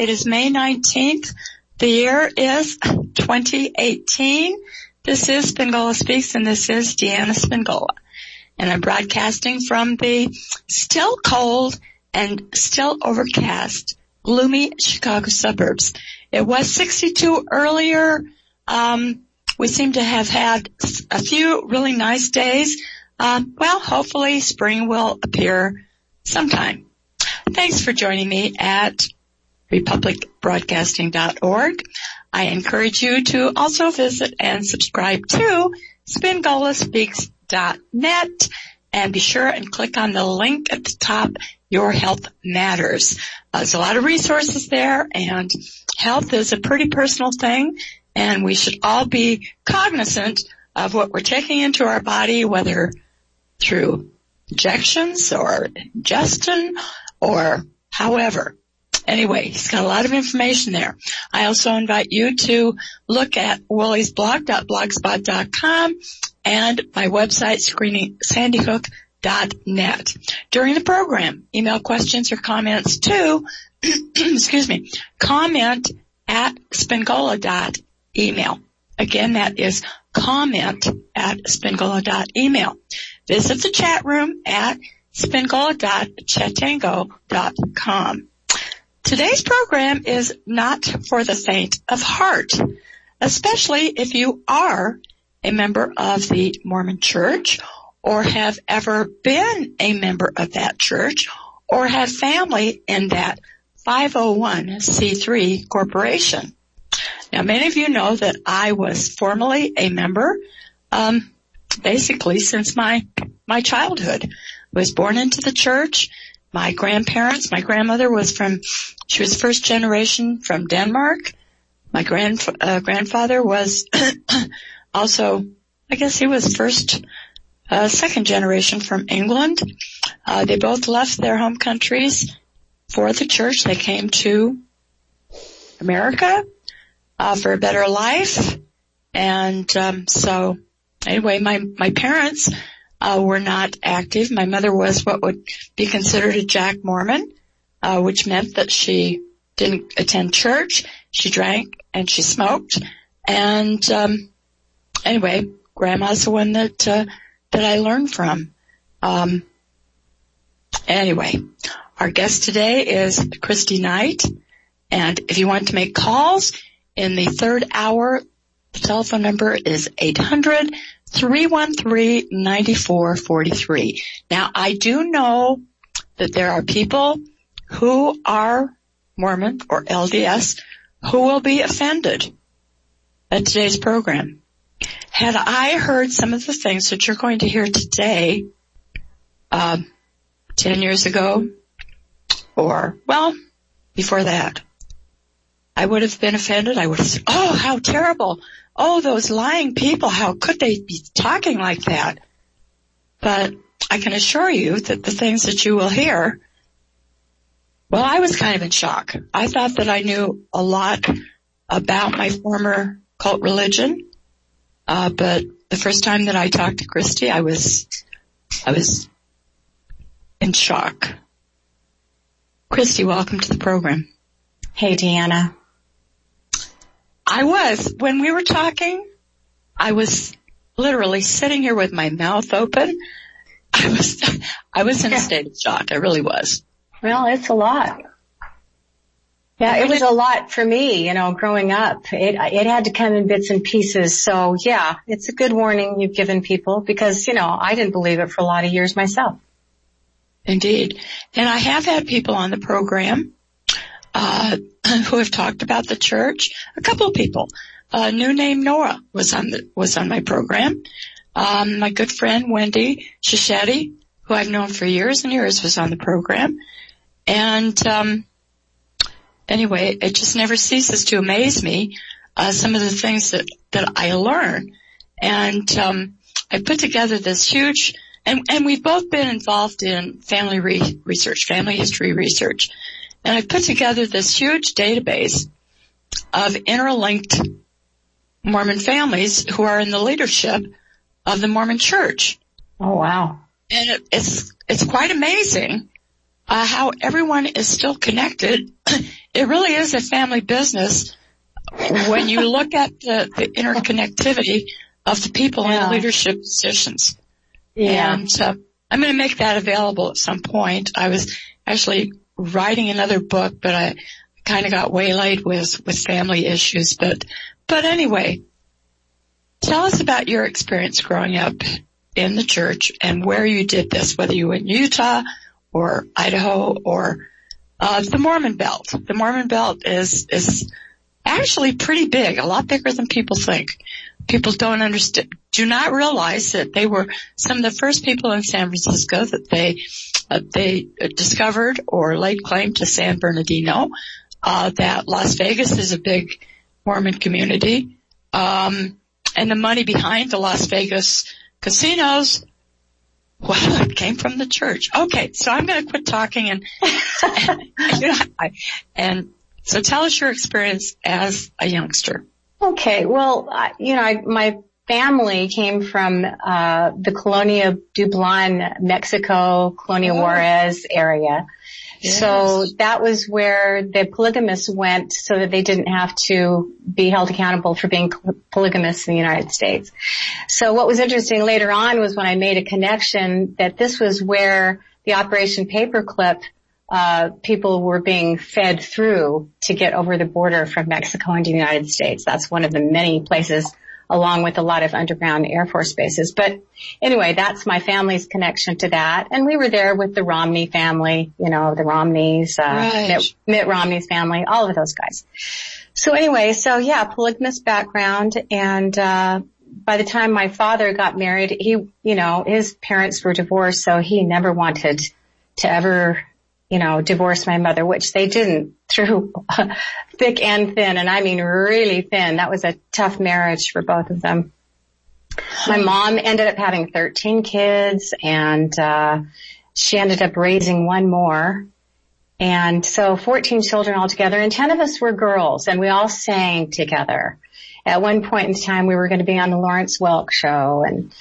It is May 19th. The year is 2018. This is Spingola Speaks, and this is Deanna Spingola. And I'm broadcasting from the still cold and still overcast, gloomy Chicago suburbs. It was 62 earlier. We seem to have had a few really nice days. Hopefully spring will appear sometime. Thanks for joining me at republicbroadcasting.org. I encourage you to also visit and subscribe to SpingolaSpeaks.net, and be sure and click on the link at the top, Your Health Matters. There's a lot of resources there, and health is a pretty personal thing, and we should all be cognizant of what we're taking into our body, whether through injections or ingestion or however. Anyway, he's got a lot of information there. I also invite you to look at wooliesblog.blogspot.com and my website, screeningsandyhook.net. During the program, email questions or comments to, comment at spingola.email. Again, that is comment at spingola.email. Visit the chat room at spingola.chatango.com. Today's program is not for the faint of heart, especially if you are a member of the Mormon Church, or have ever been a member of that church, or have family in that 501c3 corporation. Now, many of you know that I was formerly a member, basically since my childhood. I was born into the church. My grandmother she was first generation from Denmark. My grandfather was also, I guess he was second generation from England. They both left their home countries for the church. They came to America for a better life. And so anyway, my parents were not active. My mother was what would be considered a Jack Mormon, which meant that she didn't attend church. She drank and she smoked. And anyway, Grandma's the one that I learned from. Anyway, our guest today is Christy Knight. And if you want to make calls in the third hour, the telephone number is 800-313-9443. Now, I do know that there are people who are Mormon or LDS who will be offended at today's program. Had I heard some of the things that you're going to hear today 10 years ago, or, before that, I would have been offended. I would have said, oh, how terrible. Oh, those lying people, how could they be talking like that? But I can assure you that the things that you will hear, I was kind of in shock. I thought that I knew a lot about my former cult religion, but the first time that I talked to Christy, I was in shock. Christy, welcome to the program. Hey, Deanna. When we were talking, I was literally sitting here with my mouth open. I was in a state of shock. I really was. Well, it's a lot. Yeah, it was a lot for me, growing up. It had to come in bits and pieces. So yeah, it's a good warning you've given people because, I didn't believe it for a lot of years myself. Indeed. And I have had people on the program who have talked about the church. A couple of people. A new name Nora was on my program. My good friend Wendy Shishetti, who I've known for years and years, was on the program. And anyway, it just never ceases to amaze me some of the things that I learn. And I put together this huge, and we've both been involved in family research, family history research. And I put together this huge database of interlinked Mormon families who are in the leadership of the Mormon Church. Oh, wow. And it's quite amazing how everyone is still connected it really is a family business when you look at the interconnectivity of the people in leadership positions. Yeah. And I'm going to make that available at some point. I was actually writing another book, but I kind of got waylaid with family issues. But anyway, tell us about your experience growing up in the church and where you did this, whether you were in Utah or Idaho or the Mormon Belt. The Mormon Belt is actually pretty big, a lot bigger than people think. People do not realize that they were some of the first people in San Francisco that they discovered or laid claim to San Bernardino, that Las Vegas is a big Mormon community, and the money behind the Las Vegas casinos, well, it came from the church. Okay, so I'm going to quit talking and so tell us your experience as a youngster. Okay, well, my family came from the Colonia Dublin, Mexico, Colonia Juarez area. Yes. So that was where the polygamists went so that they didn't have to be held accountable for being polygamists in the United States. So what was interesting later on was when I made a connection that this was where the Operation Paperclip people were being fed through to get over the border from Mexico into the United States. That's one of the many places, along with a lot of underground Air Force bases. But anyway, that's my family's connection to that. And we were there with the Romney family, the Romneys, right. Mitt Romney's family, all of those guys. So anyway, polygamous background. And by the time my father got married, his parents were divorced, so he never wanted to ever divorce my mother, which they didn't, through thick and thin, and I mean really thin. That was a tough marriage for both of them. My mom ended up having 13 kids, and she ended up raising one more. And so 14 children altogether, and 10 of us were girls, and we all sang together. At one point in time, we were going to be on the Lawrence Welk show, and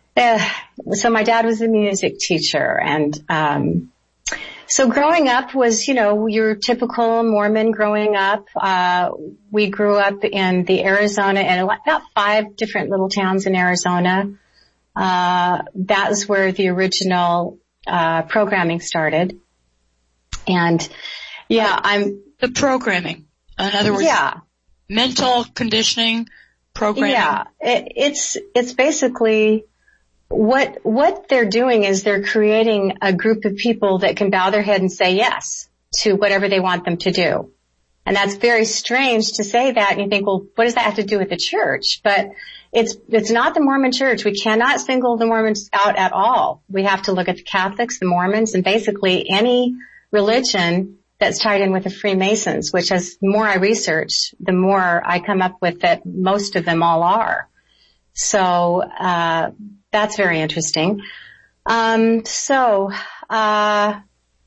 so my dad was a music teacher, and so growing up was, your typical Mormon growing up. We grew up in the Arizona and about 5 different little towns in Arizona. That was where the original programming started. And the programming. In other words, mental conditioning programming. Yeah, it's basically what they're doing is they're creating a group of people that can bow their head and say yes to whatever they want them to do. And that's very strange to say that, and you think, well, what does that have to do with the church? But it's not the Mormon church. We cannot single the Mormons out at all. We have to look at the Catholics, the Mormons, and basically any religion that's tied in with the Freemasons, which as the more I research, the more I come up with that most of them all are. So, that's very interesting. So I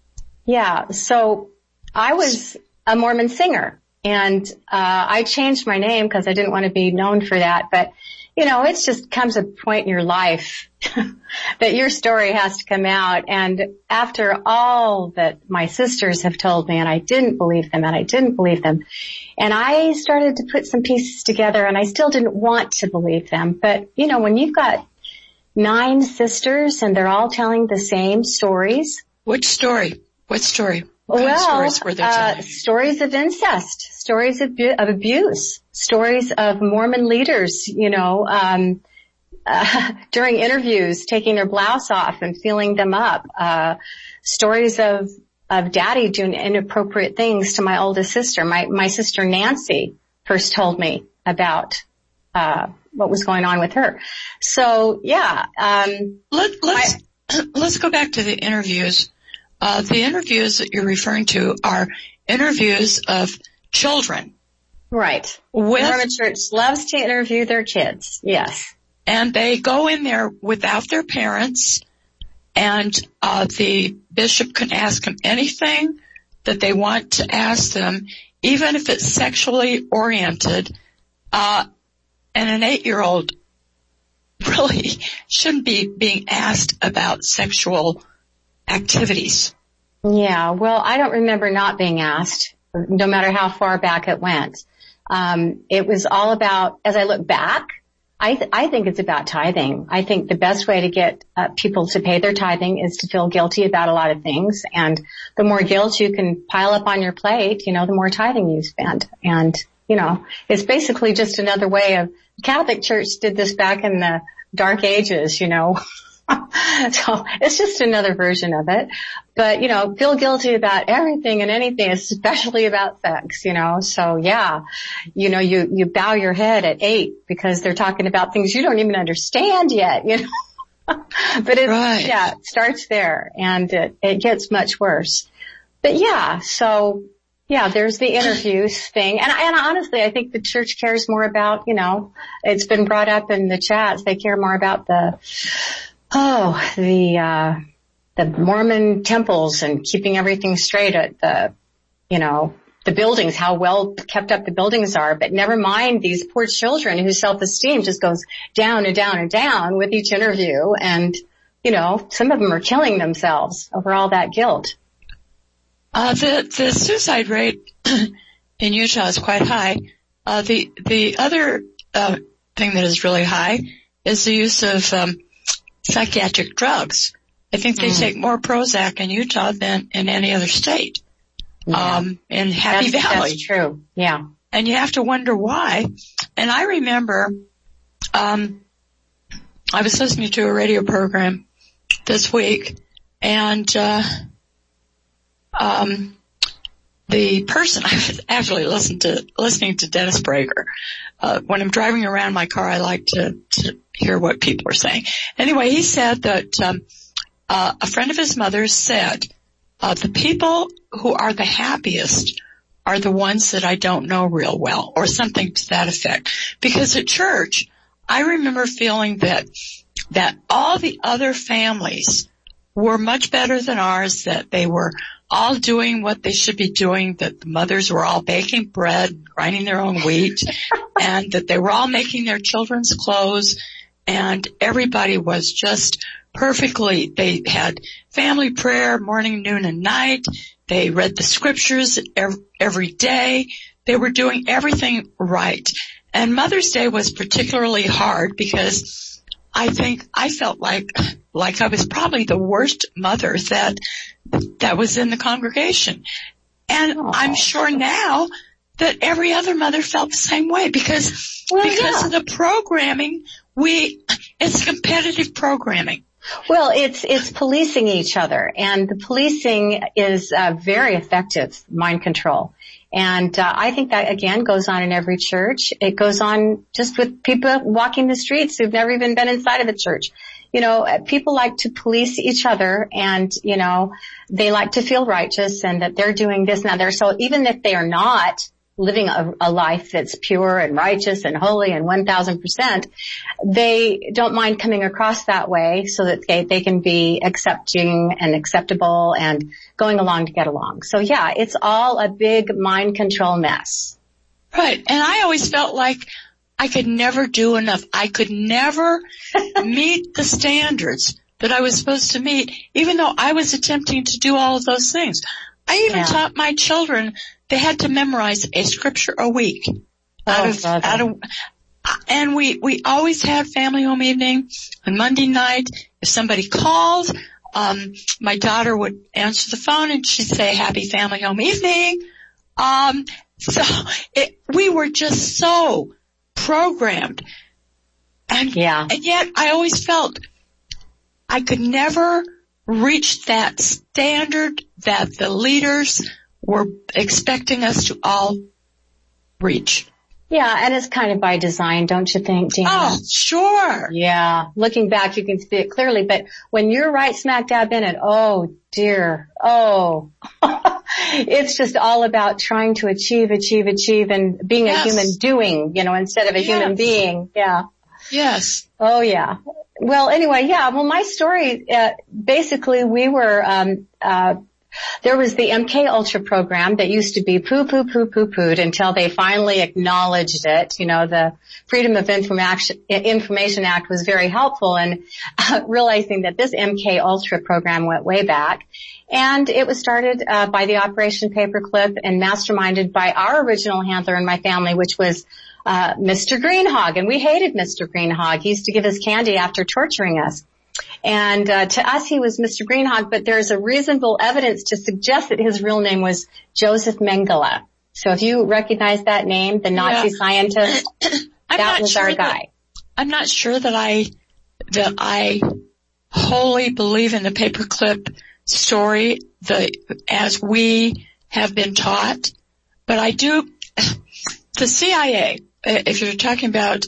was a Mormon singer, and I changed my name because I didn't want to be known for that. But, it just comes a point in your life that your story has to come out. And after all that my sisters have told me, and I didn't believe them, and I started to put some pieces together, and I still didn't want to believe them. But, when you've got 9 sisters and they're all telling the same stories. Which story? What story? Stories were they telling? Stories of incest, stories of abuse, stories of Mormon leaders, during interviews, taking their blouse off and feeling them up, stories of daddy doing inappropriate things to my oldest sister. My sister Nancy first told me about, what was going on with her. So let's go back to the interviews. The interviews that you're referring to are interviews of children. Right. The Mormon Church loves to interview their kids. Yes. And they go in there without their parents, and the bishop can ask them anything that they want to ask them, even if it's sexually oriented. And an 8-year-old really shouldn't be being asked about sexual activities. Yeah, well, I don't remember not being asked. no matter how far back it went. It was all about, as I look back, I think it's about tithing. I think the best way to get people to pay their tithing is to feel guilty about a lot of things. And the more guilt you can pile up on your plate, the more tithing you spend. And, it's basically just another way of, the Catholic Church did this back in the Dark Ages, So it's just another version of it. But, feel guilty about everything and anything, especially about sex, So yeah, you bow your head at 8 because they're talking about things you don't even understand yet, But it starts there and it gets much worse. But yeah, so yeah, there's the interviews thing. And honestly, I think the church cares more about, it's been brought up in the chats. They care more about the Mormon temples and keeping everything straight at the buildings, how well kept up the buildings are, but never mind these poor children whose self-esteem just goes down and down and down with each interview. And, some of them are killing themselves over all that guilt. The suicide rate in Utah is quite high. The other, thing that is really high is the use of, psychiatric drugs. I think they take more Prozac in Utah than in any other state. Yeah. In Happy Valley. That's true. Yeah. And you have to wonder why. And I remember, I was listening to a radio program this week and, the person, I was actually listening to Dennis Prager. When I'm driving around my car, I like to hear what people are saying. Anyway, he said that, a friend of his mother's said, the people who are the happiest are the ones that I don't know real well, or something to that effect. Because at church, I remember feeling that all the other families were much better than ours, that they were all doing what they should be doing, that the mothers were all baking bread, grinding their own wheat, and that they were all making their children's clothes, and everybody was just perfectly, they had family prayer morning, noon, and night. They read the scriptures every day. They were doing everything right. And Mother's Day was particularly hard because I think I felt like I was probably the worst mother that was in the congregation. And I'm sure now that every other mother felt the same way because of the programming, it's competitive programming. Well, it's policing each other, and the policing is very effective mind control. And I think that again goes on in every church. It goes on just with people walking the streets who've never even been inside of a church. People like to police each other, and they like to feel righteous and that they're doing this and that. So even if they are not living a life that's pure and righteous and holy and 1,000%, they don't mind coming across that way so that they can be accepting and acceptable and going along to get along. So yeah, it's all a big mind control mess. Right. And I always felt like I could never do enough. I could never meet the standards that I was supposed to meet, even though I was attempting to do all of those things. I even taught my children they had to memorize a scripture a week. And we always had family home evening on Monday night. If somebody called, my daughter would answer the phone and she'd say, "Happy family home evening." We were just so programmed. And yet I always felt I could never reach that standard that the leaders were expecting us to all reach. Yeah, and it's kind of by design, don't you think, Deanna? Oh, sure. Yeah, looking back, you can see it clearly. But when you're right smack dab in it, oh dear, it's just all about trying to achieve, and being a human doing, instead of a human being. Yeah. Yes. Oh yeah. Well, anyway, well, my story, basically we were, There was the MK Ultra program that used to be pooed until they finally acknowledged it. You know, the Freedom of Information Act was very helpful in realizing that this MK Ultra program went way back. And it was started by the Operation Paperclip and masterminded by our original handler in my family, which was Mr. Greenhog. And we hated Mr. Greenhog. He used to give us candy after torturing us. And to us, he was Mr. Greenhog, but there's a reasonable evidence to suggest that his real name was Joseph Mengele. So if you recognize that name, the Nazi scientist, that was our guy. I'm not sure that I wholly believe in the paperclip story as we have been taught, but I do. The CIA, if you're talking about,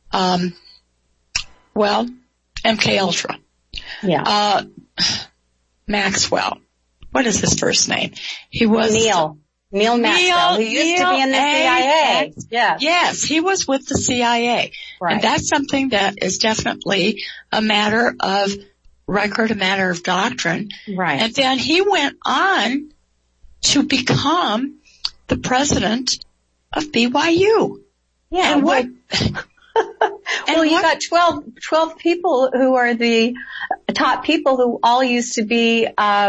MK Ultra. Yeah. Maxwell. What is his first name? He was Neil Maxwell, who used to be in the CIA. Yes. Yes, he was with the CIA. Right. And that's something that is definitely a matter of record, a matter of doctrine. Right. And then he went on to become the president of BYU. Yeah. And what? Well, you got 12 people who are the top people who all used to be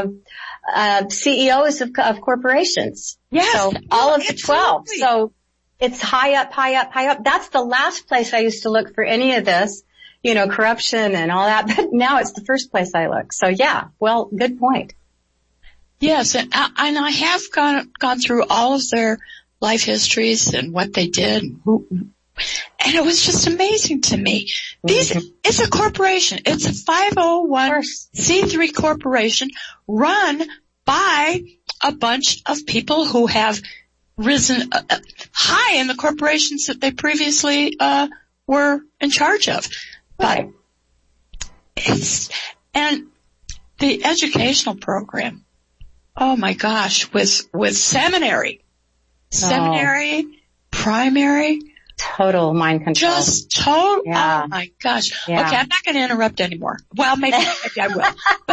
CEOs of corporations. Yes. So all of the 12. Absolutely. So it's high up. That's the last place I used to look for any of this, you know, corruption and all that. But now it's the first place I look. So yeah, well, good point. Yes, and I have gone through all of their life histories and what they did and it was just amazing to me. It's a corporation. It's a 501c3 corporation run by a bunch of people who have risen high in the corporations that they previously were in charge of. But and the educational program, oh my gosh, with seminary, primary, total mind control. Just total. Yeah. Oh my gosh. Yeah. Okay, I'm not going to interrupt anymore. Well, maybe I will.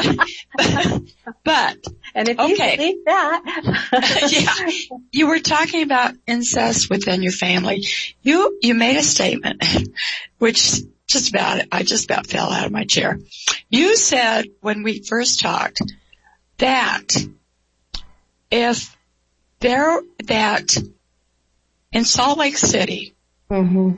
But and if you believe that, yeah, you were talking about incest within your family. You made a statement, which I just about fell out of my chair. You said when we first talked that in Salt Lake City. Mm-hmm.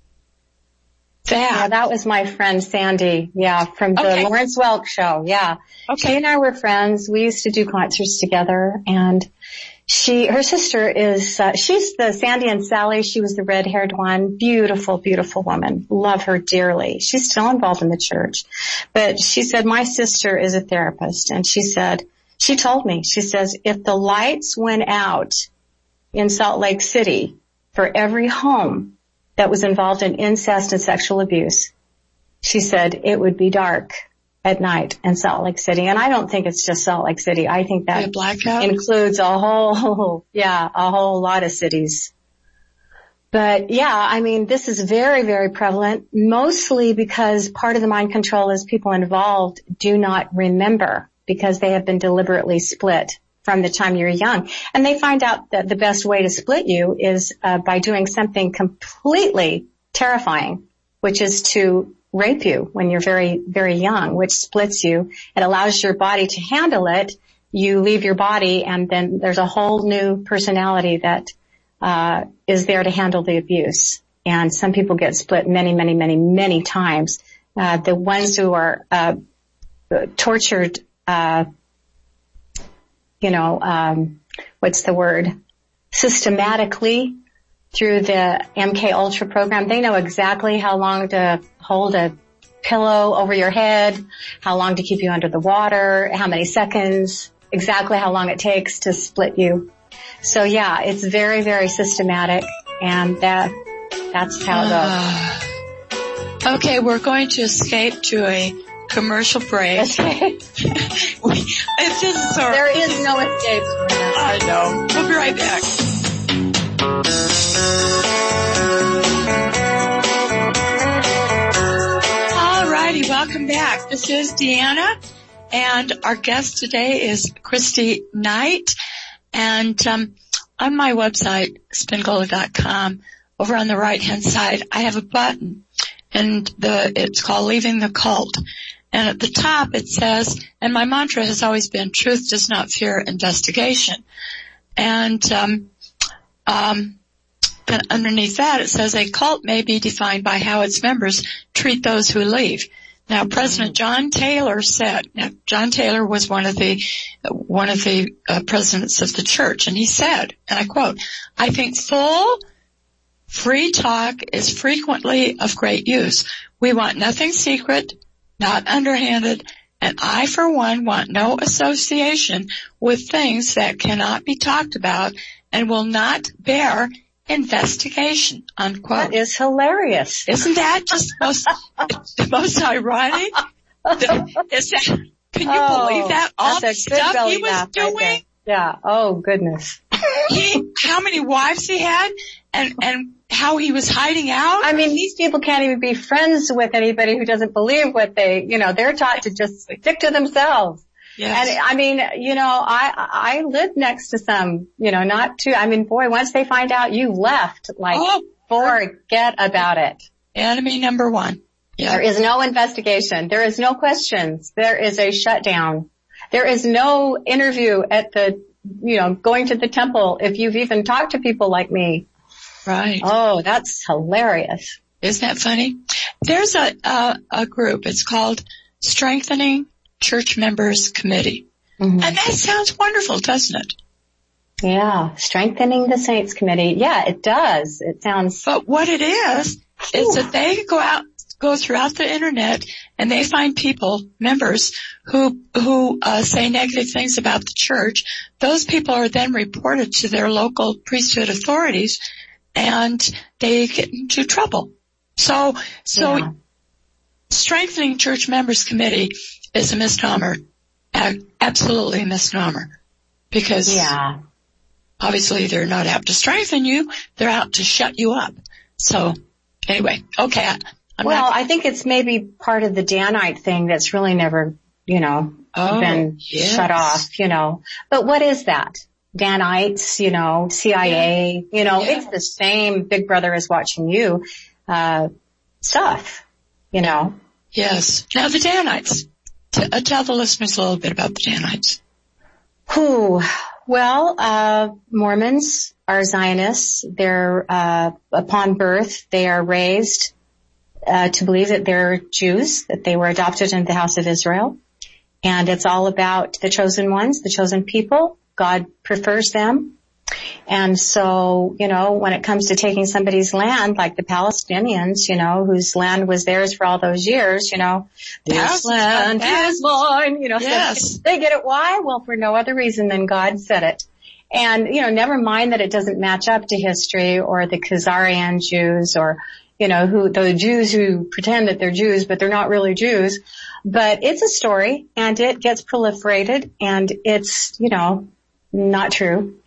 That was my friend Sandy. Yeah, from the Lawrence Welk show. Yeah. Okay. She and I were friends. We used to do concerts together, and her sister is she's the Sandy and Sally. She was the red-haired one. Beautiful, beautiful woman. Love her dearly. She's still involved in the church. But she said my sister is a therapist, and she told me, she says, if the lights went out in Salt Lake City for every home that was involved in incest and sexual abuse, she said it would be dark at night in Salt Lake City. And I don't think it's just Salt Lake City. I think that includes a whole lot of cities. But yeah, I mean, this is very, very prevalent, mostly because part of the mind control is people involved do not remember because they have been deliberately split from the time you're young. And they find out that the best way to split you is by doing something completely terrifying, which is to rape you when you're very, very young, which splits you. It allows your body to handle it. You leave your body, and then there's a whole new personality that is there to handle the abuse. And some people get split many, many, many, many times. The ones who are tortured, systematically through the MK Ultra program, they know exactly how long to hold a pillow over your head, how long to keep you under the water, how many seconds, exactly how long it takes to split you. So yeah, it's very, very systematic, and that's how it goes. Okay, we're going to escape to a commercial break. Okay. There is no escape. I know. We'll be right back. All righty, welcome back. This is Deanna, And our guest today is Christy Knight. And on my website, spingola.com, over on the right-hand side, I have a button, and it's called Leaving the Cult. And at the top it says, and my mantra has always been, truth does not fear investigation. And then underneath that it says, a cult may be defined by how its members treat those who leave. Now, President John Taylor said, now John Taylor was one of the presidents of the church, and he said, and I quote, I think full, free talk is frequently of great use. We want nothing secret, not underhanded, and I, for one, want no association with things that cannot be talked about and will not bear investigation, unquote. That is hilarious. Isn't that just the most ironic? Can you believe that? All the stuff he was doing? Right, yeah. Oh, goodness. How many wives he had and how he was hiding out? I mean, these people can't even be friends with anybody who doesn't believe what they're taught to just stick to themselves. Yes. And I mean, I lived next to some, not too, I mean, boy, once they find out you left, forget about it. Enemy number one. Yeah. There is no investigation. There is no questions. There is a shutdown. There is no interview at going to the temple if you've even talked to people like me. Right. Oh, that's hilarious. Isn't that funny? There's a group. It's called Strengthening Church Members Committee. Mm-hmm. And that sounds wonderful, doesn't it? Yeah. Strengthening the Saints Committee. Yeah, it does. It sounds. But what it is that they go throughout the internet and they find members who say negative things about the church. Those people are then reported to their local priesthood authorities and they get into trouble. So yeah. Strengthening Church Members Committee is a misnomer. Absolutely a misnomer. Because obviously they're not out to strengthen you, they're out to shut you up. So anyway, okay. I think it's maybe part of the Danite thing that's really never, been shut off, But what is that? Danites, CIA, it's the same Big Brother is watching you, stuff, Yes. Now the Danites. Tell the listeners a little bit about the Danites. Well, Mormons are Zionists. They're, upon birth, they are raised to believe that they're Jews, that they were adopted into the house of Israel. And it's all about the chosen ones, the chosen people. God prefers them. And so, when it comes to taking somebody's land, like the Palestinians, whose land was theirs for all those years, this land is mine, yes. So they get it. Why? Well, for no other reason than God said it. And, never mind that it doesn't match up to history or the Khazarian Jews or, the Jews who pretend that they're Jews, but they're not really Jews. But it's a story and it gets proliferated and it's, not true.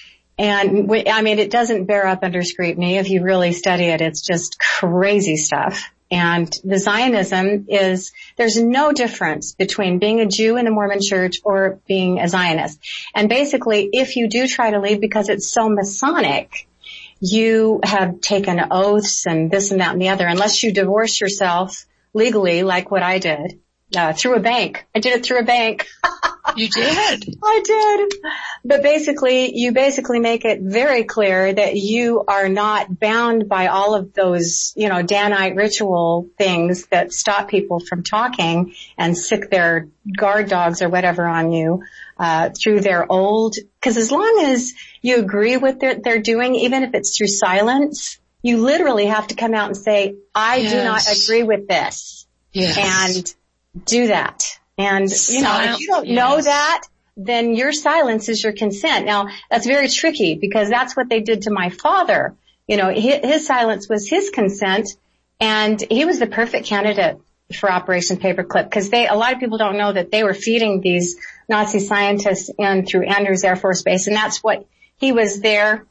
And it doesn't bear up under scrutiny. If you really study it, it's just crazy stuff. And the Zionism there's no difference between being a Jew in the Mormon church or being a Zionist. And basically, if you do try to leave because it's so Masonic, you have taken oaths and this and that and the other, unless you divorce yourself legally, like what I did, through a bank. I did it through a bank. You did? I did. But you basically make it very clear that you are not bound by all of those, Danite ritual things that stop people from talking and sick their guard dogs or whatever on you, through their because as long as you agree with what they're doing, even if it's through silence, you literally have to come out and say, I do not agree with this. Yes. And do that. And, if you don't know that, then your silence is your consent. Now, that's very tricky because that's what they did to my father. His silence was his consent, and he was the perfect candidate for Operation Paperclip because a lot of people don't know that they were feeding these Nazi scientists in through Andrews Air Force Base, and that's what he was there,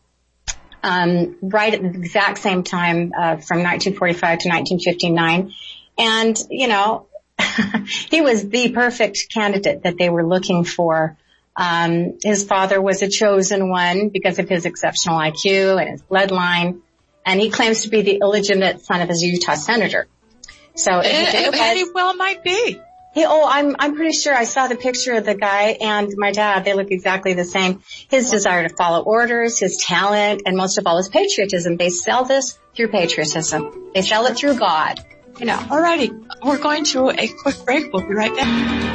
right at the exact same time, from 1945 to 1959. And, he was the perfect candidate that they were looking for. His father was a chosen one because of his exceptional IQ and his bloodline, and he claims to be the illegitimate son of a Utah senator. So he well might be. I'm pretty sure I saw the picture of the guy and my dad. They look exactly the same. His desire to follow orders, his talent, and most of all his patriotism. They sell this through patriotism. They sell it through God. You know. Alrighty. We're going to a quick break. We'll be right back.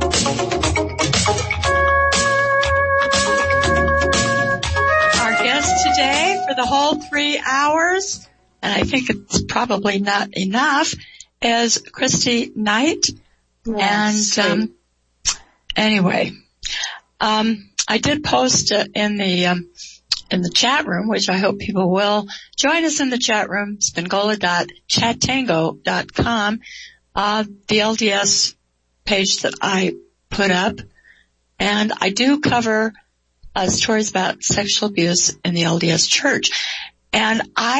Our guest today for the whole 3 hours, and I think it's probably not enough, is Christy Knight. Yes, and anyway, I did post in the chat room, which I hope people will join us in the chat room, spingola.chattango.com, the LDS page that I put up, and I do cover stories about sexual abuse in the LDS Church, and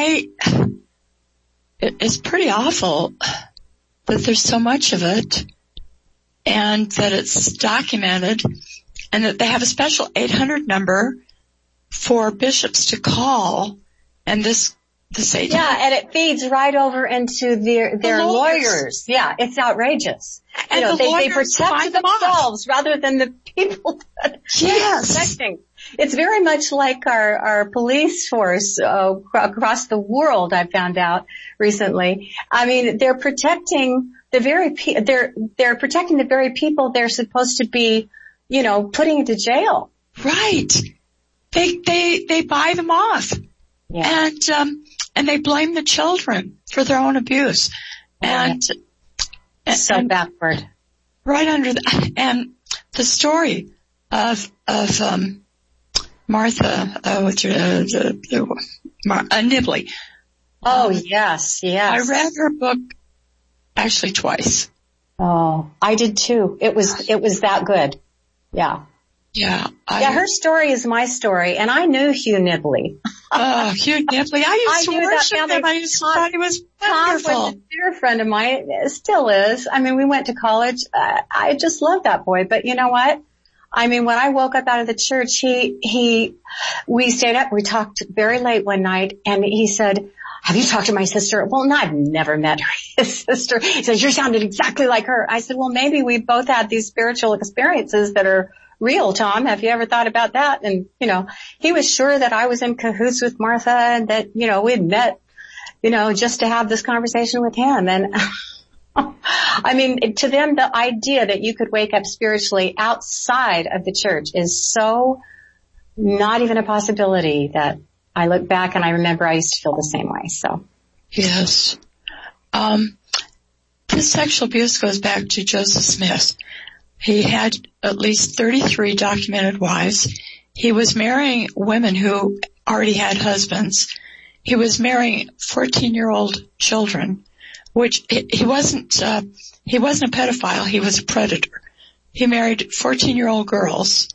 it's pretty awful that there's so much of it, and that it's documented, and that they have a special 800 number for bishops to call, and this 800. Yeah, and it feeds right over into their lawyers. Yeah, it's outrageous. And they protect themselves rather than the people that they're protecting. It's very much like our police force across the world, I found out recently. I mean, they're protecting they're protecting the very people they're supposed to be, putting into jail. Right. They buy them off. Yeah. And they blame the children for their own abuse. And so backward. Right under and the story of Martha, Nibley. Oh, yes. I read her book actually twice. Oh, I did too. It was that good. Yeah. Yeah. Her story is my story, and I knew Hugh Nibley. Oh, Hugh Nibley. I used to worship him. I used to thought he was wonderful. Tom was a dear friend of mine. Still is. I mean, we went to college. I just love that boy. But you know what? I mean, when I woke up out of the church, we stayed up. We talked very late one night, and he said, "Have you talked to my sister?" Well, no, I've never met his sister. He said, "You sounded exactly like her." I said, "Well, maybe we both had these spiritual experiences that are real, Tom. Have you ever thought about that?" And, he was sure that I was in cahoots with Martha and that, we'd met, just to have this conversation with him. And I mean, to them, the idea that you could wake up spiritually outside of the church is so not even a possibility that I look back and I remember I used to feel the same way. So. Yes. This sexual abuse goes back to Joseph Smith. He had at least 33 documented wives. He was marrying women who already had husbands. He was marrying 14-year-old children, which he wasn't a pedophile. He was a predator. He married 14-year-old girls.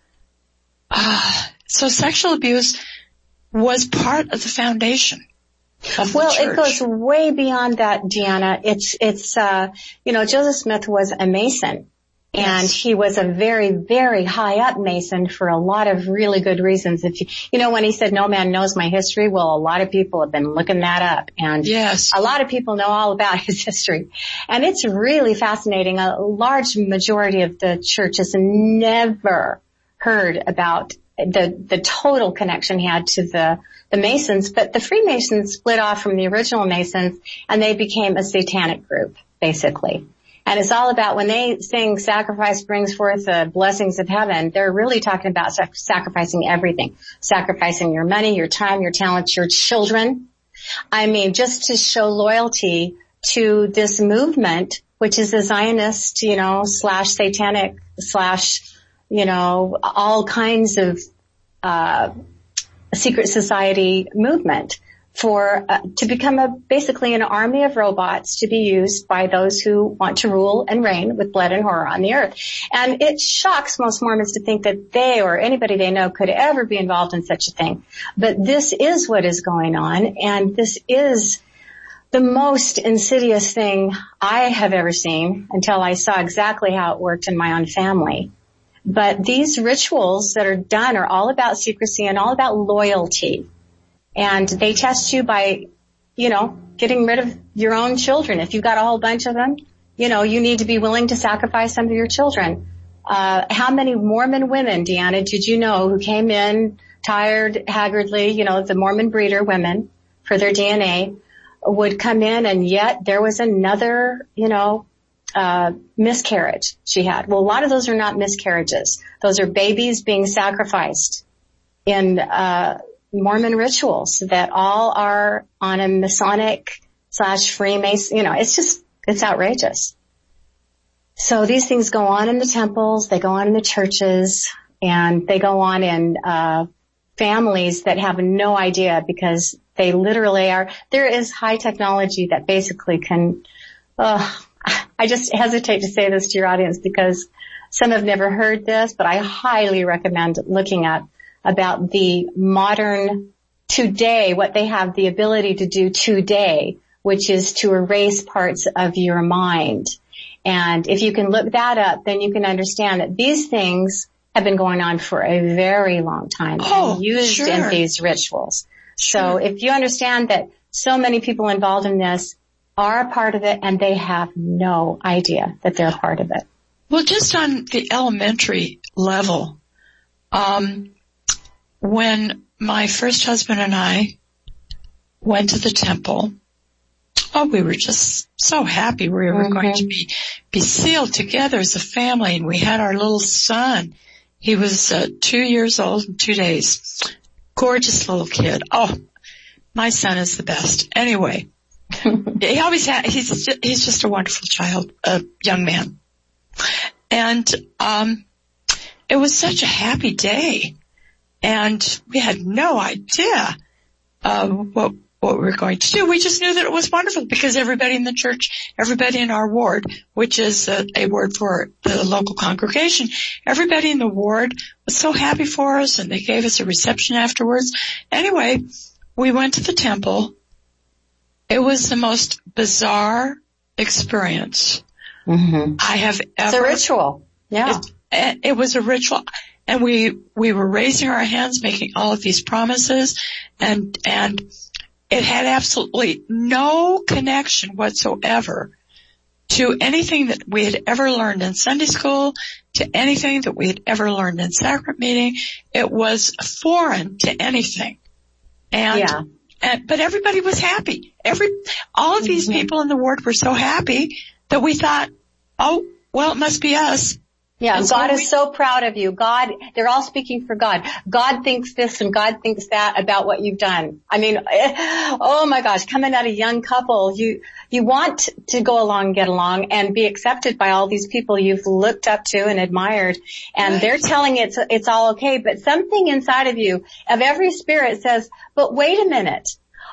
So sexual abuse was part of the foundation of the church. It goes way beyond that, Deanna. It's Joseph Smith was a Mason. And Yes. he was a very, very high up Mason for a lot of really good reasons. If when he said no man knows my history, well, a lot of people have been looking that up, and Yes. a lot of people know all about his history. And it's really fascinating. A large majority of the church has never heard about the total connection he had to the Masons, but the Freemasons split off from the original Masons, and they became a satanic group, basically. And it's all about when they sing sacrifice brings forth the blessings of heaven, they're really talking about sacrificing everything. Sacrificing your money, your time, your talents, your children. I mean, just to show loyalty to this movement, which is a Zionist, / satanic / all kinds of, secret society movement. To become basically an army of robots to be used by those who want to rule and reign with blood and horror on the earth. And it shocks most Mormons to think that they or anybody they know could ever be involved in such a thing. But this is what is going on, and this is the most insidious thing I have ever seen until I saw exactly how it worked in my own family. But these rituals that are done are all about secrecy and all about loyalty. And they test you by, getting rid of your own children. If you've got a whole bunch of them, you need to be willing to sacrifice some of your children. How many Mormon women, Deanna, did you know who came in tired, haggardly, the Mormon breeder women for their DNA would come in, and yet there was another, miscarriage she had. Well, a lot of those are not miscarriages. Those are babies being sacrificed in Mormon rituals that all are on a Masonic / Freemason. It's outrageous. So these things go on in the temples, they go on in the churches, and they go on in families that have no idea, because they literally are. There is high technology that basically can, I just hesitate to say this to your audience because some have never heard this, but I highly recommend looking at about the modern today, what they have the ability to do today, which is to erase parts of your mind. And if you can look that up, then you can understand that these things have been going on for a very long time and used in these rituals. So if you understand that so many people involved in this are a part of it and they have no idea that they're a part of it. Well, just on the elementary level, when my first husband and I went to the temple, we were just so happy we were going to be sealed together as a family, and we had our little son. He was 2 years old and 2 days. Gorgeous little kid. Oh, my son is the best. Anyway, he's just a wonderful child, young man. And it was such a happy day, and we had no idea what we were going to do. We just knew that it was wonderful because everybody in the church, everybody in our ward, which is a word for the local congregation, everybody in the ward was so happy for us, and they gave us a reception afterwards. Anyway, we went to the temple. It was the most bizarre experience I have ever. It's a ritual. Yeah. It was a ritual. And we were raising our hands, making all of these promises, and it had absolutely no connection whatsoever to anything that we had ever learned in Sunday school, to anything that we had ever learned in sacrament meeting. It was foreign to anything. But everybody was happy. All of these people in the ward were so happy that we thought, it must be us. Yeah, and God is so proud of you. God, they're all speaking for God. God thinks this and God thinks that about what you've done. I mean, oh my gosh, coming out a young couple, you want to go along, get along, and be accepted by all these people you've looked up to and admired. And they're telling it's all okay, but something inside of you, of every spirit says, but wait a minute.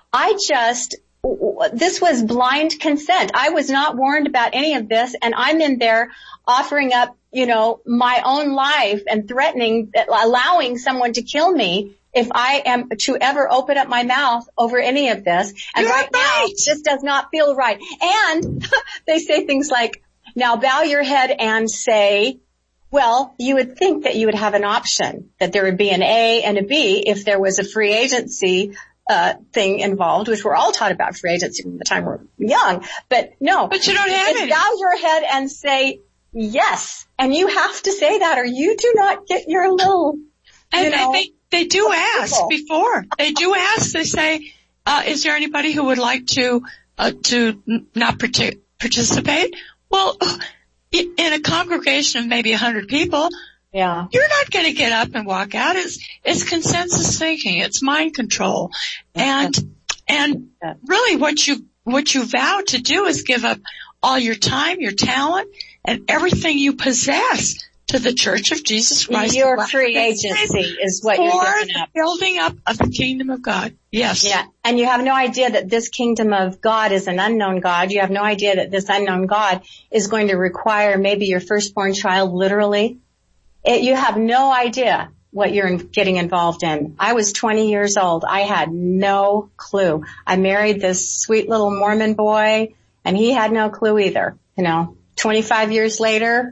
This was blind consent. I was not warned about any of this, and I'm in there offering up, my own life and threatening, allowing someone to kill me if I am to ever open up my mouth over any of this. And right now, this does not feel right. And they say things like, now bow your head and say, well, you would think that you would have an option, that there would be an A and a B if there was a free agency thing involved, which we're all taught about free agency from the time we're young. But no. But you don't have it. Bow your head and say yes. And you have to say that or you do not get your little, they do ask before. They do ask. They say, is there anybody who would like to not participate? Well, in a congregation of maybe 100 people, you're not going to get up and walk out. It's consensus thinking. It's mind control. And really what you vow to do is give up all your time, your talent, and everything you possess to the Church of Jesus Christ. Your free agency is what you're giving up. For the building up of the kingdom of God. Yes. Yeah. And you have no idea that this kingdom of God is an unknown God. You have no idea that this unknown God is going to require maybe your firstborn child literally. You have no idea what you're getting involved in. I was 20 years old. I had no clue. I married this sweet little Mormon boy, and he had no clue either. 25 years later,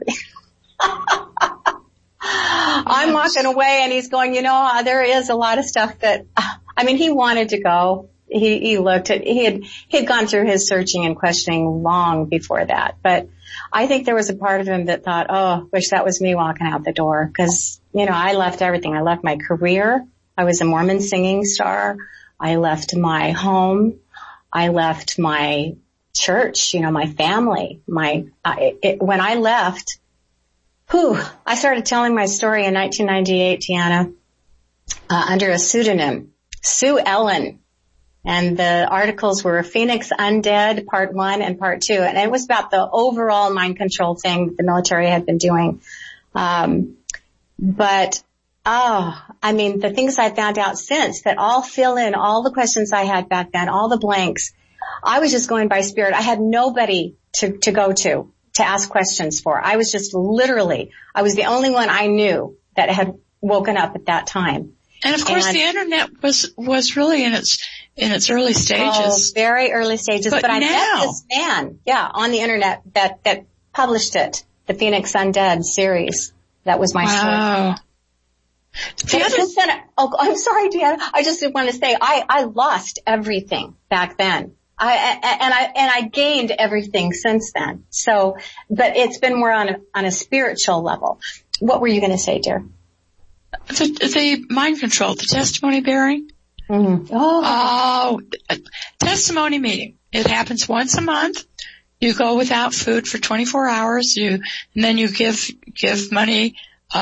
I'm walking away, and he's going, there is a lot of stuff that, he wanted to go. He looked at, he had gone through his searching and questioning long before that. But I think there was a part of him that thought, oh, wish that was me walking out the door. Cause, I left everything. I left my career. I was a Mormon singing star. I left my home. I left my church, my family, when I left, I started telling my story in 1998, Deanna, under a pseudonym, Sue Ellen. And the articles were Phoenix Undead, Part 1 and Part 2. And it was about the overall mind control thing that the military had been doing. The things I found out since that all fill in all the questions I had back then, all the blanks. I was just going by spirit. I had nobody to go to ask questions for. I was just I was the only one I knew that had woken up at that time. And of course the internet was really in its early stages. Oh, very early stages. But I met this man, on the internet that published it, the Phoenix Undead series. That was my story. I'm sorry, Deanna. I just want to say I lost everything back then. I gained everything since then. So, but it's been more on a spiritual level. What were you going to say, dear? The mind control, the testimony bearing. Mm-hmm. Testimony meeting. It happens once a month. You go without food for 24 hours. And then you give money,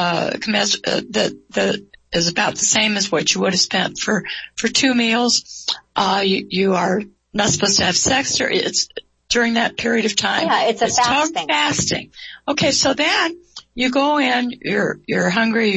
that is about the same as what you would have spent for 2 meals. You are not supposed to have sex during that period of time. Yeah, it's fasting. Fasting. Okay, so then you go in, you're hungry,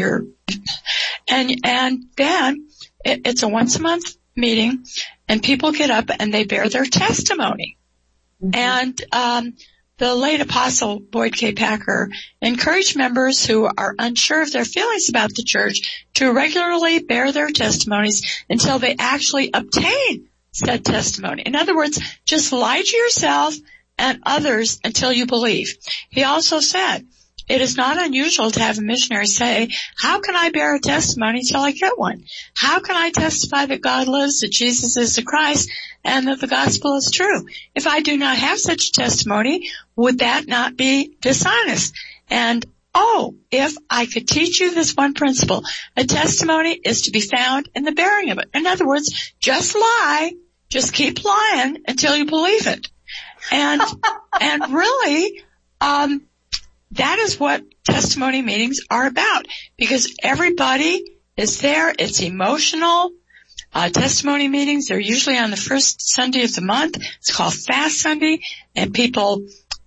and then it's a once a month meeting, and people get up and they bear their testimony. Mm-hmm. And the late Apostle Boyd K. Packer encouraged members who are unsure of their feelings about the church to regularly bear their testimonies until they actually obtain said testimony. In other words, just lie to yourself and others until you believe. He also said, it is not unusual to have a missionary say, how can I bear a testimony till I get one? How can I testify that God lives, that Jesus is the Christ, and that the gospel is true? If I do not have such a testimony, would that not be dishonest? And if I could teach you this one principle, a testimony is to be found in the bearing of it. In other words, just lie, just keep lying until you believe it. And really, that is what testimony meetings are about, because everybody is there. It's emotional. Testimony meetings, they're usually on the first Sunday of the month. It's called Fast Sunday, and people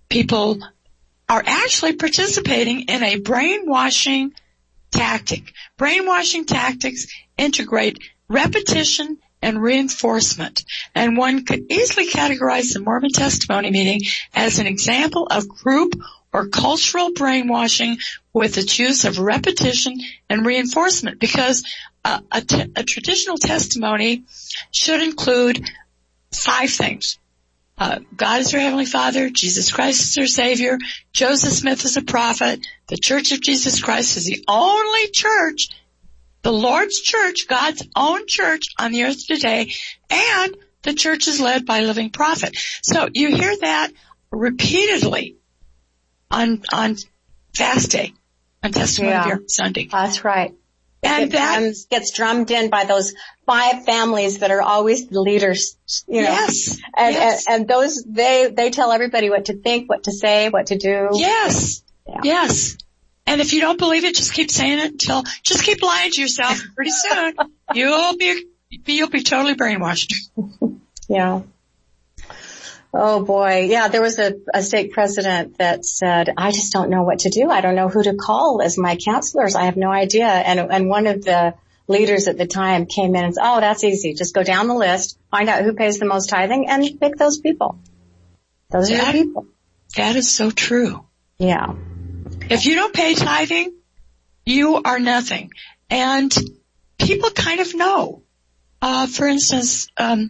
are actually participating in a brainwashing tactic. Brainwashing tactics integrate repetition and reinforcement. And one could easily categorize the Mormon testimony meeting as an example of group or cultural brainwashing with its use of repetition and reinforcement, because a traditional testimony should include 5 things. God is your Heavenly Father, Jesus Christ is your Savior, Joseph Smith is a prophet, the Church of Jesus Christ is the only church, the Lord's church, God's own church on the earth today, and the church is led by a living prophet. So you hear that repeatedly on Fast Day, on Testimony Sunday. That's right. And that gets drummed in by those 5 families that are always the leaders, Yes. And those, they tell everybody what to think, what to say, what to do. Yes. Yeah. Yes. And if you don't believe it, just keep saying it just keep lying to yourself. Pretty soon, you'll be totally brainwashed. Yeah. Oh boy. Yeah, there was a stake president that said, I just don't know what to do. I don't know who to call as my counselors. I have no idea. And one of the leaders at the time came in and said, oh, that's easy. Just go down the list, find out who pays the most tithing, and pick those people. Those are your people. That is so true. Yeah. If you don't pay tithing, you are nothing. And people kind of know. For instance,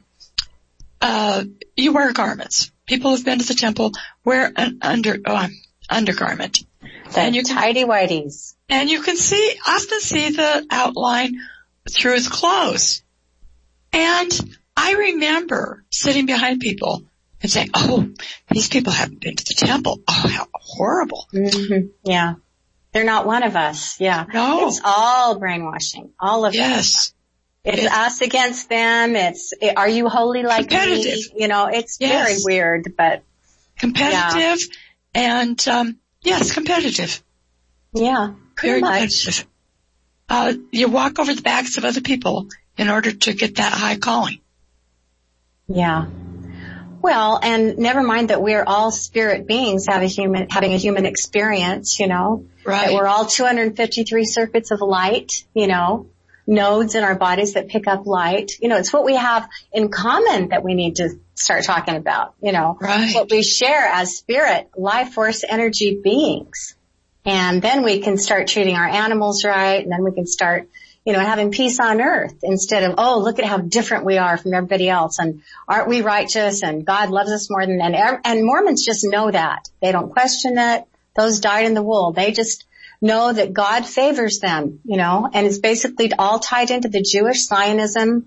you wear garments. People who've been to the temple wear an undergarment. And you tidy whities. And you can often see the outline through his clothes. And I remember sitting behind people and saying, oh, these people haven't been to the temple. Oh, how horrible. Mm-hmm. Yeah. They're not one of us. Yeah. No. It's all brainwashing. All of yes. It's us against them. Are you holy like competitive. me? You know, it's very weird, but. Competitive and, yes, competitive. Yeah. Very much. competitive. You walk over the backs of other people in order to get that high calling. Yeah. Well, and never mind that we're all spirit beings having a human experience, you know. Right. That we're all 253 circuits of light, you know, nodes in our bodies that pick up light. You know, it's what we have in common that we need to start talking about, you know. Right. What we share as spirit, life force, energy beings. And then we can start treating our animals right, and then we can start, you know, having peace on earth instead of, oh, look at how different we are from everybody else, and aren't we righteous, and God loves us more than, and Mormons just know that. They don't question it. Those dyed in the wool. They just know that God favors them, you know, and it's basically all tied into the Jewish Zionism,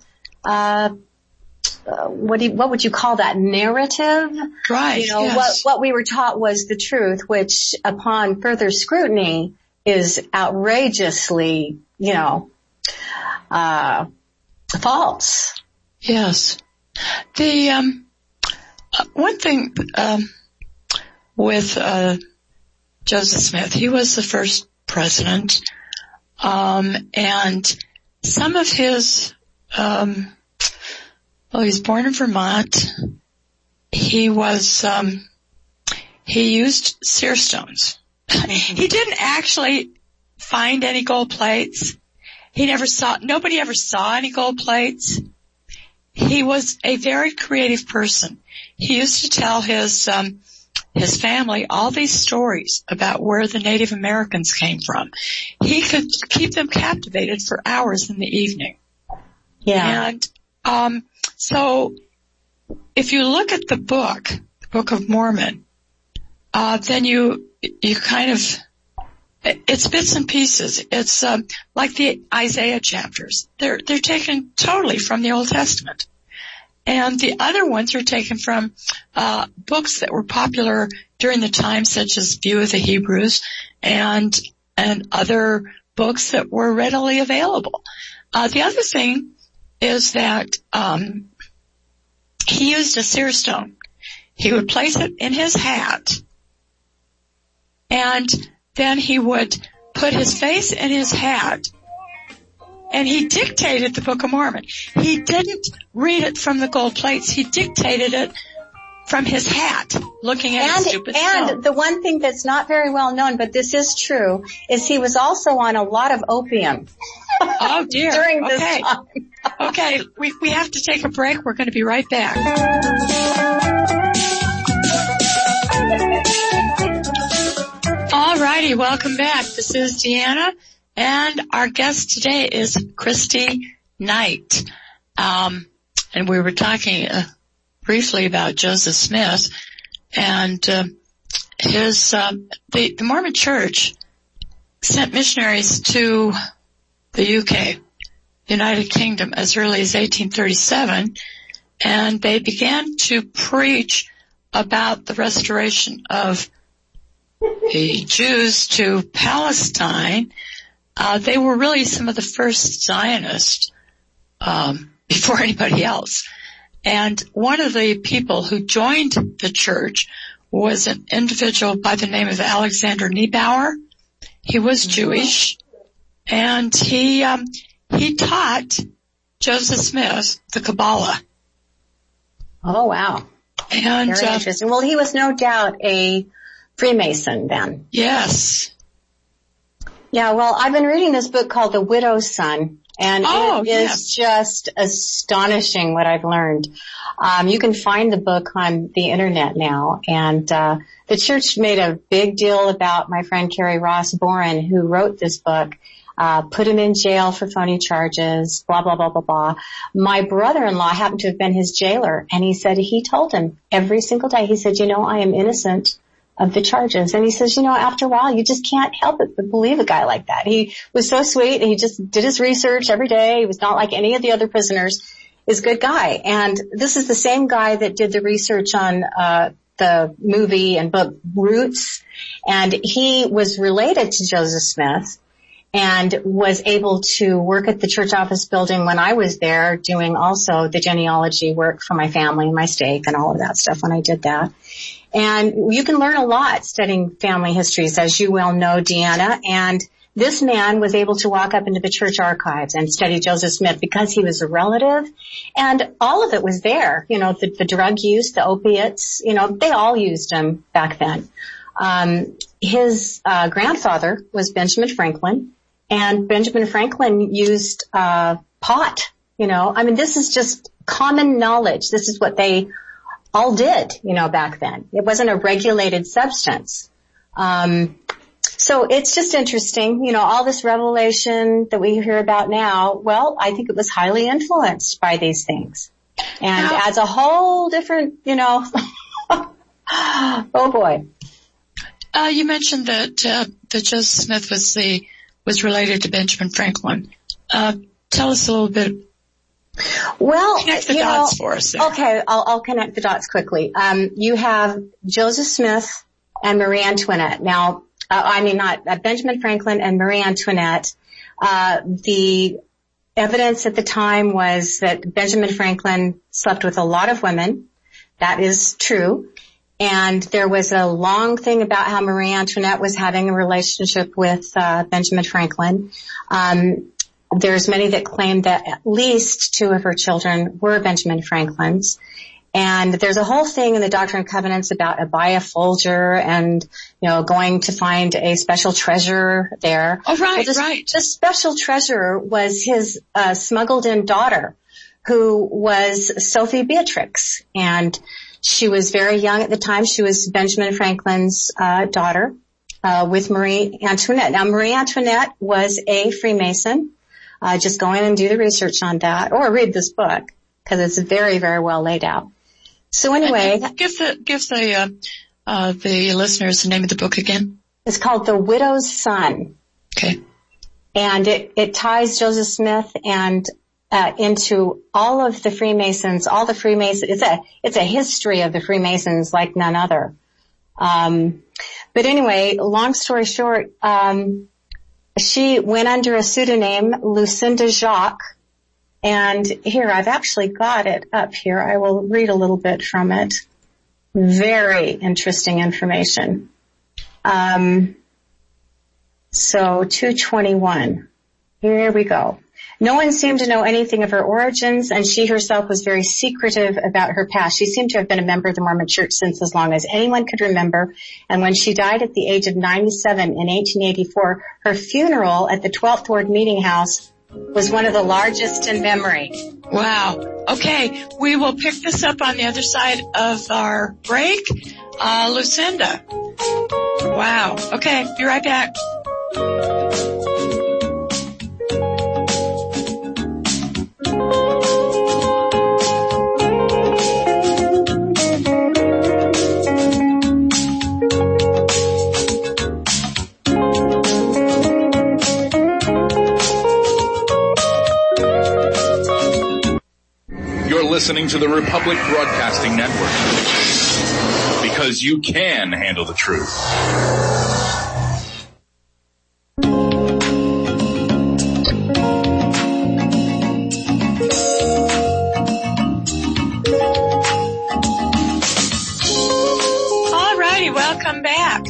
what would you call that, narrative? Right. You know, yes. what we were taught was the truth, which upon further scrutiny is outrageously, you know, false. Yes. The, one thing, with, Joseph Smith, he was the first president, and some of his, he was born in Vermont. He was, he used seer stones. He didn't actually find any gold plates. Nobody ever saw any gold plates. He was a very creative person. He used to tell his family all these stories about where the Native Americans came from. He could keep them captivated for hours in the evening. Yeah. And, so if you look at the Book of Mormon, then you kind of, it's bits and pieces. It's, like the Isaiah chapters. They're taken totally from the Old Testament. And the other ones are taken from, books that were popular during the time, such as View of the Hebrews and other books that were readily available. The other thing is that, he used a seer stone. He would place it in his hat, and then he would put his face in his hat, and he dictated the Book of Mormon. He didn't read it from the gold plates. He dictated it from his hat, looking at his stupid stone. And the one thing that's not very well known, but this is true, is he was also on a lot of opium. Oh dear. During this time. Okay, we have to take a break. We're going to be right back. All righty, welcome back. This is Deanna, and our guest today is Christy Knight. And we were talking briefly about Joseph Smith, and the Mormon Church sent missionaries to the UK, United Kingdom, as early as 1837, and they began to preach about the restoration of the Jews to Palestine. They were really some of the first Zionists before anybody else. And one of the people who joined the church was an individual by the name of Alexander Neubauer. He was Jewish, and he taught Joseph Smith the Kabbalah. Oh, wow. And, very interesting. Well, he was no doubt a Freemason then. Yes. Yeah, well, I've been reading this book called The Widow's Son, and it is just astonishing what I've learned. You can find the book on the internet now, and the church made a big deal about my friend Carrie Ross Boren, who wrote this book. put him in jail for phony charges, blah, blah, blah, blah, blah. My brother-in-law happened to have been his jailer, and he said he told him every single day, he said, I am innocent of the charges. And he says, after a while, you just can't help it but believe a guy like that. He was so sweet. He just did his research every day. He was not like any of the other prisoners. He's a good guy. And this is the same guy that did the research on the movie and book Roots. And he was related to Joseph Smith and was able to work at the church office building when I was there, doing also the genealogy work for my family and my stake and all of that stuff when I did that. And you can learn a lot studying family histories, as you well know, Deanna. And this man was able to walk up into the church archives and study Joseph Smith because he was a relative. And all of it was there. The drug use, the opiates, they all used them back then. His grandfather was Benjamin Franklin, and Benjamin Franklin used pot. This is just common knowledge. This is what they all did, back then. It wasn't a regulated substance. So it's just interesting, all this revelation that we hear about now. Well, I think it was highly influenced by these things, and adds a whole different, oh boy. You mentioned that Joseph Smith was related to Benjamin Franklin. Tell us a little bit. Well, connect the dots for us there. Okay, I'll connect the dots quickly. You have Joseph Smith and Marie Antoinette. Now, not Benjamin Franklin and Marie Antoinette. The evidence at the time was that Benjamin Franklin slept with a lot of women. That is true. And there was a long thing about how Marie Antoinette was having a relationship with Benjamin Franklin. There's many that claim that at least 2 of her children were Benjamin Franklin's. And there's a whole thing in the Doctrine and Covenants about Abiah Folger and, going to find a special treasure there. Oh, right, right. The special treasure was his smuggled in daughter, who was Sophie Beatrix. And she was very young at the time. She was Benjamin Franklin's daughter with Marie Antoinette. Now, Marie Antoinette was a Freemason. Just go in and do the research on that, or read this book, because it's very, very well laid out. So anyway, give the listeners the name of the book again. It's called The Widow's Son. Okay. And it ties Joseph Smith and into all of the Freemasons, all the Freemasons. It's a history of the Freemasons like none other. But anyway, long story short, she went under a pseudonym, Lucinda Jacques. And here, I've actually got it up here. I will read a little bit from it. Very interesting information. So 221. Here we go. No one seemed to know anything of her origins, and she herself was very secretive about her past. She seemed to have been a member of the Mormon Church since as long as anyone could remember, and when she died at the age of 97 in 1884, her funeral at the 12th Ward Meeting House was one of the largest in memory. Wow. Okay, we will pick this up on the other side of our break. Lucinda. Wow. Okay, be right back. Listening to the Republic Broadcasting Network, because you can handle the truth. All righty, welcome back.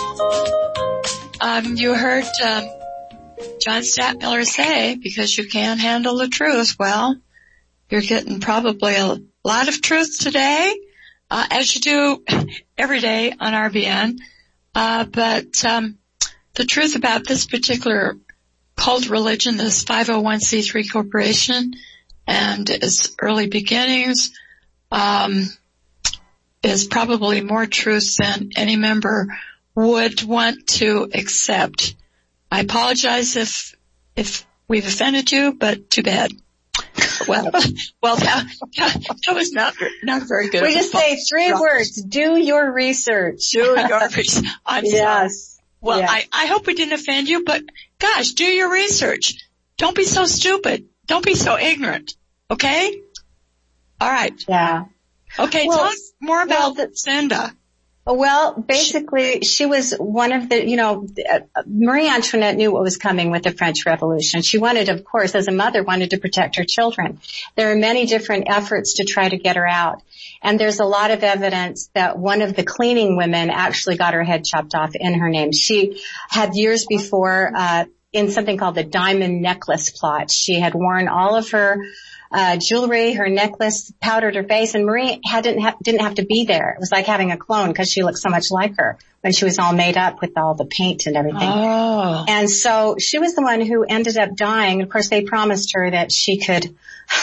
You heard John Stadtmiller say, because you can handle the truth. Well, you're getting probably a lot of truth today, as you do every day on RBN. But the truth about this particular cult religion, this 501c3 corporation, and its early beginnings, is probably more truth than any member would want to accept. I apologize if if we've offended you, but too bad. Well, that was not very good. We just say 3 words. Do your research. Do your research. I'm sorry. Well, yes. I hope we didn't offend you, but gosh, do your research. Don't be so stupid. Don't be so ignorant. Okay? All right. Yeah. Okay, tell us more about Lucinda. Well, basically, she was one of the, Marie Antoinette knew what was coming with the French Revolution. She wanted, of course, as a mother, wanted to protect her children. There are many different efforts to try to get her out. And there's a lot of evidence that one of the cleaning women actually got her head chopped off in her name. She had years before, in something called the Diamond Necklace Plot, she had worn all of her jewelry, her necklace, powdered her face, and Marie didn't have to be there. It was like having a clone because she looked so much like her when she was all made up with all the paint and everything. Oh. And so she was the one who ended up dying. Of course, they promised her that she could,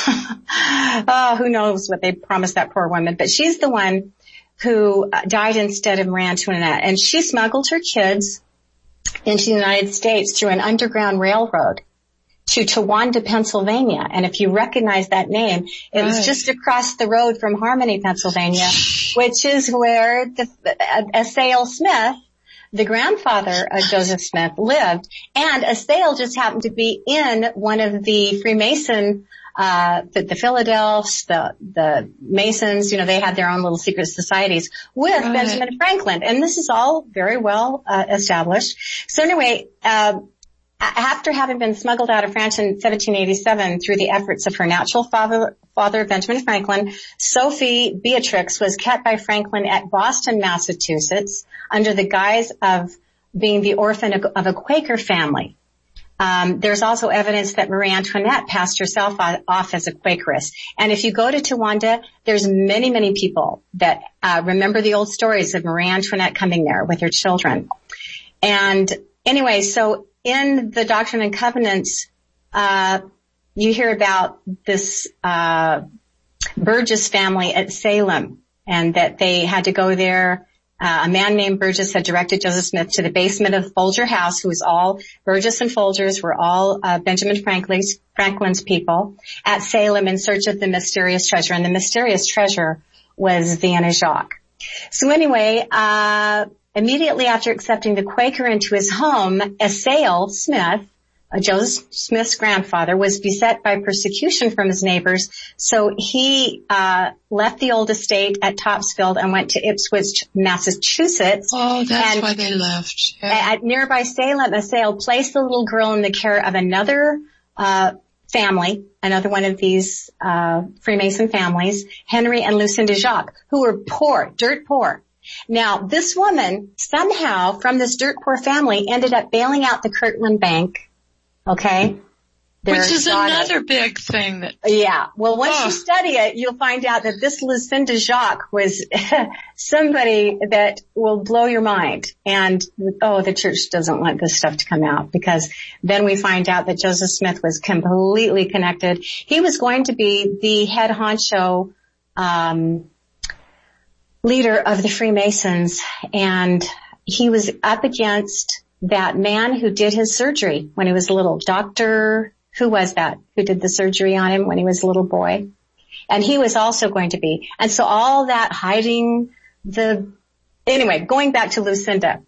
who knows what they promised that poor woman, but she's the one who died instead of Marie Antoinette. And she smuggled her kids into the United States through an underground railroad to Towanda, Pennsylvania. And if you recognize that name, it was just across the road from Harmony, Pennsylvania, which is where Assael Smith, the grandfather of Joseph Smith, lived. And Assael just happened to be in one of the Freemason, the Philadelphs, the Masons, they had their own little secret societies with Benjamin Franklin. And this is all very well established. So anyway, after having been smuggled out of France in 1787 through the efforts of her natural father, Benjamin Franklin, Sophie Beatrix was kept by Franklin at Boston, Massachusetts, under the guise of being the orphan of a Quaker family. There's also evidence that Marie Antoinette passed herself off as a Quakeress. And if you go to Towanda, there's many, many people that remember the old stories of Marie Antoinette coming there with her children. And anyway, so in the Doctrine and Covenants, you hear about this Burgess family at Salem, and that they had to go there. A man named Burgess had directed Joseph Smith to the basement of Folger House, who was all Burgess and Folgers were all Benjamin Franklin's people at Salem in search of the mysterious treasure, and the mysterious treasure was Vienna Jacques. So anyway, immediately after accepting the Quaker into his home, Assael Smith, Joseph Smith's grandfather, was beset by persecution from his neighbors. So he left the old estate at Topsfield and went to Ipswich, Massachusetts. Oh, that's why they left. Yeah. At nearby Salem, Assael placed the little girl in the care of another family, another one of these Freemason families, Henry and Lucinda Jacques, who were poor, dirt poor. Now, this woman somehow from this dirt poor family ended up bailing out the Kirtland Bank. Okay? Which is another big thing that... Yeah. Well, once you study it, you'll find out that this Lucinda Jacques was somebody that will blow your mind. And, the church doesn't want this stuff to come out, because then we find out that Joseph Smith was completely connected. He was going to be the head honcho, leader of the Freemasons, and he was up against that man who did his surgery when he was little. Who was that who did the surgery on him when he was a little boy? And he was also going to be. And so all that hiding anyway, going back to Lucinda,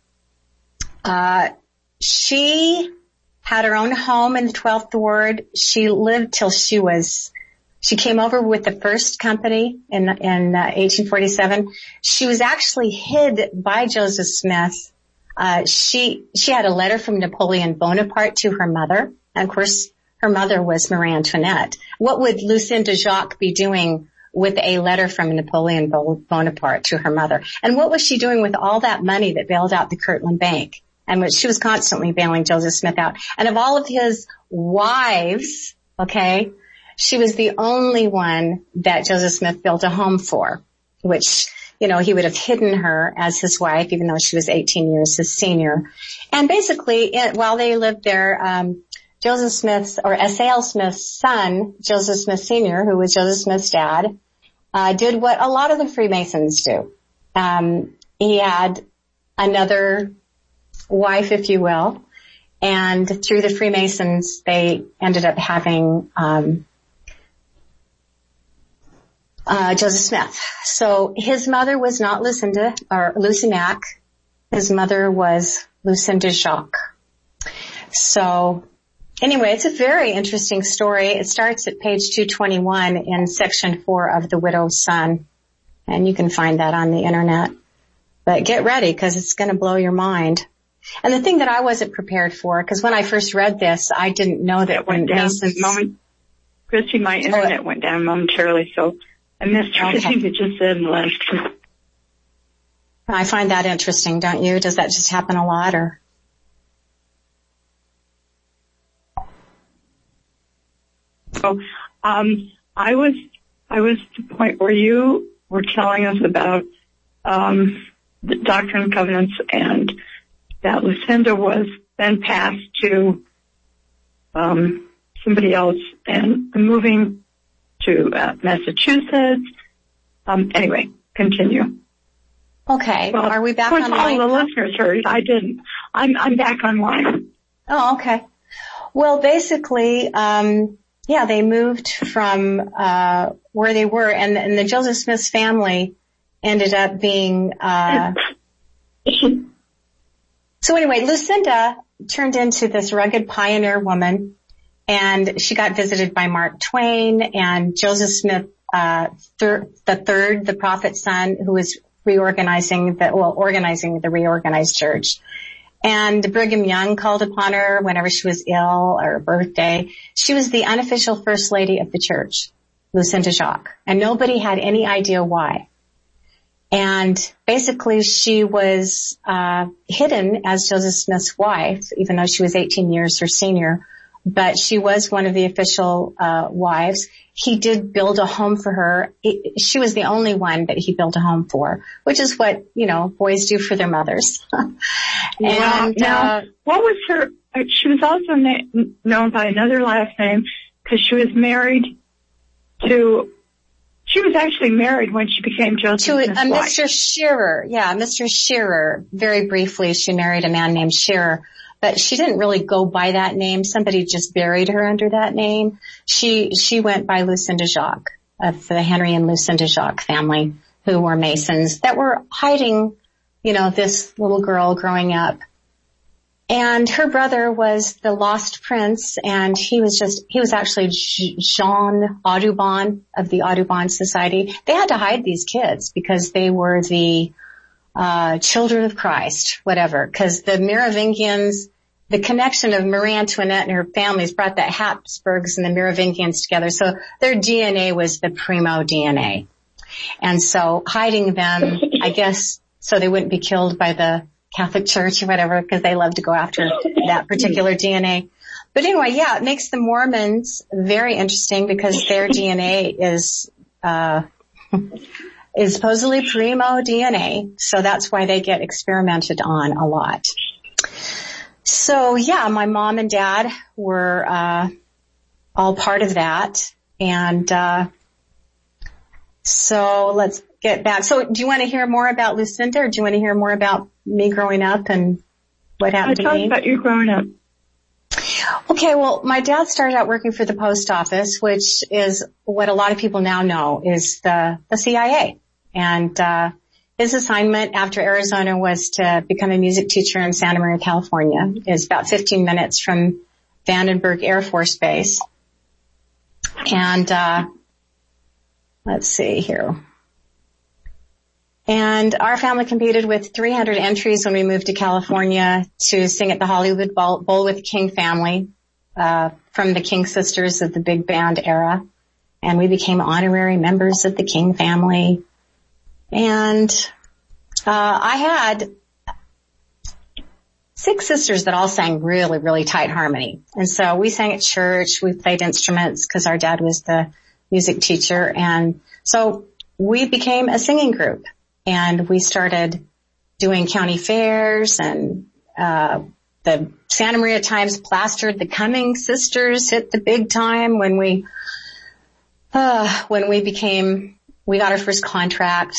she had her own home in the 12th Ward. She lived till she came over with the first company in 1847. She was actually hid by Joseph Smith. She had a letter from Napoleon Bonaparte to her mother. And of course, her mother was Marie Antoinette. What would Lucinda Jacques be doing with a letter from Napoleon Bonaparte to her mother? And what was she doing with all that money that bailed out the Kirtland Bank? And which she was constantly bailing Joseph Smith out. And of all of his wives, she was the only one that Joseph Smith built a home for, which, he would have hidden her as his wife, even though she was 18 years his senior. And basically, while they lived there, Assael Smith's son, Joseph Smith Sr., who was Joseph Smith's dad, did what a lot of the Freemasons do. He had another wife, if you will, And through the Freemasons, they ended up having Joseph Smith. So his mother was not Lucinda or Lucy Mack. His mother was Lucinda Jacques. So anyway, it's a very interesting story. It starts at page 221 in section 4 of The Widow's Son. And you can find that on the internet. But get ready, because it's going to blow your mind. And the thing that I wasn't prepared for, because when I first read this, I didn't know that when Masons... Christy, my internet went down momentarily, so I missed everything you just said in the last two. I find that interesting, don't you? Does that just happen a lot, or? So, I was to the point where you were telling us about, the Doctrine and Covenants, and that Lucinda was then passed to, somebody else and moving to, Massachusetts. Anyway, continue. Okay. Well, are we back online? All the listeners heard. I didn't. I'm back online. Oh, okay. Well, basically, they moved from, where they were, and the Joseph Smith family ended up being, so anyway, Lucinda turned into this rugged pioneer woman, and she got visited by Mark Twain and Joseph Smith, the prophet's son, who was organizing the reorganized church. And Brigham Young called upon her whenever she was ill or her birthday. She was the unofficial first lady of the church, Lucinda Jacques, and nobody had any idea why. And basically she was hidden as Joseph Smith's wife, even though she was 18 years her senior. But she was one of the official wives. He did build a home for her. She was the only one that he built a home for, which is what, boys do for their mothers. And now, what was her? She was also known by another last name because she was married to. She was actually married when she became Joseph Smith's wife. Mr. Shearer. Yeah, Mr. Shearer. Very briefly, she married a man named Shearer. But she didn't really go by that name. Somebody just buried her under that name. She went by Lucinda Jacques, of the Henry and Lucinda Jacques family, who were Masons that were hiding, this little girl growing up. And her brother was the Lost Prince, and he was actually Jean Audubon of the Audubon Society. They had to hide these kids because they were the children of Christ, whatever, because the Merovingians, the connection of Marie Antoinette and her families brought the Habsburgs and the Merovingians together. So their DNA was the primo DNA. And so hiding them, I guess, so they wouldn't be killed by the Catholic Church or whatever, because they love to go after that particular DNA. But anyway, it makes the Mormons very interesting because their DNA is supposedly primo DNA, so that's why they get experimented on a lot. So my mom and dad were all part of that, and so let's get back. So do you want to hear more about Lucinda, or do you want to hear more about me growing up and what happened to me? Talk about you growing up. Okay, well, my dad started out working for the post office, which is what a lot of people now know is the CIA. And his assignment after Arizona was to become a music teacher in Santa Maria, California. It's about 15 minutes from Vandenberg Air Force Base. And let's see here. And our family competed with 300 entries when we moved to California to sing at the Hollywood Bowl with the King family, from the King sisters of the big band era. And we became honorary members of the King family. And, I had 6 sisters that all sang really, really tight harmony. And so we sang at church. We played instruments because our dad was the music teacher. And so we became a singing group. And we started doing county fairs, and the Santa Maria Times plastered the Cumming sisters hit the big time when we got our first contract,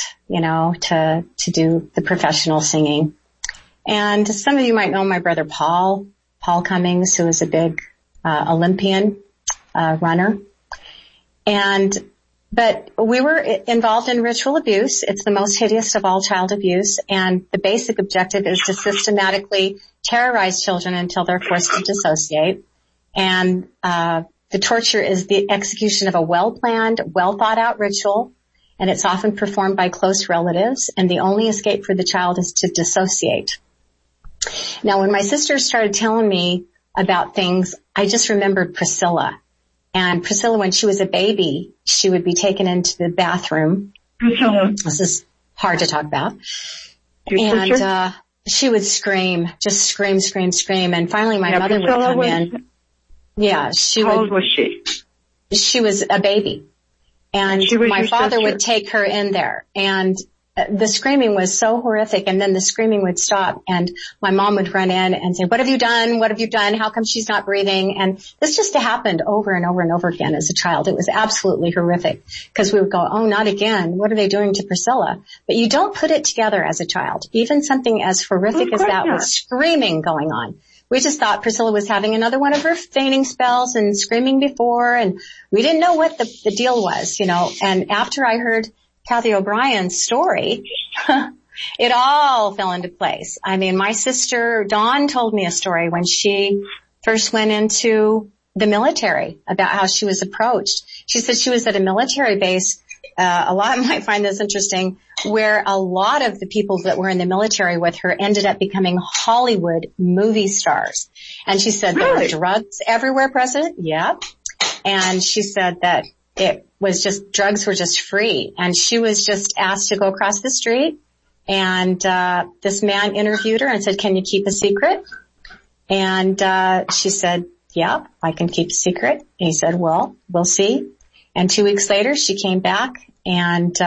to do the professional singing. And some of you might know my brother Paul Paul Cummings, who was a big Olympian runner. But we were involved in ritual abuse. It's the most hideous of all child abuse, and the basic objective is to systematically terrorize children until they're forced to dissociate. And the torture is the execution of a well-planned, well-thought-out ritual, and it's often performed by close relatives, and the only escape for the child is to dissociate. Now, when my sisters started telling me about things, I just remembered Priscilla. And Priscilla, when she was a baby, she would be taken into the bathroom. Priscilla. This is hard to talk about. Your sister? She would scream, just scream. And finally my mother would come in. Yeah, How old was she? She was a baby. And my father would take her in there. And the screaming was so horrific, and then the screaming would stop, and my mom would run in and say, what have you done? What have you done? How come she's not breathing? And this just happened over and over and over again as a child. It was absolutely horrific, because we would go, oh, not again. What are they doing to Priscilla? But you don't put it together as a child. Even something as horrific as that with screaming going on. We just thought Priscilla was having another one of her fainting spells and screaming before, and we didn't know what the deal was, you know. And after I heard Kathy O'Brien's story, it all fell into place. I mean, my sister Dawn told me a story when she first went into the military about how she was approached. She said she was at a military base. A lot might find this interesting, where a lot of the people that were in the military with her ended up becoming Hollywood movie stars. And she said there were drugs everywhere present. Yep. And she said that it was just, drugs were just free. And she was just asked to go across the street. And this man interviewed her and said, can you keep a secret? And she said, yeah, I can keep a secret. And he said, well, we'll see. And 2 weeks later, she came back, and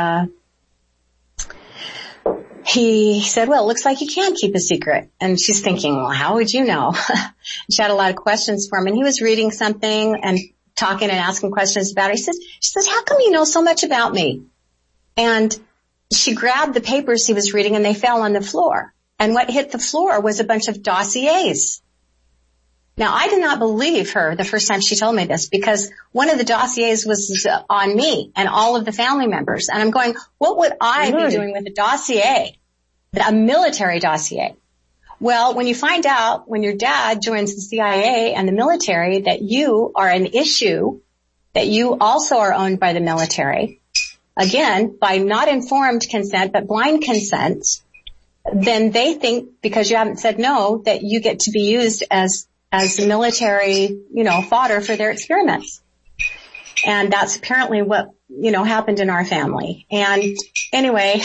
he said, well, it looks like you can keep a secret. And she's thinking, well, how would you know? She had a lot of questions for him, and he was reading something and talking and asking questions about it. She says, how come you know so much about me? And she grabbed the papers he was reading, and they fell on the floor. And what hit the floor was a bunch of dossiers. Now, I did not believe her the first time she told me this, because one of the dossiers was on me and all of the family members. And I'm going, what would I be doing with a dossier, a military dossier? Well, when you find out when your dad joins the CIA and the military that you are an issue, that you also are owned by the military, again, by not informed consent, but blind consent, then they think, because you haven't said no, that you get to be used as military, fodder for their experiments. And that's apparently what, happened in our family. And anyway,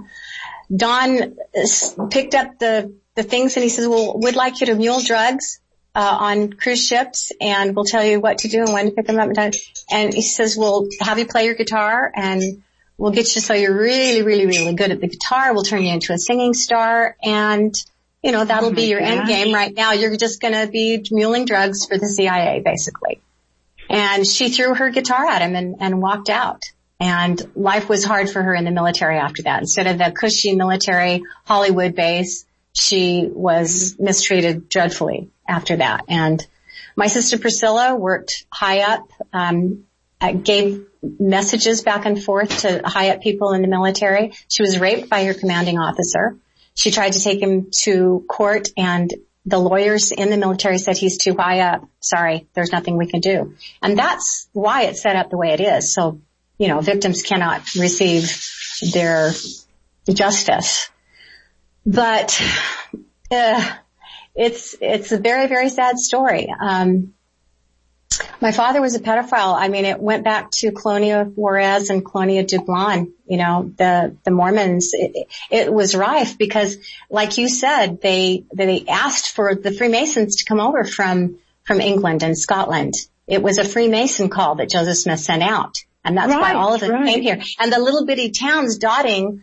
Don picked up the things, and he says, well, we'd like you to mule drugs on cruise ships, and we'll tell you what to do and when to pick them up. And he says, we'll have you play your guitar, and we'll get you so you're really, really, really good at the guitar. We'll turn you into a singing star, and that'll be your end game. Right now, you're just going to be muling drugs for the CIA, basically. And she threw her guitar at him and walked out. And life was hard for her in the military after that. Instead of the cushy military Hollywood base, she was mistreated dreadfully after that. And my sister Priscilla worked high up, gave messages back and forth to high up people in the military. She was raped by her commanding officer. She tried to take him to court, and the lawyers in the military said he's too high up. Sorry, there's nothing we can do. And that's why it's set up the way it is. So, victims cannot receive their justice. But it's a very, very sad story. My father was a pedophile. I mean, it went back to Colonia Juarez and Colonia Dublin, the Mormons. It was rife because, like you said, they asked for the Freemasons to come over from England and Scotland. It was a Freemason call that Joseph Smith sent out. And that's why all of them came here. And the little bitty towns dotting,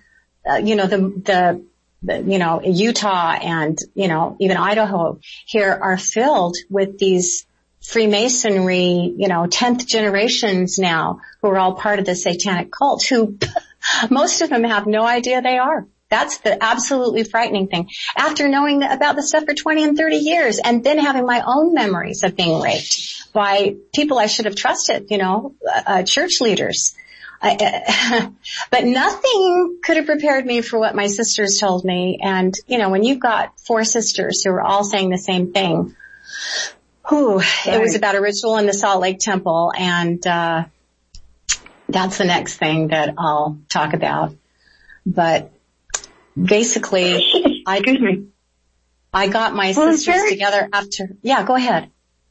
Utah and, even Idaho here are filled with these Freemasonry, 10th generations now, who are all part of the satanic cult, who most of them have no idea they are. That's the absolutely frightening thing. After knowing about the stuff for 20 and 30 years and then having my own memories of being raped by people I should have trusted, church leaders. But nothing could have prepared me for what my sisters told me. And, when you've got 4 sisters who are all saying the same thing, it was about a ritual in the Salt Lake Temple. And, that's the next thing that I'll talk about. But basically, I got my sisters together after, go ahead.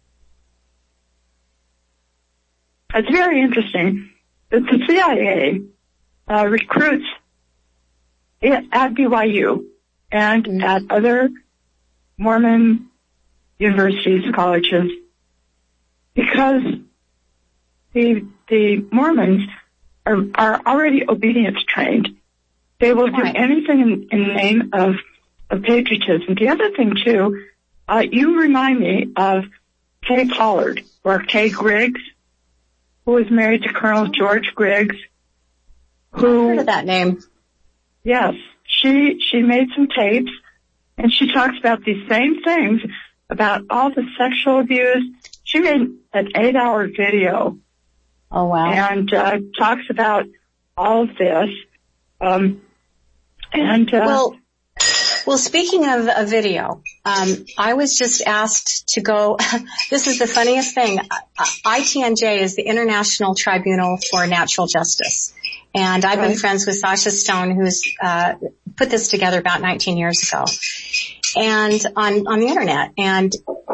It's very interesting. The CIA recruits at BYU and at other Mormon universities, colleges, because the Mormons are already obedience trained. They will do anything in the name of patriotism. The other thing too, you remind me of Kay Pollard or Kay Griggs, who was married to Colonel George Griggs. I've heard of that name. Yes. She made some tapes and she talks about these same things, about all the sexual abuse. She made an 8-hour video. Oh wow. And talks about all of this. Well, speaking of a video, I was just asked to go. This is the funniest thing. ITNJ is the International Tribunal for Natural Justice. And I've been friends with Sasha Stone, who's put this together about 19 years ago, and on the internet. And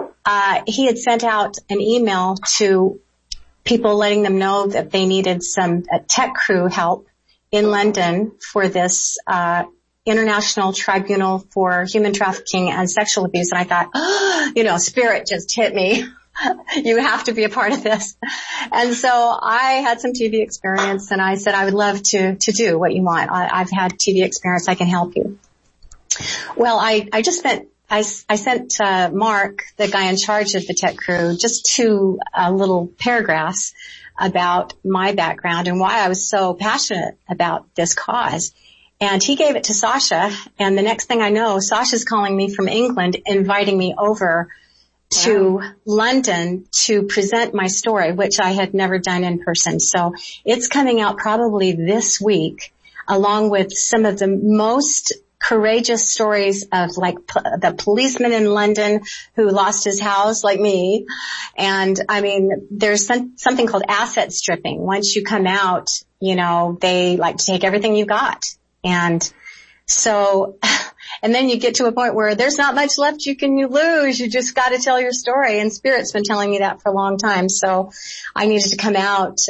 he had sent out an email to people letting them know that they needed some tech crew help in London for this International Tribunal for Human Trafficking and Sexual Abuse. And I thought, spirit just hit me. You have to be a part of this. And so I had some TV experience and I said, I would love to do what you want. I've had TV experience. I can help you. Well, I sent Mark, the guy in charge of the tech crew, just 2 little paragraphs about my background and why I was so passionate about this cause. And he gave it to Sasha, and the next thing I know, Sasha's calling me from England, inviting me over to London to present my story, which I had never done in person. So it's coming out probably this week, along with some of the most courageous stories of the policeman in London who lost his house like me. And there's something called asset stripping. Once you come out, they like to take everything you got. And so, and then you get to a point where there's not much left you can lose. You just got to tell your story. And Spirit's been telling me that for a long time. So I needed to come out,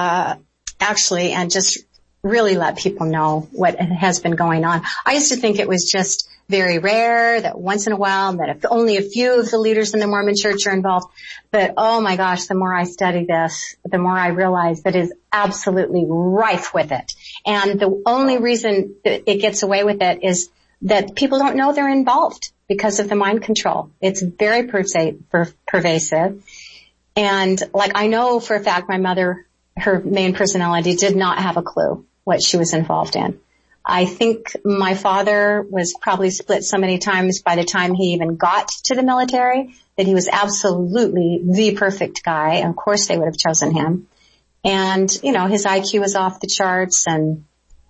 actually, and just really let people know what has been going on. I used to think it was just very rare, that once in a while, that if only a few of the leaders in the Mormon Church are involved. But oh my gosh, the more I study this, the more I realize that it is absolutely rife with it. And the only reason that it gets away with it is that people don't know they're involved because of the mind control. It's very pervasive. And I know for a fact my mother, her main personality, did not have a clue what she was involved in. I think my father was probably split so many times by the time he even got to the military that he was absolutely the perfect guy. And of course they would have chosen him. And, his IQ was off the charts, and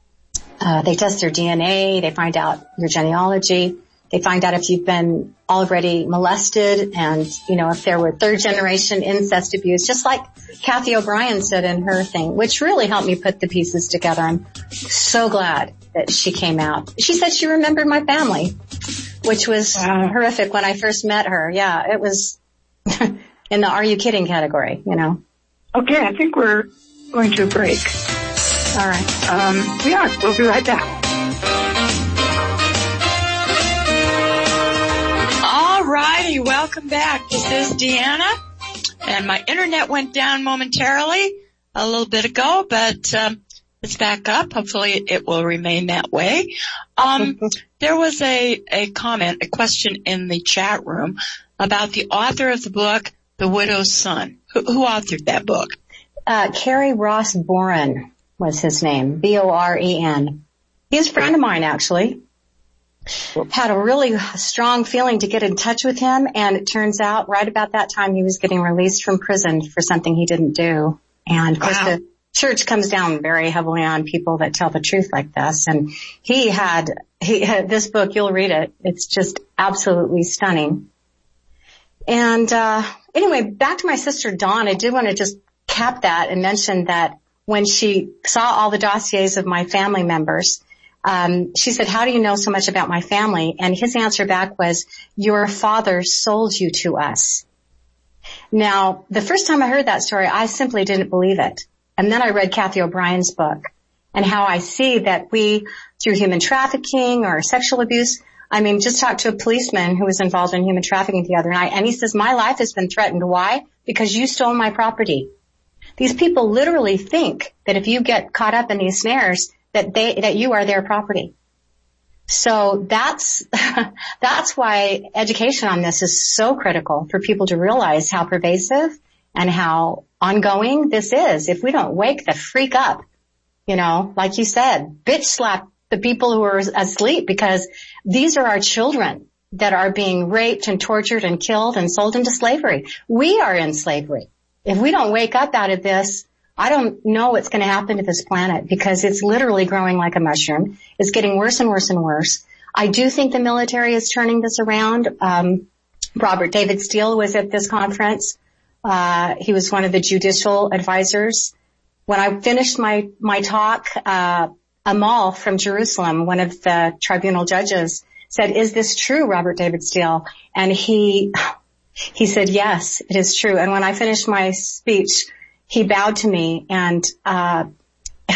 they test their DNA. They find out your genealogy. They find out if you've been already molested and, if there were 3rd generation incest abuse, just like Kathy O'Brien said in her thing, which really helped me put the pieces together. I'm so glad that she came out. She said she remembered my family, which was horrific when I first met her. Yeah, it was in the are you kidding category, Okay, I think we're going to a break. All right. We are. We'll be right back. All righty, welcome back. This is Deanna, and my internet went down momentarily a little bit ago, but it's back up. Hopefully it will remain that way. There was a question in the chat room about the author of the book, The Widow's Son. Who authored that book? Carrie Ross Boren was his name, Boren. He's a friend of mine, actually. Had a really strong feeling to get in touch with him, and it turns out right about that time he was getting released from prison for something he didn't do. And of course the church comes down very heavily on people that tell the truth like this. And he had this book, you'll read it. It's just absolutely stunning. And, anyway, back to my sister Dawn, I did want to just cap that and mention that when she saw all the dossiers of my family members, she said, how do you know so much about my family? And his answer back was, your father sold you to us. Now, the first time I heard that story, I simply didn't believe it. And then I read Kathy O'Brien's book and how I see that we, through human trafficking or sexual abuse, just talked to a policeman who was involved in human trafficking the other night, and he says, my life has been threatened. Why? Because you stole my property. These people literally think that if you get caught up in these snares, that you are their property. So that's why education on this is so critical for people to realize how pervasive and how ongoing this is. If we don't wake the freak up, like you said, bitch slap the people who are asleep, because these are our children that are being raped and tortured and killed and sold into slavery. We are in slavery. If we don't wake up out of this, I don't know what's going to happen to this planet, because it's literally growing like a mushroom. It's getting worse and worse and worse. I do think the military is turning this around. Robert David Steele was at this conference. He was one of the judicial advisors. When I finished my talk, Amal from Jerusalem, one of the tribunal judges, said, is this true, Robert David Steele? And he said, yes, it is true. And when I finished my speech, he bowed to me, and it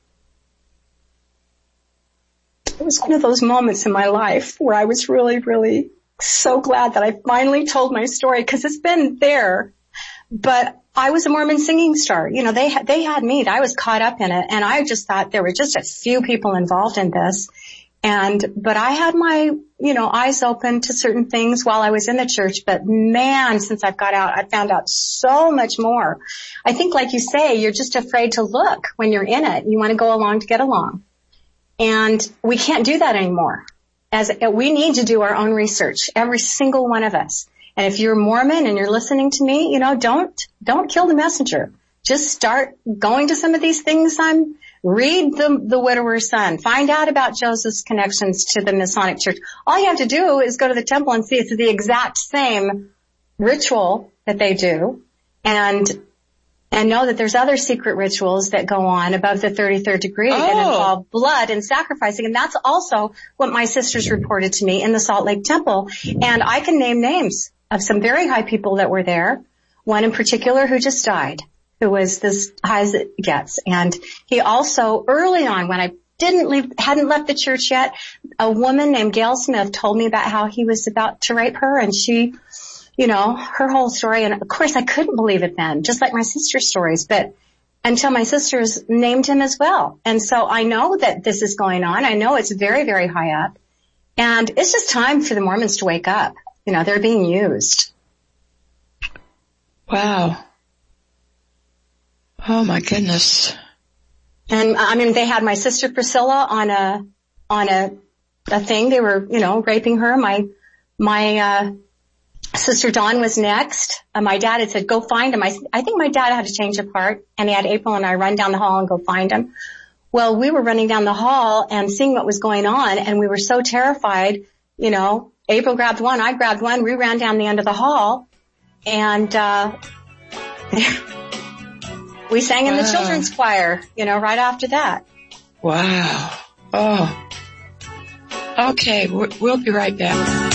was one of those moments in my life where I was really, really so glad that I finally told my story, because it's been there. But I was a Mormon singing star. They had me. I was caught up in it, and I just thought there were just a few people involved in this. But I had my, eyes open to certain things while I was in the church. But man, since I've got out, I found out so much more. I think, like you say, you're just afraid to look when you're in it. You want to go along to get along. And we can't do that anymore. We need to do our own research, every single one of us. And if you're Mormon and you're listening to me, don't kill the messenger. Just start going to some of these things. Read the Widower's Son. Find out about Joseph's connections to the Masonic Church. All you have to do is go to the temple and see it's the exact same ritual that they do, and know that there's other secret rituals that go on above the 33rd degree that involve blood and sacrificing. And that's also what my sisters reported to me in the Salt Lake Temple. And I can name names of some very high people that were there. One in particular who just died, who was as high as it gets. And he also, early on, when I hadn't left the church yet, a woman named Gail Smith told me about how he was about to rape her, and she, her whole story. And of course I couldn't believe it then, just like my sister's stories, but until my sisters named him as well. And so I know that this is going on. I know it's very, very high up. And it's just time for the Mormons to wake up. They're being used. Wow. Oh my goodness. And they had my sister Priscilla on a thing. They were, raping her. My sister Dawn was next. My dad had said, go find him. I think my dad had to change of heart, and he had April and I run down the hall and go find him. Well, we were running down the hall and seeing what was going on, and we were so terrified. April grabbed one, I grabbed one. We ran down the end of the hall, and we sang in the children's choir, right after that. Wow. Oh. Okay, we'll be right back.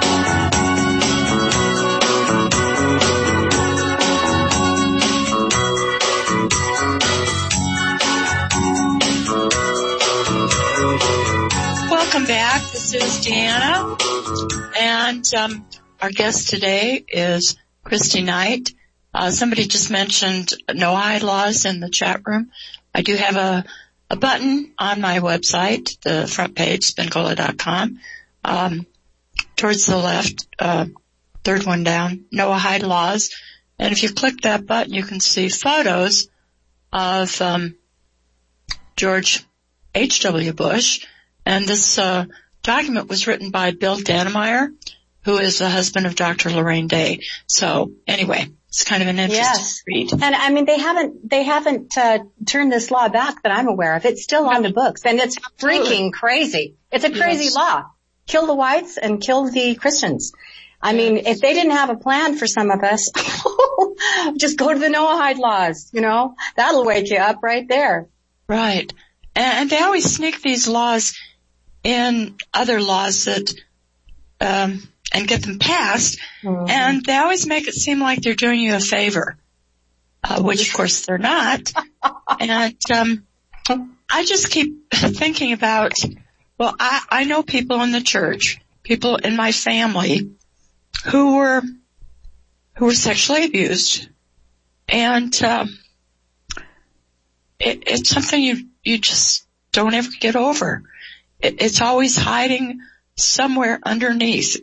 Welcome back. This is Deanna, and our guest today is Christy Knight. Somebody just mentioned no-hide laws in the chat room. I do have a button on my website, the front page, spincola.com. Towards the left, third one down, no-hide laws. And if you click that button, you can see photos of George H.W. Bush. And this document was written by Bill Dannemeyer, who is the husband of Dr. Lorraine Day. So anyway, it's kind of an interesting read. And I mean, they haven't turned this law back that I'm aware of. It's still on the books, and it's freaking crazy. It's a crazy law. Kill the whites and kill the Christians. I mean, if they didn't have a plan for some of us, just go to the Noahide laws, that'll wake you up right there. Right. And they always sneak these laws in other laws that, and get them passed. Mm-hmm. And they always make it seem like they're doing you a favor, which of course they're not. And, I just keep thinking about, well, I know people in the church, people in my family who were sexually abused, and it's something you just don't ever get over. It's always hiding somewhere underneath.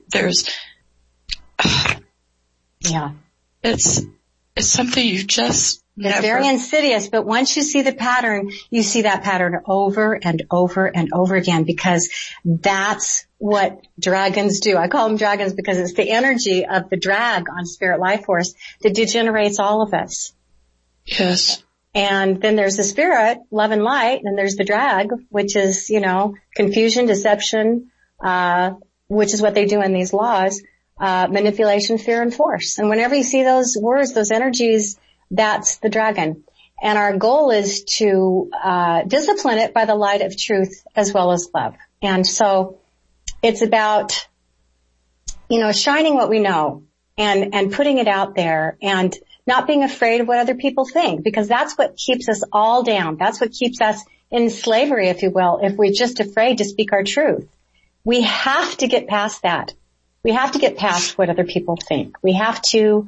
It's something you just never. It's very insidious, but once you see the pattern, you see that pattern over and over and over again, because that's what dragons do. I call them dragons because it's the energy of the drag on spirit life force that degenerates all of us. Yes. And then there's the spirit, love and light, and there's the drag, which is, confusion, deception, which is what they do in these laws, manipulation, fear, and force. And whenever you see those words, those energies, that's the dragon. And our goal is to discipline it by the light of truth as well as love. And so it's about, shining what we know and putting it out there and not being afraid of what other people think, because that's what keeps us all down. That's what keeps us in slavery, if you will, if we're just afraid to speak our truth. We have to get past that. We have to get past what other people think. We have to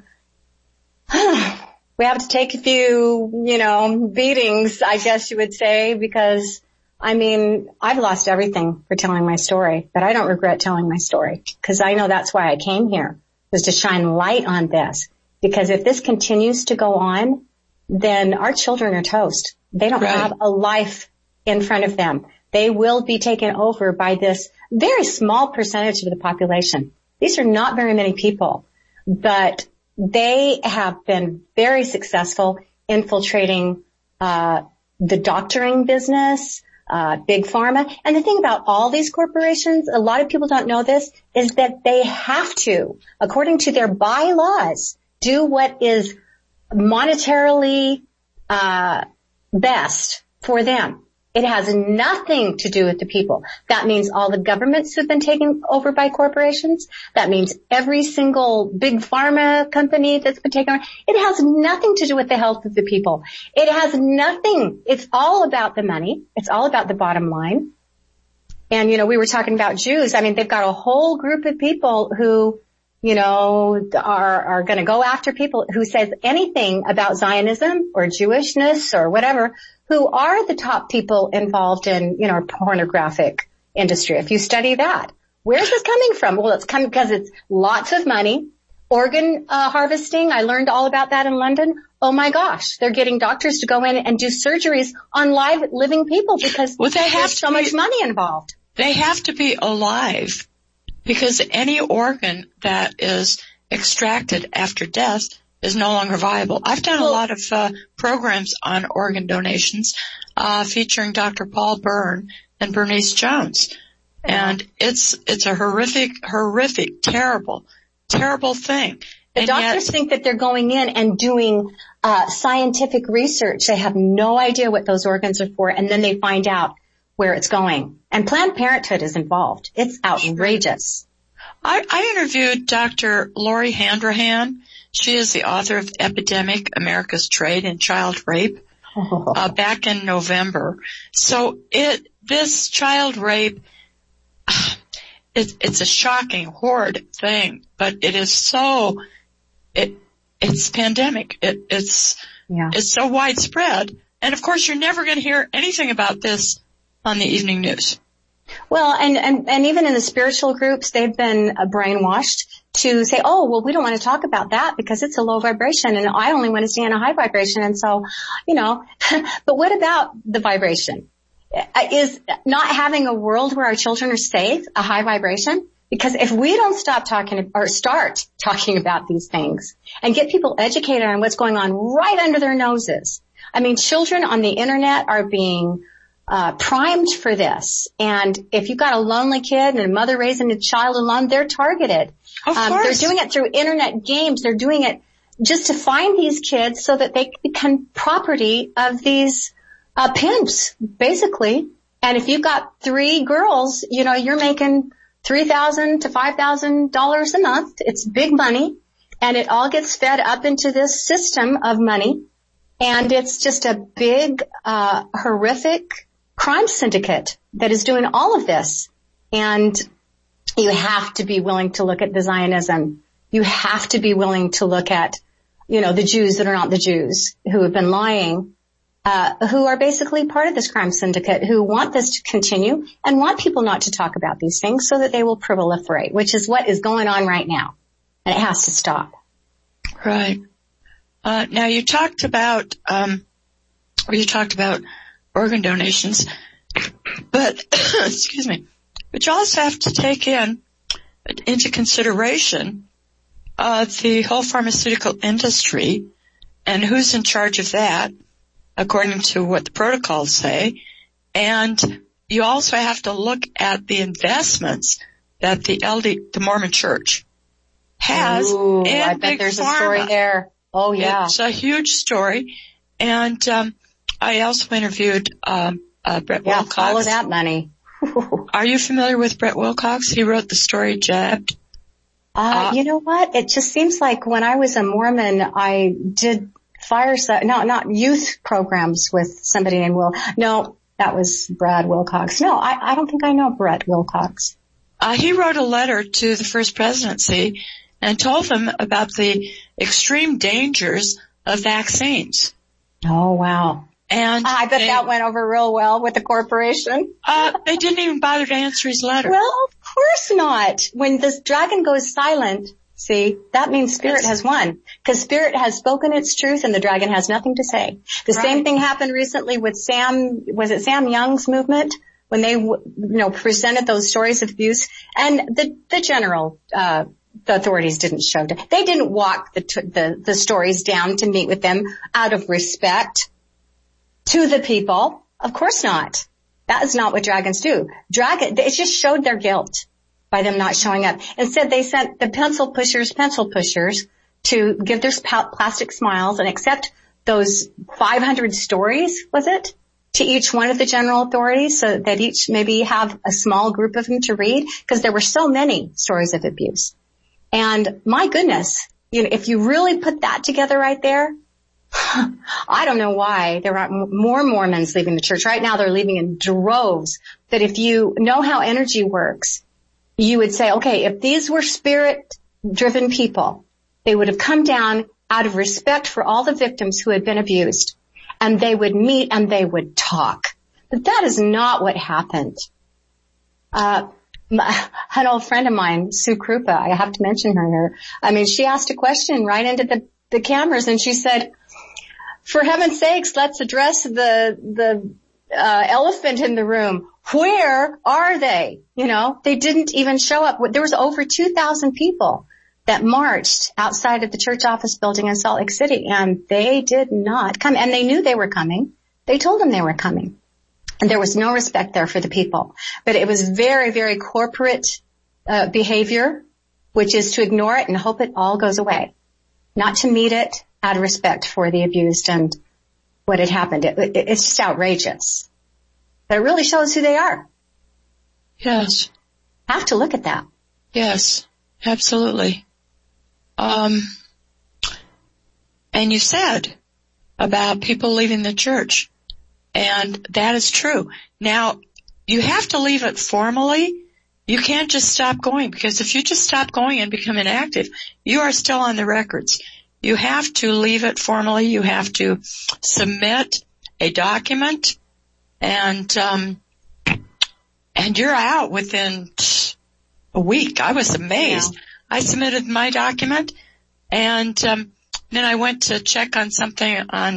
take a few, beatings, I guess you would say, because, I've lost everything for telling my story, but I don't regret telling my story, because I know that's why I came here, was to shine light on this. Because if this continues to go on, then our children are toast. They don't have a life in front of them. They will be taken over by this very small percentage of the population. These are not very many people, but they have been very successful infiltrating the doctoring business, big pharma. And the thing about all these corporations, a lot of people don't know this, is that they have to, according to their bylaws, do what is monetarily best for them. It has nothing to do with the people. That means all the governments have been taken over by corporations. That means every single big pharma company that's been taken over. It has nothing to do with the health of the people. It has nothing. It's all about the money. It's all about the bottom line. And, we were talking about Jews. They've got a whole group of people who, are going to go after people who says anything about Zionism or Jewishness or whatever, who are the top people involved in, pornographic industry. If you study that, where's this coming from? Well, it's coming because it's lots of money. Organ harvesting, I learned all about that in London. Oh my gosh, they're getting doctors to go in and do surgeries on live living people because there's so much money involved. They have to be alive. Because any organ that is extracted after death is no longer viable. I've done a lot of programs on organ donations featuring Dr. Paul Byrne and Bernice Jones. And it's a horrific, terrible thing. The doctors think that they're going in and doing scientific research. They have no idea what those organs are for, and then they find out where it's going. And Planned Parenthood is involved. It's outrageous. I interviewed Dr. Lori Handrahan. She is the author of Epidemic, America's Trade in Child Rape, back in November. So this child rape, it's a shocking, horrid thing, but it is it's pandemic. It's so widespread. And of course, you're never going to hear anything about this on the evening news. Well, and even in the spiritual groups, they've been brainwashed to say, oh, well, we don't want to talk about that because it's a low vibration and I only want to stay in a high vibration. And so, but what about the vibration? is not having a world where our children are safe, a high vibration. Because if we don't start talking about these things and get people educated on what's going on right under their noses. I mean, children on the internet are being primed for this. And if you've got a lonely kid and a mother raising a child alone, they're targeted. Of course. They're doing it through internet games. They're doing it just to find these kids so that they become property of these pimps, basically. And if you've got 3 girls, you're making $3,000 to $5,000 a month. It's big money, and it all gets fed up into this system of money. And it's just a big, horrific crime syndicate that is doing all of this. And you have to be willing to look at the Zionism. You have to be willing to look at, the Jews that are not the Jews who have been lying, who are basically part of this crime syndicate, who want this to continue and want people not to talk about these things so that they will proliferate, which is what is going on right now. And it has to stop. Right. Now you talked about organ donations, but, excuse me, but you also have to take into consideration, the whole pharmaceutical industry and who's in charge of that, according to what the protocols say. And you also have to look at the investments that the Mormon Church has. Ooh, in I bet Big there's Pharma. a story there. Oh, yeah. It's a huge story. And I also interviewed Brett Wilcox. Follow that money. Are you familiar with Brett Wilcox? He wrote the story Jabbed. You know what? It just seems like when I was a Mormon, I did not youth programs with somebody named No, that was Brad Wilcox. No, I don't think I know Brett Wilcox. He wrote a letter to the First Presidency and told them about the extreme dangers of vaccines. Oh, wow. And I bet that went over real well with the corporation. They didn't even bother to answer his letter. Well, of course not. When this dragon goes silent, see, that means Spirit has won. Because Spirit has spoken its truth and the dragon has nothing to say. The same thing happened recently with Sam Young's movement when they, presented those stories of abuse. And the general, the authorities didn't show it. They didn't walk the stories down to meet with them out of respect to the people. Of course not. That is not what dragons do. It just showed their guilt by them not showing up. Instead, they sent the pencil pushers to give their plastic smiles and accept those 500 stories, was it? To each one of the general authorities so that each maybe have a small group of them to read, because there were so many stories of abuse. And my goodness, if you really put that together right there, I don't know why there aren't more Mormons leaving the church. Right now they're leaving in droves. That if you know how energy works, you would say, okay, if these were Spirit-driven people, they would have come down out of respect for all the victims who had been abused, and they would meet and they would talk. But that is not what happened. An old friend of mine, Sue Krupa, I have to mention her here. I mean, she asked a question right into the cameras, and she said, for heaven's sakes, let's address the elephant in the room. Where are they? They didn't even show up. There was over 2,000 people that marched outside of the church office building in Salt Lake City, and they did not come. And they knew they were coming. They told them they were coming. And there was no respect there for the people. But it was very, very corporate behavior, which is to ignore it and hope it all goes away. Not to meet it out of respect for the abused and what had happened. It's just outrageous. But it really shows who they are. Yes. Have to look at that. Yes, absolutely. And you said about people leaving the church, and that is true. Now, you have to leave it formally. You can't just stop going, because if you just stop going and become inactive, you are still on the records. You have to leave it formally. You have to submit a document, and you're out within a week. I was amazed. Yeah. I submitted my document, and then I went to check on something on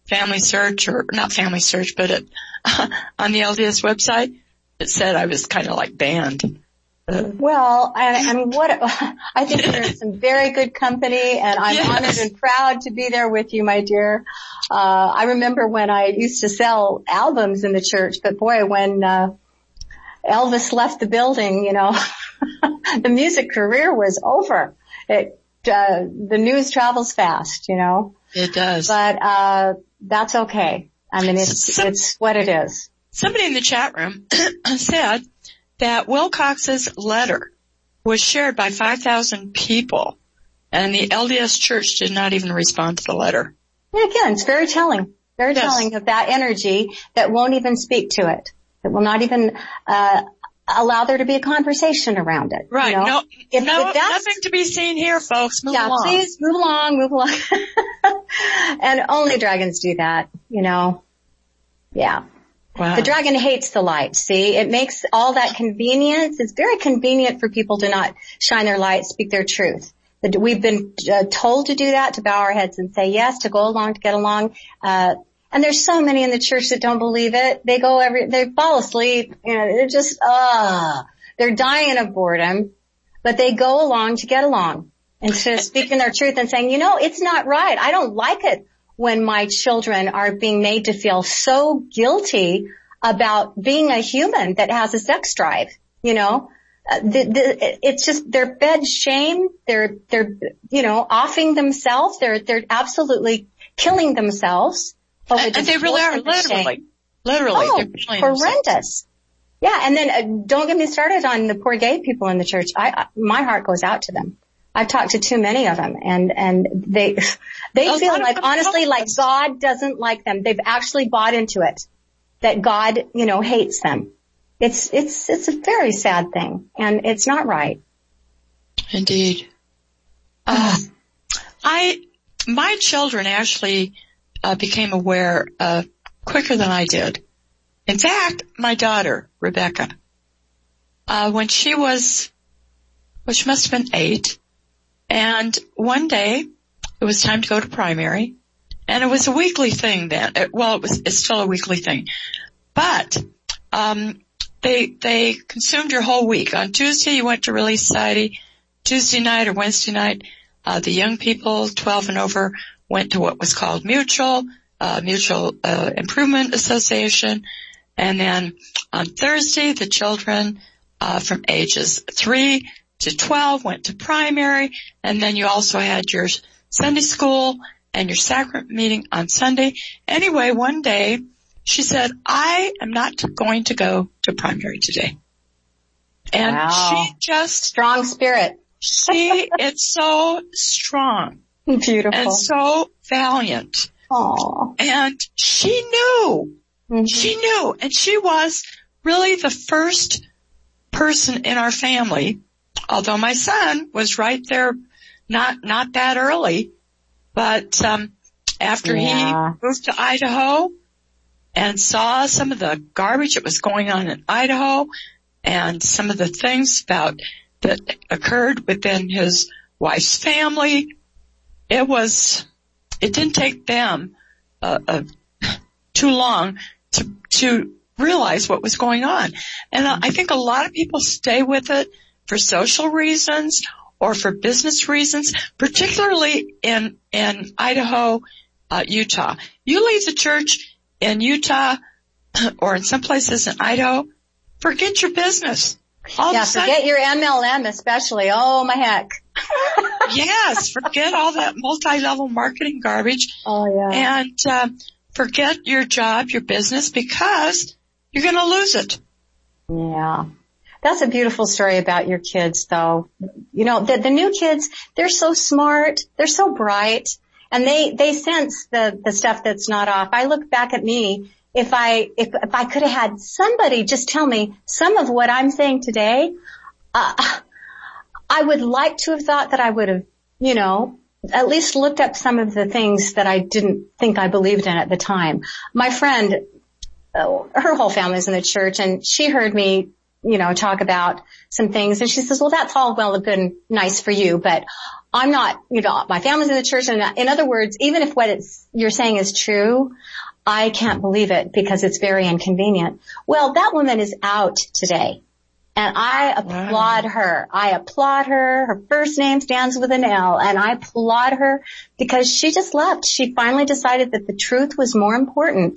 Family Search, or not Family Search, but on the LDS website, it said I was kind of like banned. Well, and what, I think you're in some very good company, and I'm honored and proud to be there with you, my dear. I remember when I used to sell albums in the church, but boy, when Elvis left the building, the music career was over. The news travels fast, It does. But that's okay. I mean, it's what it is. Somebody in the chat room said that Wilcox's letter was shared by 5,000 people, and the LDS Church did not even respond to the letter. And again, it's very telling of that energy that won't even speak to it, that will not even allow there to be a conversation around it. Right. Nothing to be seen here, folks. Move along. Please move along. And only dragons do that, Yeah. Wow. The dragon hates the light. See, it makes all that convenience. It's very convenient for people to not shine their light, speak their truth. We've been told to do that, to bow our heads and say yes, to go along, to get along. And there's so many in the church that don't believe it. They fall asleep. They're just, they're dying of boredom, but they go along to get along instead of speaking their truth and saying, it's not right. I don't like it when my children are being made to feel so guilty about being a human that has a sex drive, it's just, they're fed shame. They're offing themselves. They're absolutely killing themselves. And they really are, literally. Oh, horrendous. Yeah. And then, don't get me started on the poor gay people in the church. My heart goes out to them. I've talked to too many of them, and they feel like, honestly, like God doesn't like them. They've actually bought into it, that God, hates them. It's a very sad thing, and it's not right. Indeed. My children actually became aware quicker than I did. In fact, my daughter, Rebecca, when she must have been 8, and one day it was time to go to primary, and it was a weekly thing then. It's still a weekly thing, but they consumed your whole week. On Tuesday you went to Relief Society. Tuesday night or Wednesday night, the young people 12 and over went to what was called Mutual Improvement Association, and then on Thursday the children from ages 3 to 12 went to primary, and then you also had your Sunday school and your sacrament meeting on Sunday. Anyway, one day she said, I am not going to go to primary today. And wow. She just... Strong spirit. It's so strong. Beautiful. And so valiant. Aww. And she knew. Mm-hmm. She knew. And she was really the first person in our family, although my son was right there, not that early, but after he moved to Idaho and saw some of the garbage that was going on in Idaho and some of the things that occurred within his wife's family, it didn't take them too long to realize what was going on. And I think a lot of people stay with it for social reasons or for business reasons, particularly in Idaho, Utah. You leave the church in Utah or in some places in Idaho, forget your business. Forget your MLM especially. Oh, my heck. Yes, forget all that multi-level marketing garbage. Oh, yeah. And forget your job, your business, because you're going to lose it. Yeah. That's a beautiful story about your kids, though. The new kids, they're so smart, they're so bright, and they sense the stuff that's not off. I look back at me, if I could have had somebody just tell me some of what I'm saying today, I would like to have thought that I would have, at least looked up some of the things that I didn't think I believed in at the time. My friend, her whole family's in the church, and she heard me talk about some things. And she says, well, that's all well and good and nice for you, but I'm not, my family's in the church. And in other words, even if what you're saying is true, I can't believe it because it's very inconvenient. Well, that woman is out today. And I applaud her. I applaud her. Her first name stands with an L. And I applaud her because she just left. She finally decided that the truth was more important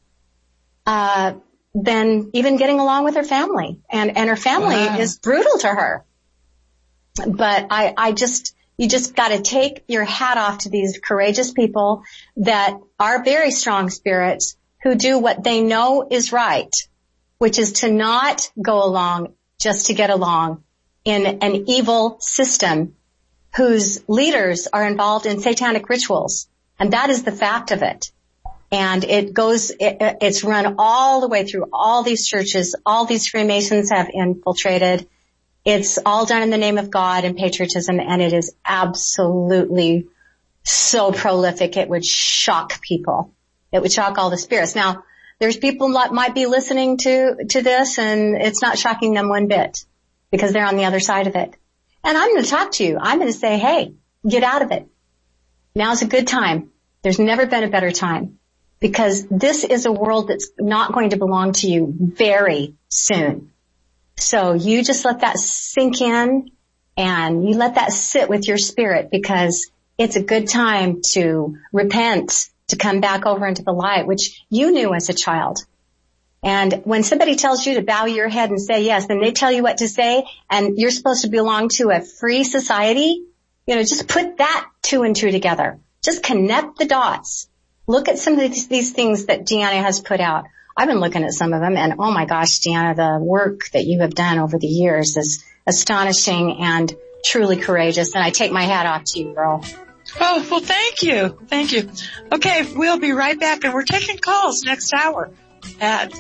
than even getting along with her family. And her family is brutal to her. But you just got to take your hat off to these courageous people that are very strong spirits who do what they know is right, which is to not go along just to get along in an evil system whose leaders are involved in satanic rituals. And that is the fact of it. And it's run all the way through all these churches. All these Freemasons have infiltrated. It's all done in the name of God and patriotism, and it is absolutely so prolific it would shock people. It would shock all the spirits. Now, there's people that might be listening to this, and it's not shocking them one bit because they're on the other side of it. And I'm going to talk to you. I'm going to say, hey, get out of it. Now's a good time. There's never been a better time because this is a world that's not going to belong to you very soon. So you just let that sink in and you let that sit with your spirit because it's a good time to repent, to come back over into the light, which you knew as a child. And when somebody tells you to bow your head and say yes, then they tell you what to say, and you're supposed to belong to a free society, just put that 2 and 2 together. Just connect the dots. Look at some of these things that Deanna has put out. I've been looking at some of them, and oh my gosh, Deanna, the work that you have done over the years is astonishing and truly courageous, and I take my hat off to you, girl. Oh, well, thank you. Thank you. Okay, we'll be right back, and we're taking calls next hour at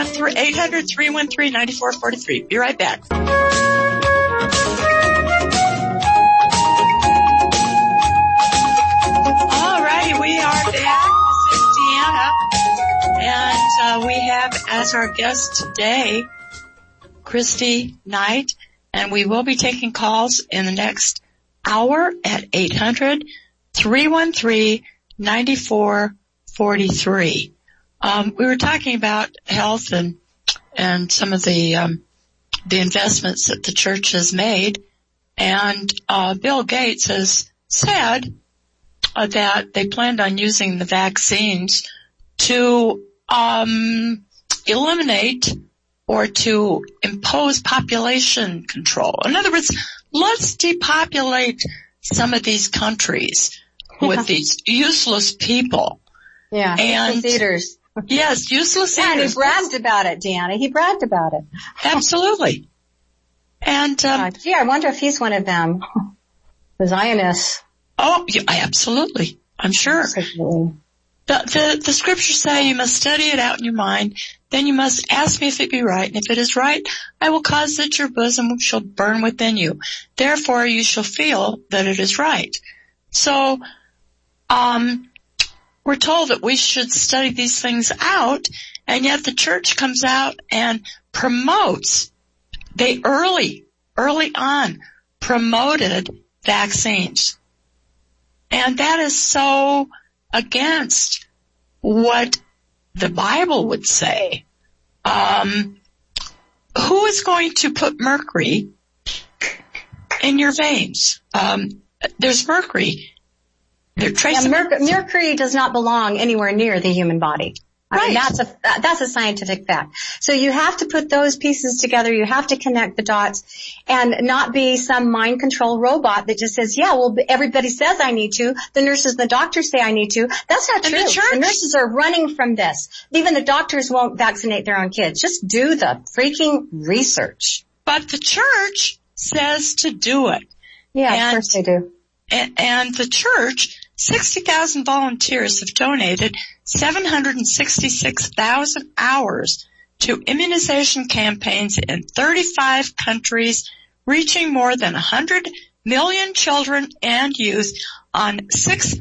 800-313-9443. Be right back. All righty, we are back. This is Deanna, and we have as our guest today Christy Knight, and we will be taking calls in the next hour at 800-313-9443. We were talking about health and some of the investments that the church has made, and Bill Gates has said that they planned on using the vaccines to eliminate or to impose population control. In other words, let's depopulate some of these countries with these useless people. Yeah, and useless eaters. Yes, useless eaters. And he bragged about it, Deanna. He bragged about it. Absolutely. And gee, I wonder if he's one of them. The Zionists. Oh, yeah, absolutely. I'm sure. Absolutely. The scriptures say you must study it out in your mind. Then you must ask me if it be right. And if it is right, I will cause that your bosom shall burn within you. Therefore you shall feel that it is right. So, we're told that we should study these things out, and yet the church comes out and promotes. They early on promoted vaccines. And that is so against what the Bible would say. Who is going to put mercury in your veins? There's mercury. Mercury does not belong anywhere near the human body. I mean, that's a scientific fact. So you have to put those pieces together. You have to connect the dots and not be some mind control robot that just says, yeah, well, everybody says I need to. The nurses and the doctors say I need to. That's not true. The nurses are running from this. Even the doctors won't vaccinate their own kids. Just do the freaking research. But the church says to do it. Yeah, of course they do. And the church, 60,000 volunteers have donated 766,000 hours to immunization campaigns in 35 countries, reaching more than 100 million children and youth on 6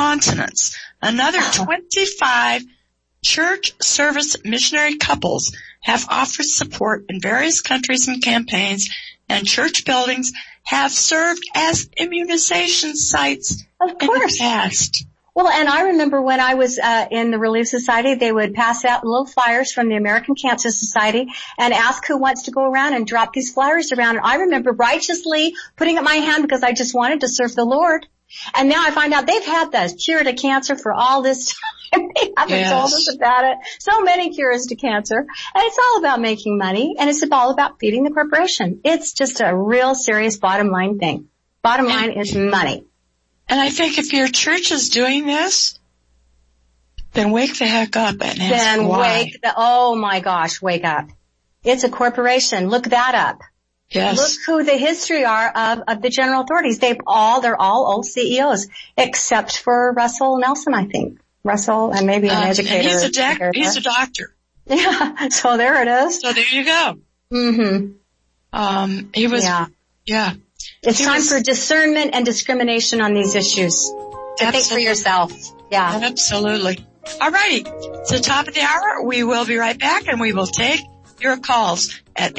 continents. Another 25 church service missionary couples have offered support in various countries and campaigns, and church buildings have served as immunization sites Of course. in the past. Well, and I remember when I was in the Relief Society, they would pass out little flyers from the American Cancer Society and ask who wants to go around and drop these flyers around. And I remember righteously putting up my hand because I just wanted to serve the Lord. And now I find out they've had the cure to cancer for all this time. They haven't told us about it. So many cures to cancer. And it's all about making money, and it's all about feeding the corporation. It's just a real serious bottom line thing. Bottom line is money. And I think if your church is doing this, then wake the heck up and ask why. Oh my gosh, wake up. It's a corporation. Look that up. Yes. Look who the history are of the general authorities. They're all old CEOs, except for Russell Nelson, I think. Russell, and maybe an educator. He's a doctor. Yeah. So there it is. So there you go. Mm-hmm. He was, yeah. It's time for discernment and discrimination on these issues. To think for yourself. Yeah. Absolutely. All righty. It's the top of the hour. We will be right back, and we will take your calls at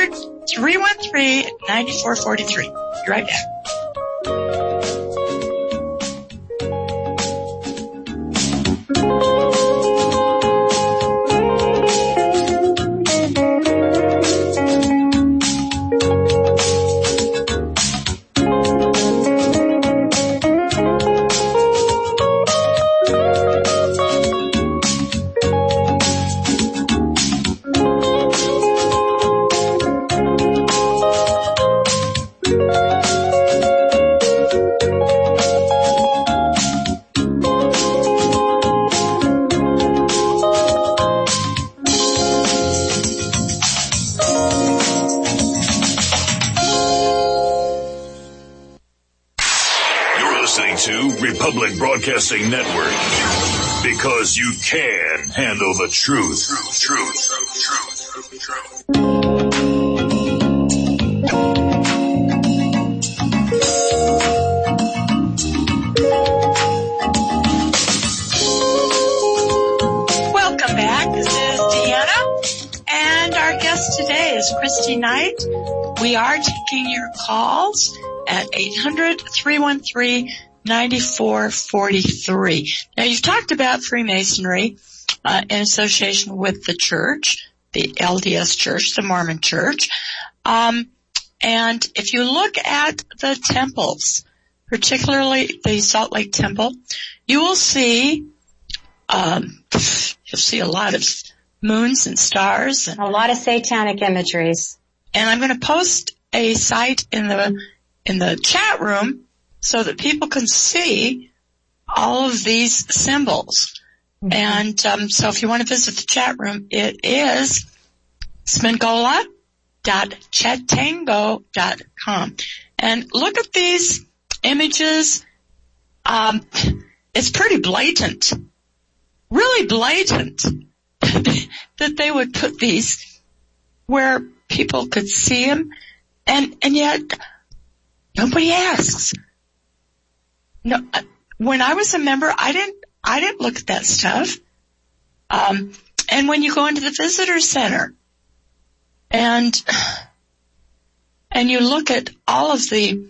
800-313-9443. Be right back. Republic Broadcasting Network, because you can handle the truth. Welcome back. This is Deanna, and our guest today is Christy Knight. We are taking your calls at 800-313-9443. Now, you've talked about Freemasonry in association with the church, the LDS Church, the Mormon Church. And if you look at the temples, particularly the Salt Lake Temple, you will see you'll see a lot of moons and stars. And a lot of satanic imageries. And I'm going to post a site in the chat room so that people can see all of these symbols. Mm-hmm. And so if you want to visit the chat room, it is smingola.chatango.com. And look at these images. It's pretty blatant, really blatant, that they would put these where people could see them, and yet nobody asks. No, when I was a member, I didn't look at that stuff. And when you go into the visitor center and you look at all of the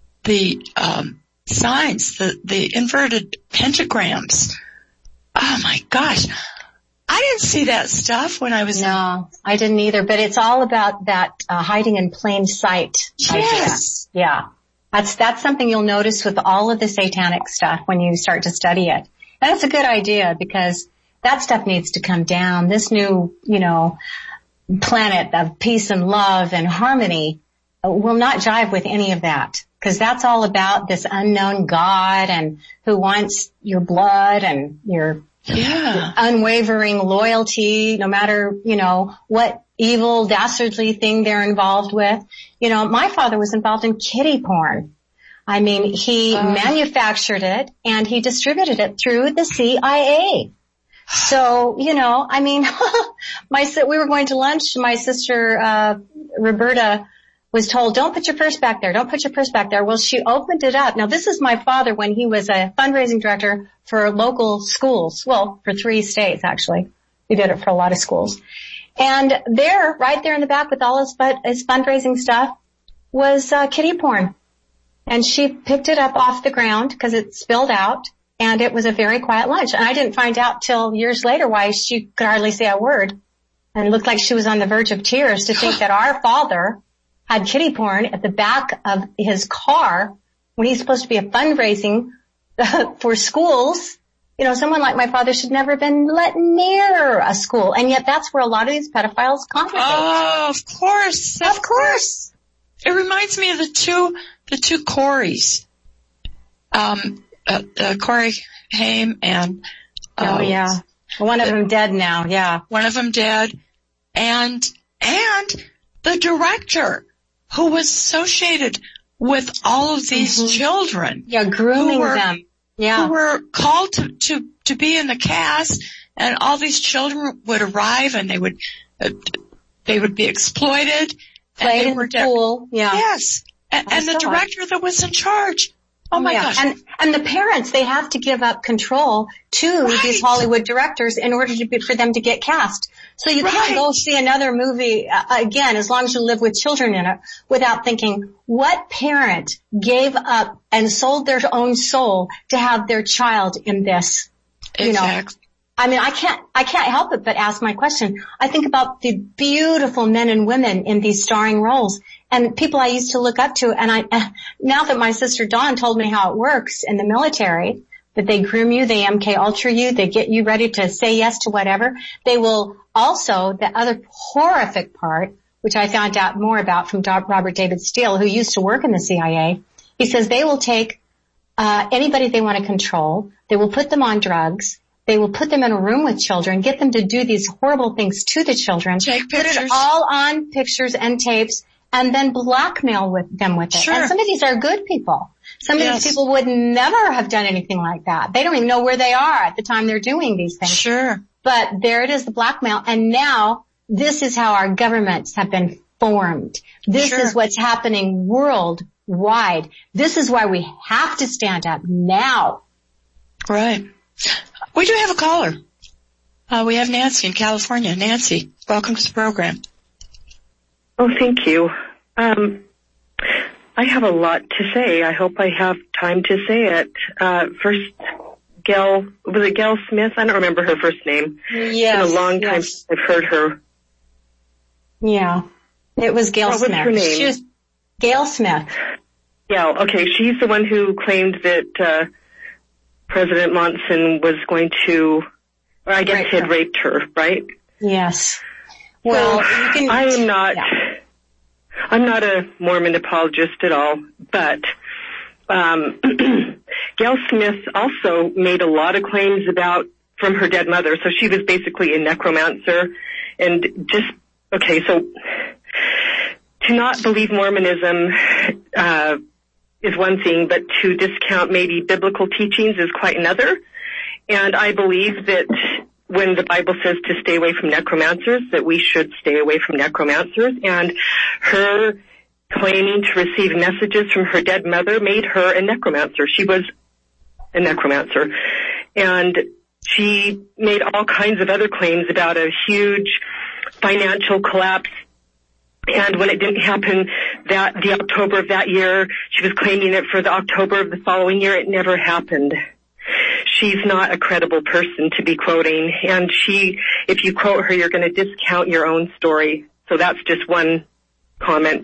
signs, the inverted pentagrams, oh my gosh. I didn't see that stuff when I was... No, I didn't either, but it's all about that hiding in plain sight Yes. idea. Yeah. That's something you'll notice with all of the satanic stuff when you start to study it. And that's a good idea because that stuff needs to come down. This new, planet of peace and love and harmony will not jive with any of that, because that's all about this unknown God and who wants your blood and your unwavering loyalty, no matter, what evil, dastardly thing they're involved with. My father was involved in kiddie porn. I mean, he manufactured it and he distributed it through the CIA. So, we were going to lunch. My sister, Roberta, was told, don't put your purse back there. Don't put your purse back there. Well, she opened it up. Now, this is my father when he was a fundraising director for local schools. Well, for 3 states, actually. He did it for a lot of schools. And right there in the back with all his fundraising stuff was kiddie porn. And she picked it up off the ground because it spilled out, and it was a very quiet lunch. And I didn't find out till years later why she could hardly say a word and looked like she was on the verge of tears to think that our father had kiddie porn at the back of his car when he's supposed to be a fundraising for schools. You know, someone like my father should never have been let near a school. And yet that's where a lot of these pedophiles congregate. Oh, of course. Of course. It reminds me of the two Coreys. Corey Haim and, oh yeah. One of them dead now. Yeah. One of them dead. And the director who was associated with all of these children. Yeah, grooming them. Yeah. Who were called to be in the cast, and all these children would arrive and they would be exploited. Played in the pool. Yeah. Yes. And the director that was in charge. Oh my gosh. And the parents, they have to give up control to these Hollywood directors in order for them to get cast. So you can't go see another movie, again, as long as you live with children in it, without thinking, what parent gave up and sold their own soul to have their child in this? You know, I mean, I can't help it but ask my question. I think about the beautiful men and women in these starring roles and people I used to look up to. And now that my sister Dawn told me how it works in the military, that they groom you, they MK Ultra you, they get you ready to say yes to whatever. They will also, the other horrific part, which I found out more about from Robert David Steele, who used to work in the CIA. He says they will take anybody they want to control. They will put them on drugs. They will put them in a room with children, get them to do these horrible things to the children, take pictures, put it all on pictures and tapes, and then blackmail them with it. Sure. And some of these are good people. Some of these people would never have done anything like that. They don't even know where they are at the time they're doing these things. Sure. But there it is, the blackmail. And now this is how our governments have been formed. This is what's happening worldwide. This is why we have to stand up now. Right. We do have a caller. We have Nancy in California. Nancy, welcome to the program. Oh, thank you. I have a lot to say. I hope I have time to say it. First, was it Gail Smith? I don't remember her first name. Yes. It's been a long time since I've heard her. Yeah. It was Gail Smith. What's her name? She was Gail Smith. Yeah, okay. She's the one who claimed that President Monson was going to, or I guess had raped her, right? Yes. Well, I'm not a Mormon apologist at all, but Gail Smith also made a lot of claims from her dead mother. So she was basically a necromancer, and so to not believe Mormonism is one thing, but to discount maybe biblical teachings is quite another. And I believe that when the Bible says to stay away from necromancers, that we should stay away from necromancers. And her claiming to receive messages from her dead mother made her a necromancer. She was a necromancer. And she made all kinds of other claims about a huge financial collapse. And when it didn't happen the October of that year, she was claiming it for the October of the following year. It never happened. She's not a credible person to be quoting. And if you quote her, you're going to discount your own story. So that's just one comment.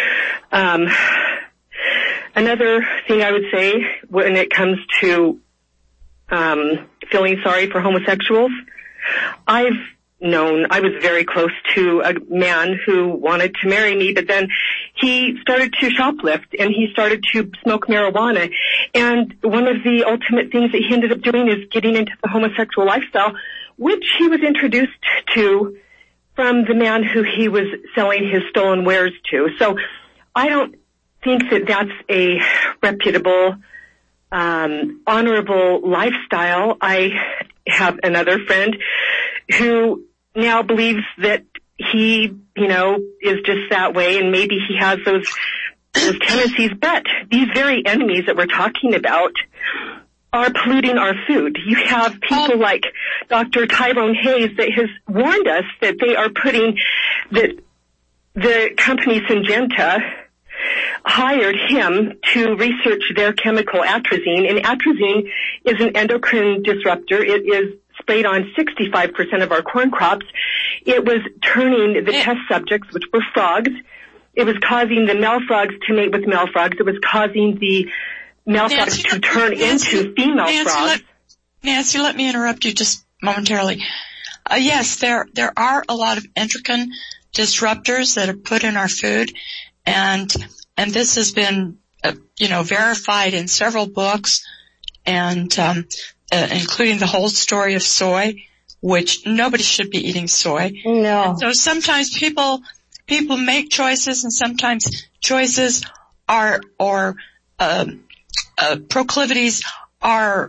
Another thing I would say when it comes to feeling sorry for homosexuals, I was very close to a man who wanted to marry me, but then he started to shoplift and he started to smoke marijuana. And one of the ultimate things that he ended up doing is getting into the homosexual lifestyle, which he was introduced to from the man who he was selling his stolen wares to. So I don't think that that's a reputable, honorable lifestyle. I have another friend who now believes that he, is just that way, and maybe he has those tendencies. But these very enemies that we're talking about, are polluting our food. You have people like Dr. Tyrone Hayes that has warned us that they are putting that the company Syngenta hired him to research their chemical atrazine, and atrazine is an endocrine disruptor. It is sprayed on 65% of our corn crops. It was turning the test subjects, which were frogs. It was causing the male frogs to mate with male frogs. It was causing the male frogs to turn into female frogs. Nancy, let me interrupt you just momentarily. Yes, there are a lot of endocrine disruptors that are put in our food, and this has been verified in several books, and including the whole story of soy, which nobody should be eating soy. No. And so sometimes people make choices, and sometimes choices or proclivities are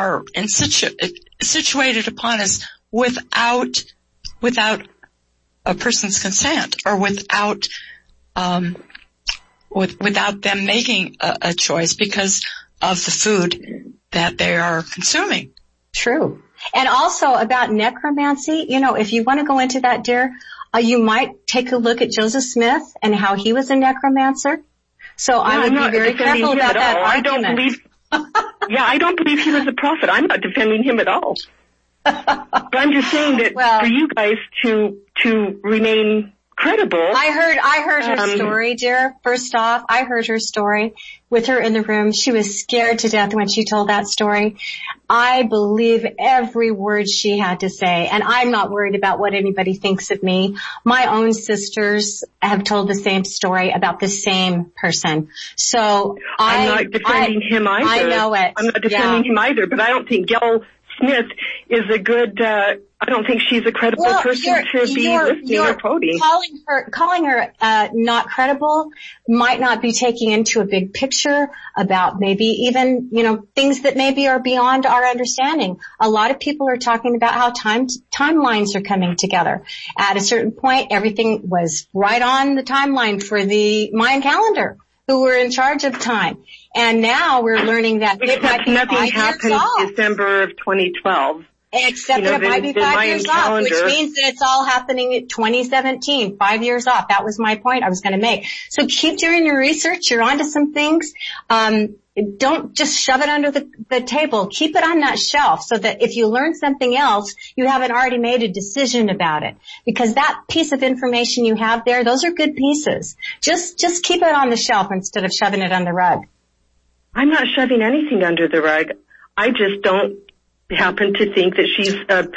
situated upon us without a person's consent, or without them making a choice because of the food that they are consuming. True. And also about necromancy, if you want to go into that, dear, you might take a look at Joseph Smith and how he was a necromancer. So I would be very careful about that argument. I don't believe he was a prophet. I'm not defending him at all. But I'm just saying that for you guys to remain credible. I heard her story, dear. First off, I heard her story with her in the room. She was scared to death when she told that story. I believe every word she had to say, and I'm not worried about what anybody thinks of me. My own sisters have told the same story about the same person. So I'm not defending him either. I know it. I'm not defending him either, but I don't think Gail Smith is a good, I don't think she's a credible person to be listening or quoting. Calling her not credible might not be taking into a big picture about maybe even, things that maybe are beyond our understanding. A lot of people are talking about how timelines are coming together. At a certain point, everything was right on the timeline for the Mayan calendar, who were in charge of time. And now we're learning that it might be 5 nothing years happened off. December of 2012. Except that it might be 5 years off, which means that it's all happening in 2017, 5 years off. That was my point I was going to make. So keep doing your research. You're onto some things. Don't just shove it under the table. Keep it on that shelf so that if you learn something else, you haven't already made a decision about it. Because that piece of information you have there, those are good pieces. Just keep it on the shelf instead of shoving it on the rug. I'm not shoving anything under the rug. I just don't happen to think that she's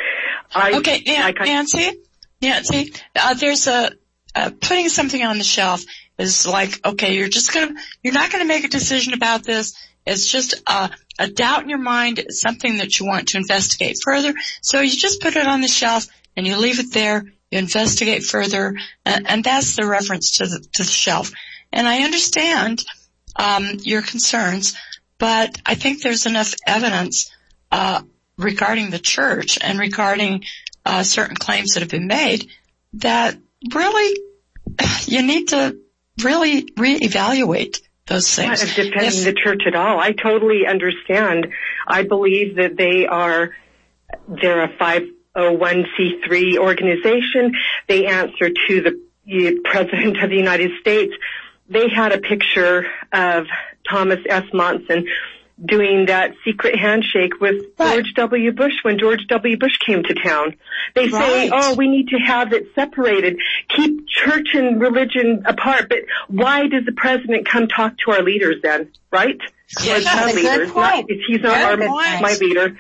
Nancy, there's putting something on the shelf is like, okay, you're not gonna make a decision about this. It's just a doubt in your mind. It's something that you want to investigate further. So you just put it on the shelf and you leave it there. You investigate further, and that's the reference to the shelf. And I understand your concerns, but I think there's enough evidence regarding the church and regarding certain claims that have been made that really you need to really reevaluate those things. I'm not defending the church at all. I totally understand. I believe that they're a 501c3 organization. They answer to the President of the United States. They had a picture of Thomas S. Monson doing that secret handshake with George W. Bush when George W. Bush came to town. They say, we need to have it separated, keep church and religion apart. But why does the president come talk to our leaders then, right? Yeah, that's a good point. He's not my leader.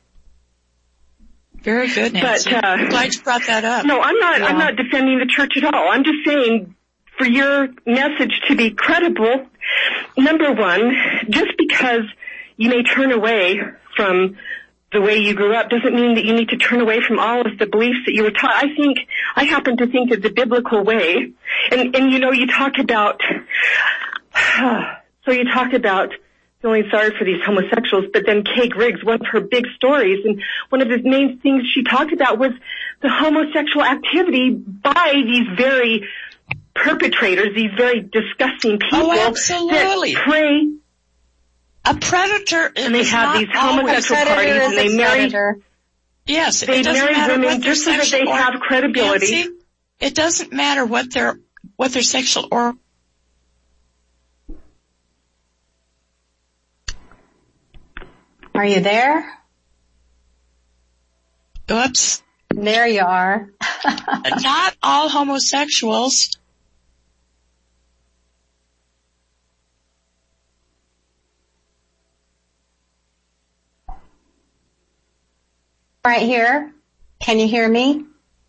Very good, Nancy. But, I'm glad you brought that up. No, I'm not defending the church at all. I'm just saying, for your message to be credible, number one, just because you may turn away from the way you grew up doesn't mean that you need to turn away from all of the beliefs that you were taught. I happen to think that the biblical way, and you talk about, feeling sorry for these homosexuals, but then Kay Griggs, one of her big stories, and one of the main things she talked about was the homosexual activity by these very perpetrators, these very disgusting people absolutely. that prey A predator and they have these homosexual parties and they marry. Yes, they marry women just so that they have credibility. Nancy, it doesn't matter what their sexual or. Are you there? Oops. There you are. Not all homosexuals. Right here. Can you hear me?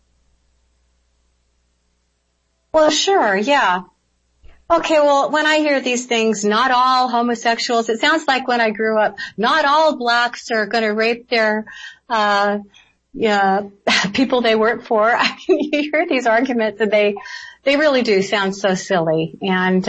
Well, sure, yeah. Okay, well, when I hear these things, not all homosexuals, it sounds like when I grew up, not all blacks are going to rape their people they work for. I mean, you hear these arguments and they really do sound so silly. And,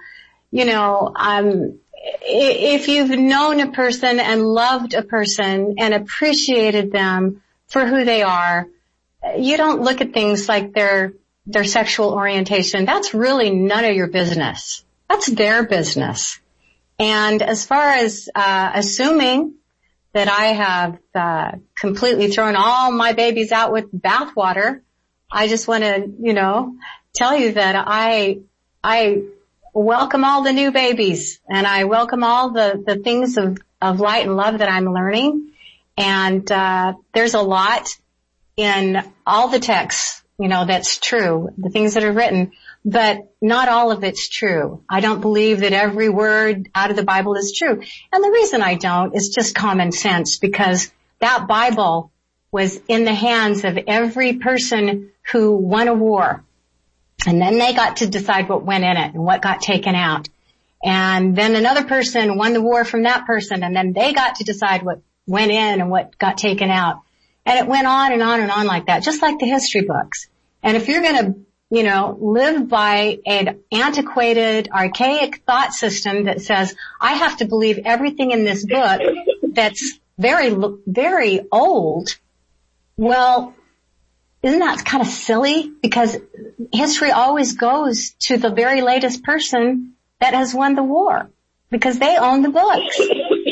if you've known a person and loved a person and appreciated them for who they are, you don't look at things like their sexual orientation. That's really none of your business. That's their business. And as far as assuming that I have completely thrown all my babies out with bathwater, I just want to, tell you that I welcome all the new babies, and I welcome all the things of light and love that I'm learning. And there's a lot in all the texts, that's true, the things that are written, but not all of it's true. I don't believe that every word out of the Bible is true. And the reason I don't is just common sense, because that Bible was in the hands of every person who won a war. And then they got to decide what went in it and what got taken out. And then another person won the war from that person, and then they got to decide what went in and what got taken out. And it went on and on and on like that, just like the history books. And if you're going to, live by an antiquated, archaic thought system that says, I have to believe everything in this book that's very, very old, well, isn't that kind of silly? Because history always goes to the very latest person that has won the war, because they own the books.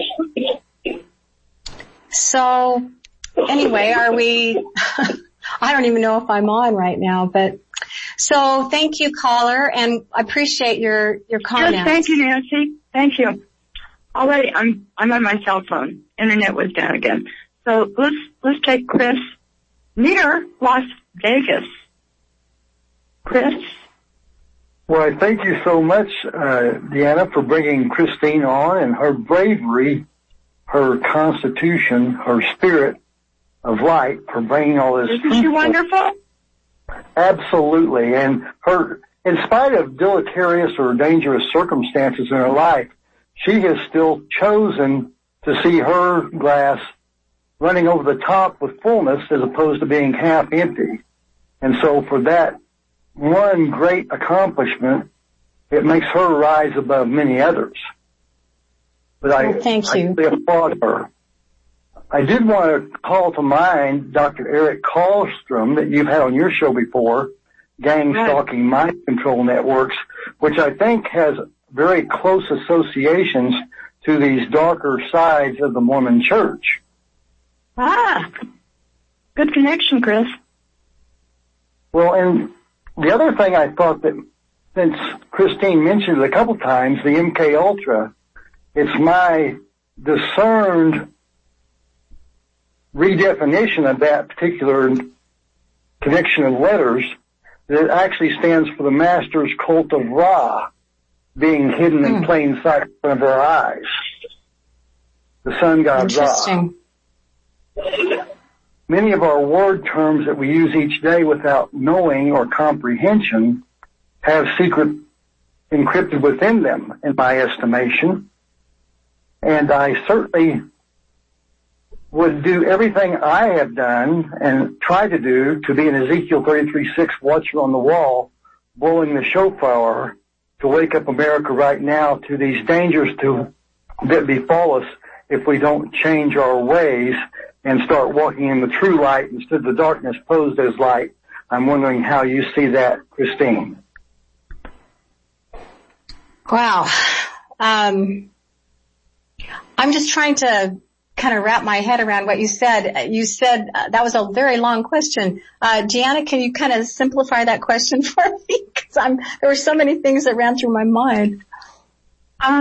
So anyway, are we, I don't even know if I'm on right now, but so thank you, caller, and I appreciate your comments. Yes, thank you, Nancy. Thank you. Already, I'm on my cell phone. Internet was down again. So let's take Chris near Las Vegas. Chris? Well, thank you so much, Deanna, for bringing Christine on, and her bravery, her constitution, her spirit of light for bringing all this. Isn't she wonderful? Absolutely. And her, in spite of deleterious or dangerous circumstances in her life, she has still chosen to see her glass running over the top with fullness as opposed to being half empty. And so for that one great accomplishment, it makes her rise above many others. But thank you. I applaud her. I did want to call to mind Dr. Eric Karlstrom that you've had on your show before, Gang Stalking Mind Control Networks, which I think has very close associations to these darker sides of the Mormon Church. Ah, good connection, Chris. Well, and the other thing I thought that, since Christine mentioned it a couple times, the MK Ultra, it's my discerned redefinition of that particular connection of letters that it actually stands for the Master's Cult of Ra, being hidden in plain sight in front of our eyes. The sun god Ra. Many of our word terms that we use each day without knowing or comprehension have secret encrypted within them, in my estimation. And I certainly would do everything I have done and try to do to be an Ezekiel 33:6 watcher on the wall, blowing the shofar to wake up America right now to these dangers that befall us if we don't change our ways and start walking in the true light instead of the darkness posed as light. I'm wondering how you see that, Christine. Wow. I'm just trying to kind of wrap my head around what you said. You said that was a very long question. Gianna, can you kind of simplify that question for me? Because there were so many things that ran through my mind. I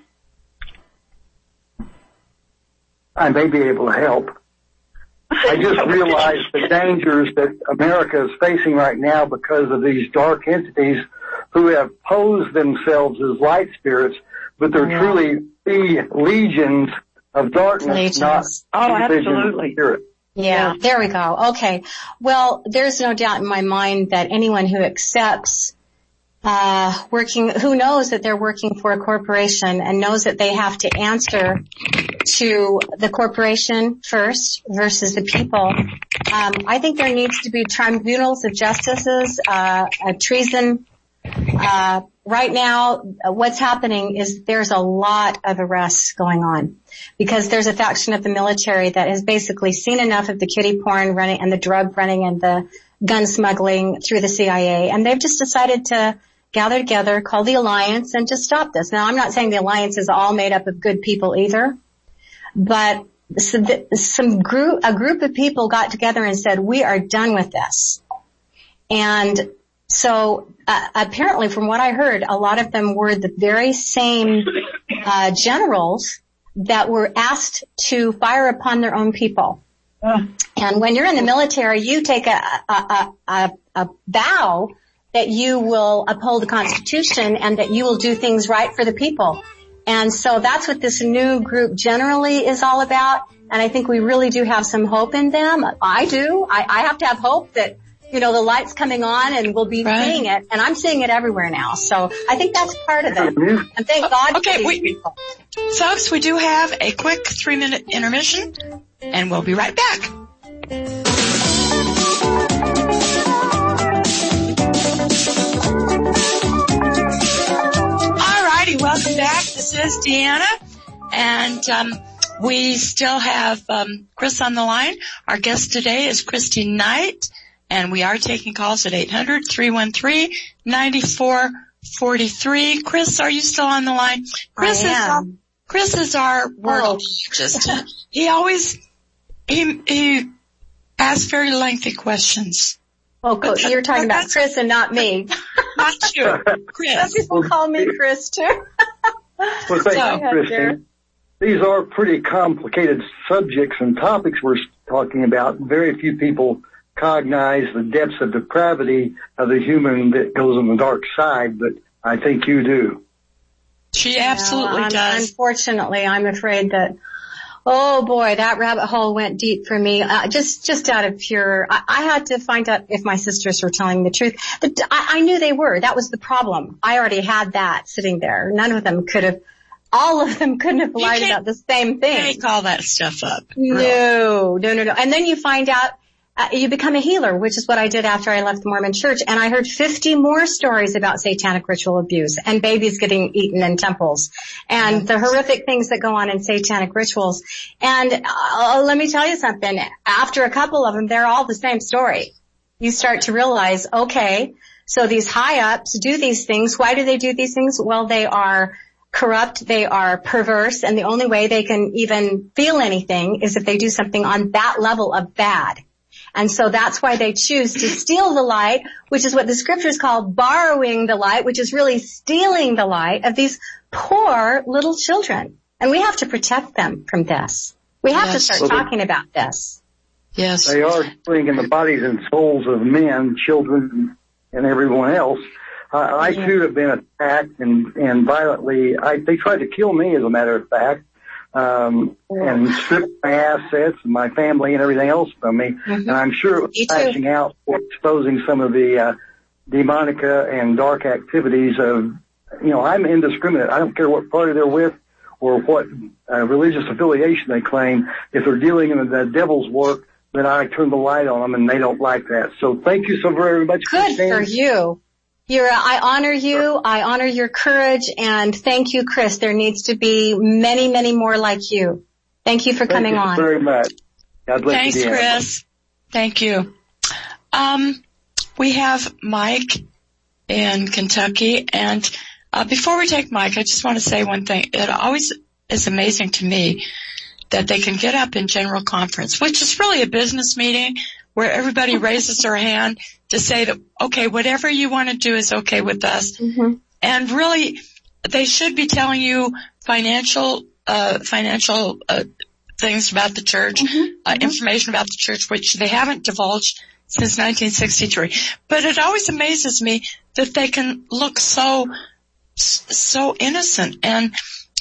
may be able to help. I just realized the dangers that America is facing right now because of these dark entities who have posed themselves as light spirits, but they're truly legions of darkness, not absolutely. Spirit. Yeah, there we go. Okay. Well, there's no doubt in my mind that anyone who accepts who knows that they're working for a corporation and knows that they have to answer to the corporation first versus the people. I think there needs to be tribunals of justices, treason. Right now, what's happening is there's a lot of arrests going on because there's a faction of the military that has basically seen enough of the kiddie porn running and the drug running and the gun smuggling through the CIA, and they've just decided to gather together, call the Alliance, and just stop this. Now, I'm not saying the Alliance is all made up of good people either, but a group of people got together and said, we are done with this. And so apparently, from what I heard, a lot of them were the very same generals that were asked to fire upon their own people. And when you're in the military, you take a vow that you will uphold the Constitution and that you will do things right for the people. And so that's what this new group generally is all about. And I think we really do have some hope in them. I do. I have to have hope that, the light's coming on and we'll be seeing it. And I'm seeing it everywhere now. So I think that's part of it. And thank God for these people. Folks, we do have a quick 3-minute intermission, and we'll be right back. Alrighty, welcome back. This is Deanna, and we still have Chris on the line. Our guest today is Christy Knight, and we are taking calls at 800-313-9443. Chris, are you still on the line? Chris is our wordologist. He asks very lengthy questions. Oh, cool. You're talking about Chris and not me. Not you, Chris. Some people call me Chris too. Well, thank you, Christine. These are pretty complicated subjects and topics we're talking about. Very few people cognize the depths of depravity of the human that goes on the dark side, but I think you do. She absolutely does. Unfortunately, I'm afraid that, oh boy, that rabbit hole went deep for me. Just out of pure, I had to find out if my sisters were telling the truth. I knew they were. That was the problem. I already had that sitting there. All of them couldn't have lied about the same thing. You can't call that stuff up. No. And then you find out, you become a healer, which is what I did after I left the Mormon church. And I heard 50 more stories about satanic ritual abuse and babies getting eaten in temples and the horrific things that go on in satanic rituals. And let me tell you something. After a couple of them, they're all the same story. You start to realize, okay, so these high-ups do these things. Why do they do these things? Well, they are corrupt, they are perverse, and the only way they can even feel anything is if they do something on that level of bad. And so that's why they choose to steal the light, which is what the scriptures call borrowing the light, which is really stealing the light of these poor little children. And we have to protect them from this. We have to start talking about this. Yes. They are stealing in the bodies and souls of men, children, and everyone else. I too have been attacked and violently. They tried to kill me, as a matter of fact. And stripped my assets and my family and everything else from me. And I'm sure it was flashing out for exposing some of the demonica and dark activities of, I'm indiscriminate. I don't care what party they're with or what religious affiliation they claim. If they're dealing in the devil's work, then I turn the light on them, and they don't like that. So thank you so very much. Good for you. I honor you. I honor your courage, and thank you, Chris. There needs to be many, many more like you. Thank you for coming on. Thank you very much. God bless you. Thanks, Chris. Thank you. We have Mike in Kentucky, and before we take Mike, I just want to say one thing. It always is amazing to me that they can get up in general conference, which is really a business meeting where everybody raises their hand to say that, okay, whatever you want to do is okay with us. Mm-hmm. And really, they should be telling you financial things about the church, information about the church, which they haven't divulged since 1963. But it always amazes me that they can look so innocent. And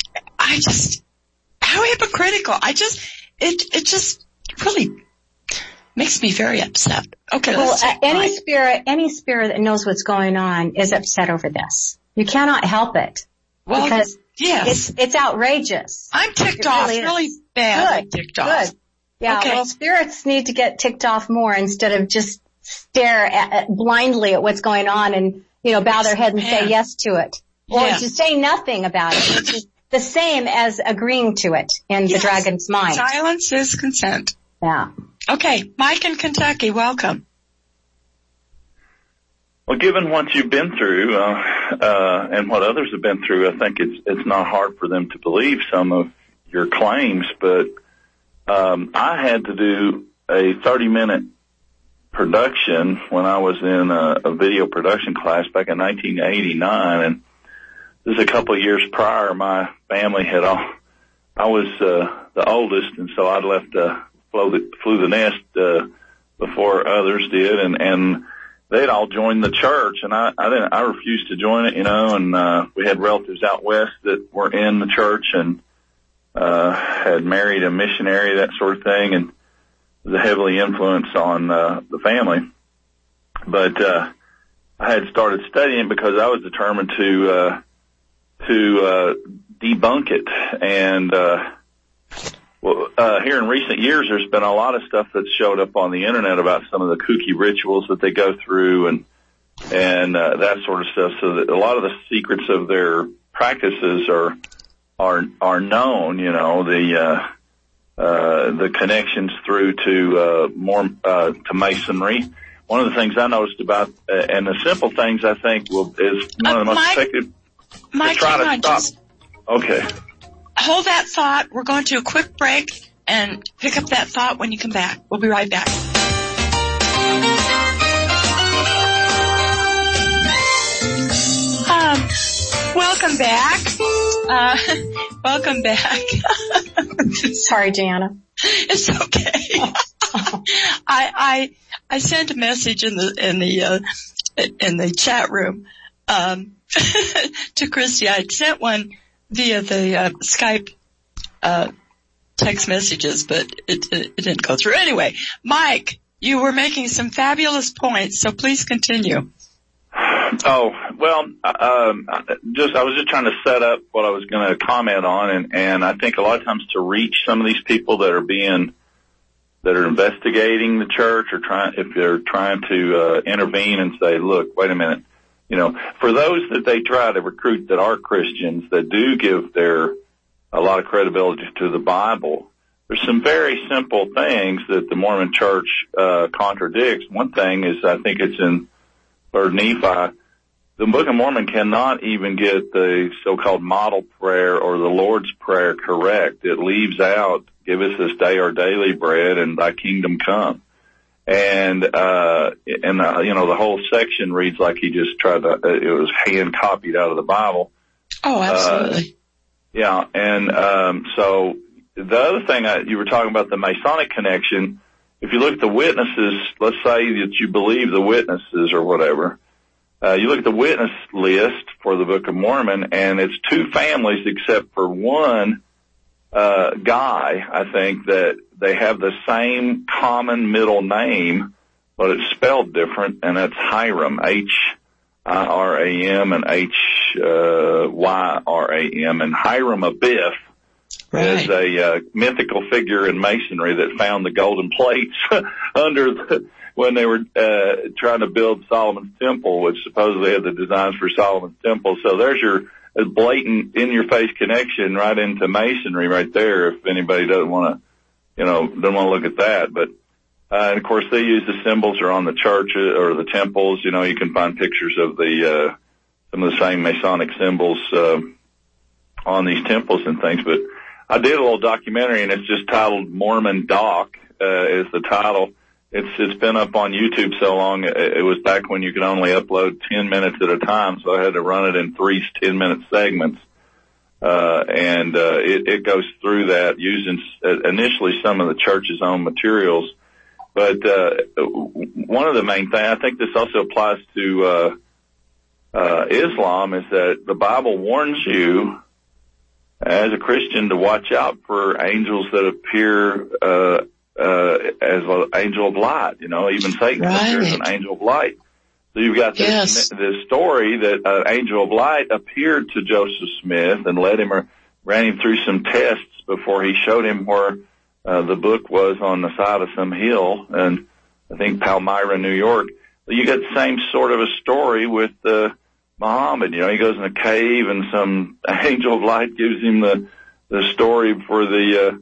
how hypocritical. It just really makes me very upset. Okay. Well, any spirit that knows what's going on is upset over this. You cannot help it. Well, because yes, it's outrageous. I'm ticked off, really bad. I'm ticked off. Good. Yeah. Okay. Well, spirits need to get ticked off more instead of just stare blindly at what's going on and, bow their head and say yes to it. Or to say nothing about it, which is the same as agreeing to it in the dragon's mind. Silence is consent. Yeah. Okay. Mike in Kentucky, welcome. Well, given what you've been through, and what others have been through, I think it's not hard for them to believe some of your claims, but, I had to do a 30-minute production when I was in a video production class back in 1989, and this is a couple of years prior. My family I was the oldest, and so I'd left flew the nest before others did, and they'd all joined the church, and I refused to join it, and we had relatives out west that were in the church and had married a missionary, that sort of thing, and was a heavily influence on the family. But I had started studying because I was determined to debunk it. And here in recent years, there's been a lot of stuff that's showed up on the internet about some of the kooky rituals that they go through and that sort of stuff. So that a lot of the secrets of their practices are known. The connections through to to Masonry. One of the things I noticed about and the simple things I think is one of the most effective. Mike, hang on, okay. Hold that thought. We're going to a quick break and pick up that thought when you come back. We'll be right back. Welcome back. Welcome back. Sorry, Gianna. It's okay. I sent a message in the chat room to Christy. I sent one via the Skype text messages, but it didn't go through. Anyway, Mike, you were making some fabulous points, so please continue. Oh, well, I was just trying to set up what I was going to comment on, and I think a lot of times to reach some of these people that are investigating the church or if they're trying to intervene and say, look, wait a minute, for those that they try to recruit that are Christians that do give a lot of credibility to the Bible, there's some very simple things that the Mormon church contradicts. One thing is, I think it's in 3rd Nephi, the Book of Mormon cannot even get the so-called model prayer or the Lord's Prayer correct. It leaves out, give us this day our daily bread and thy kingdom come. And the whole section reads like he just tried to, it was hand copied out of the Bible. Oh, absolutely. Yeah. And, so the other thing you were talking about the Masonic connection. If you look at the witnesses, let's say that you believe the witnesses or whatever, you look at the witness list for the Book of Mormon, and it's 2 families except for one guy, I think, that they have the same common middle name, but it's spelled different, and that's Hiram, Hiram and Hyram. And Hiram Abiff is a mythical figure in Masonry that found the golden plates when they were trying to build Solomon's Temple, which supposedly had the designs for Solomon's Temple. So there's your blatant, in-your-face connection right into Masonry right there. If anybody doesn't want to look at that, but and of course they use the symbols are on the churches or the temples. You can find pictures of some of the same Masonic symbols on these temples and things, but I did a little documentary, and it's just titled Mormon Doc, is the title. It's been up on YouTube so long. It was back when you could only upload 10 minutes at a time, so I had to run it in 3 10-minute segments. It goes through that using initially some of the church's own materials. But one of the main things, I think this also applies to Islam, is that the Bible warns you as a Christian to watch out for angels that appear as an angel of light. Even Satan appears as an angel of light. So you've got this story that an angel of light appeared to Joseph Smith and ran him through some tests before he showed him where the book was on the side of some hill, and I think Palmyra, New York. You get the same sort of a story with Muhammad. He goes in a cave, and some angel of light gives him the story for the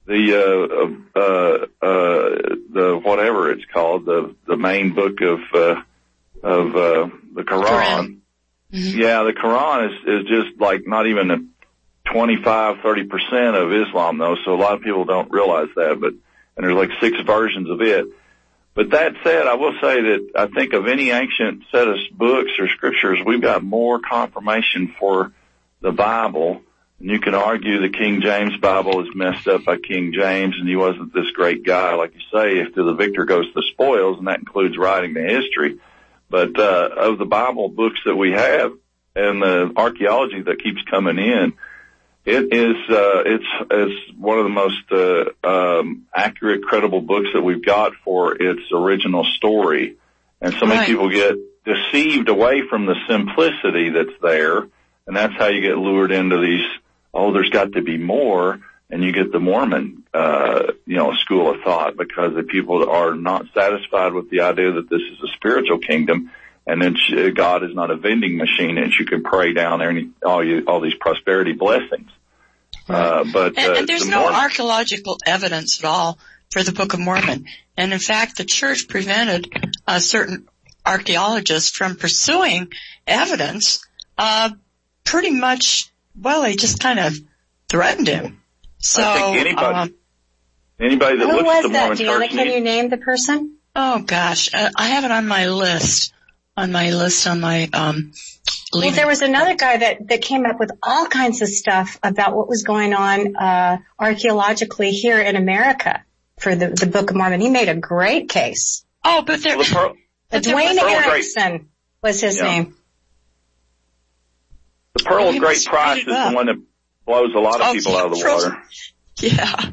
whatever it's called, the main book of the Quran. Mm-hmm. Yeah, the Quran is just like not even 25-30% of Islam, though, so a lot of people don't realize that. And there's like 6 versions of it. But that said, I will say that I think of any ancient set of books or scriptures, we've got more confirmation for the Bible. And you can argue the King James Bible is messed up by King James, and he wasn't this great guy, like you say. If to the victor goes the spoils, and that includes writing the history. But of the Bible books that we have and the archaeology that keeps coming in, it's one of the most accurate, credible books that we've got for its original story. And so many people get deceived away from the simplicity that's there, and that's how you get lured into these, there's got to be more, and you get the Mormon school of thought, because the people are not satisfied with the idea that this is a spiritual kingdom, and then God is not a vending machine, and you can pray down there and all these prosperity blessings. And there's no archaeological evidence at all for the Book of Mormon. And in fact, the church prevented certain archaeologists from pursuing evidence. Pretty much, they just kind of threatened him. So I think anybody that looks at the Mormon church. Who was that, Deanna? Can you name the person? Oh gosh, I have it on my list. Well, there was another guy that came up with all kinds of stuff about what was going on archaeologically here in America for the Book of Mormon. He made a great case. Oh, but Dwayne Erickson was his name. The Pearl of Great Price is the one that blows a lot of people out of the water. Yeah.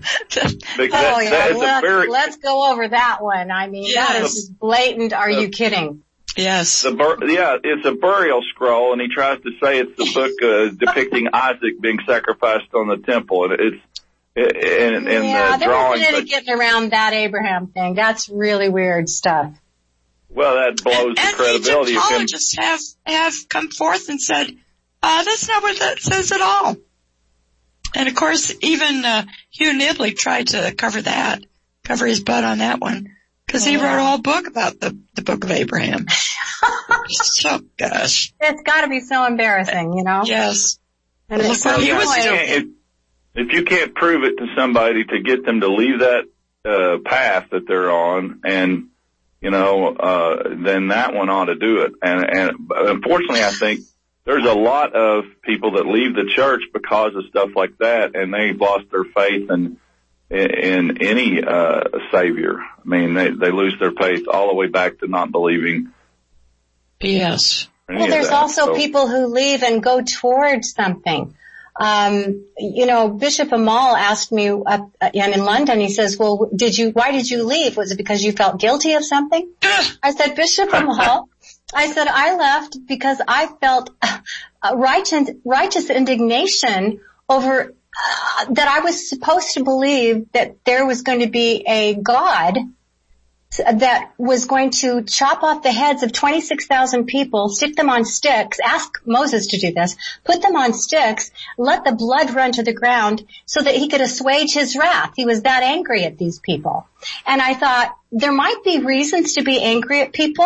Let's go over that one. I mean, that is just blatant. Are you kidding? Yes. It's a burial scroll, and he tries to say it's the book depicting Isaac being sacrificed on the temple, and the drawing. They're really getting around that Abraham thing. That's really weird stuff. Well, that blows the credibility of him. Egyptologists have come forth and said, that's not what that says at all. And of course, even Hugh Nibley tried to cover his butt on that one. Because he wrote a whole book about the Book of Abraham. So, gosh. It's got to be so embarrassing, Yes. And it's so if you can't prove it to somebody to get them to leave that path that they're on, and then that one ought to do it. And unfortunately, I think there's a lot of people that leave the church because of stuff like that, and they've lost their faith in any savior. I mean, they lose their faith all the way back to not believing. Yes. Well, there's also people who leave and go towards something. Bishop Amal asked me in London, he says, well, why did you leave? Was it because you felt guilty of something? I said, Bishop Amal, I left because I felt righteous indignation over that I was supposed to believe that there was going to be a God that was going to chop off the heads of 26,000 people, stick them on sticks, ask Moses to do this, put them on sticks, let the blood run to the ground so that he could assuage his wrath. He was that angry at these people. And I thought there might be reasons to be angry at people,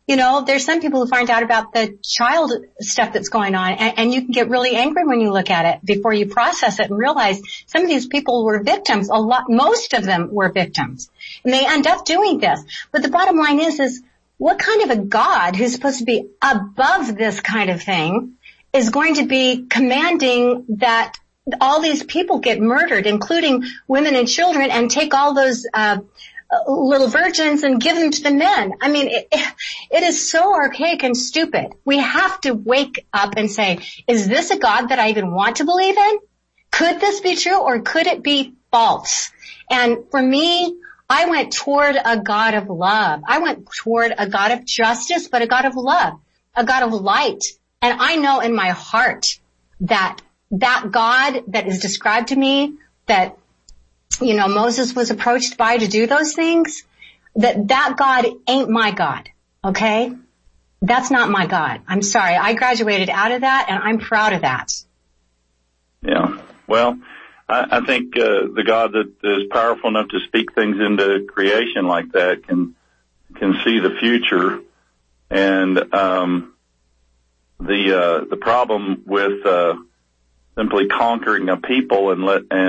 You know, there's some people who find out about the child stuff that's going on, and you can get really angry when you look at it before you process it and realize some of these people were victims. Most of them were victims, and they end up doing this. But the bottom line is what kind of a God who's supposed to be above this kind of thing is going to be commanding that all these people get murdered, including women and children, and take all those little virgins and give them to the men? I mean, it is so archaic and stupid. We have to wake up and say, is this a God that I even want to believe in? Could this be true, or could it be false? And for me, I went toward a God of love. I went toward a God of justice, but a God of love, a God of light. And I know in my heart that God that is described to me, that, you know, Moses was approached by to do those things, that God ain't my God, okay? That's not my God. I'm sorry. I graduated out of that, and I'm proud of that. Yeah. Well, I think the God that is powerful enough to speak things into creation like that can see the future. And the problem with simply conquering a people and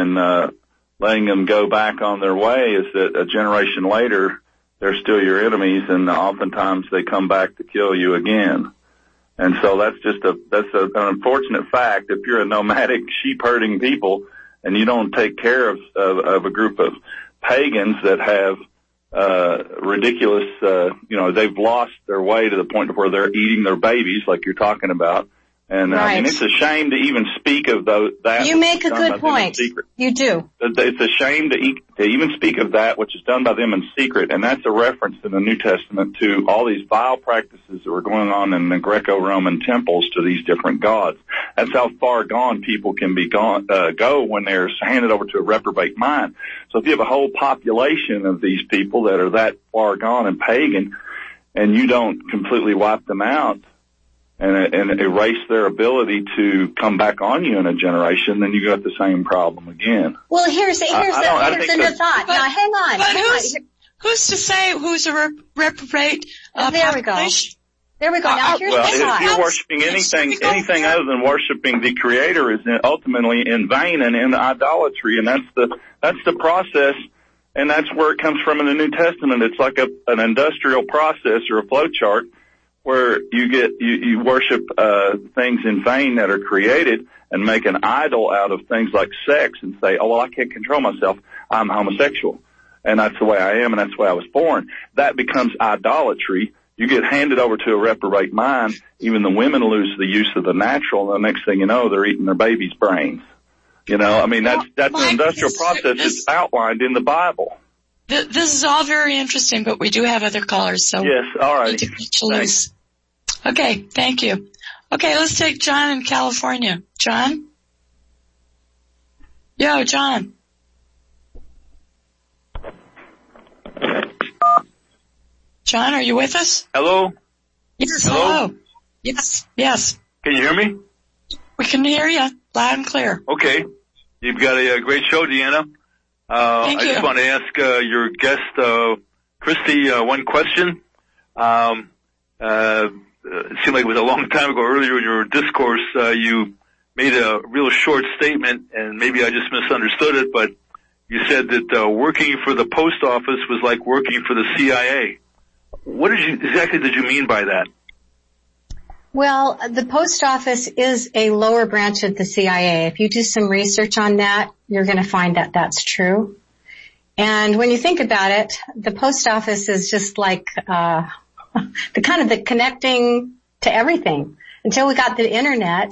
letting them go back on their way is that a generation later, they're still your enemies, and oftentimes they come back to kill you again. And so that's an unfortunate fact. If you're a nomadic sheep herding people and you don't take care of a group of pagans that have ridiculous, they've lost their way to the point of where they're eating their babies, like you're talking about. And right. I mean, it's a shame to even speak of that. You make a good point. You do. It's a shame to even speak of that which is done by them in secret, and that's a reference in the New Testament to all these vile practices that were going on in the Greco-Roman temples to these different gods. That's how far gone people can go when they're handed over to a reprobate mind. So if you have a whole population of these people that are that far gone and pagan, and you don't completely wipe them out, and erase their ability to come back on you in a generation, then you got the same problem again. Well, here's the thought. Now, hang on. But who's to say who's a reprobate population? There we go. Now, here's the thought. If you're worshiping anything other than worshiping the Creator is ultimately in vain and in idolatry, and that's the process. And that's where it comes from in the New Testament. It's like an industrial process or a flow chart, where you worship things in vain that are created and make an idol out of things like sex and say, oh, well, I can't control myself. I'm homosexual. And that's the way I am, and that's the way I was born. That becomes idolatry. You get handed over to a reprobate mind. Even the women lose the use of the natural. And the next thing you know, they're eating their baby's brains. You know, I mean, that's an industrial process that's outlined in the Bible. This is all very interesting, but we do have other callers, so yes, all right. Thanks. Okay, thank you. Okay, let's take John in California. John? Yo, John. John, are you with us? Hello? Yes, hello. Yes. Can you hear me? We can hear you loud and clear. Okay. You've got a great show, Deanna. Thank you. I just want to ask your guest, Christy, one question. It seemed like it was a long time ago. Earlier in your discourse, you made a real short statement, and maybe I just misunderstood it, but you said that working for the post office was like working for the CIA. What exactly did you mean by that? Well, the post office is a lower branch of the CIA. If you do some research on that, you're going to find that that's true. And when you think about it, the post office is just like the connecting to everything. Until we got the internet,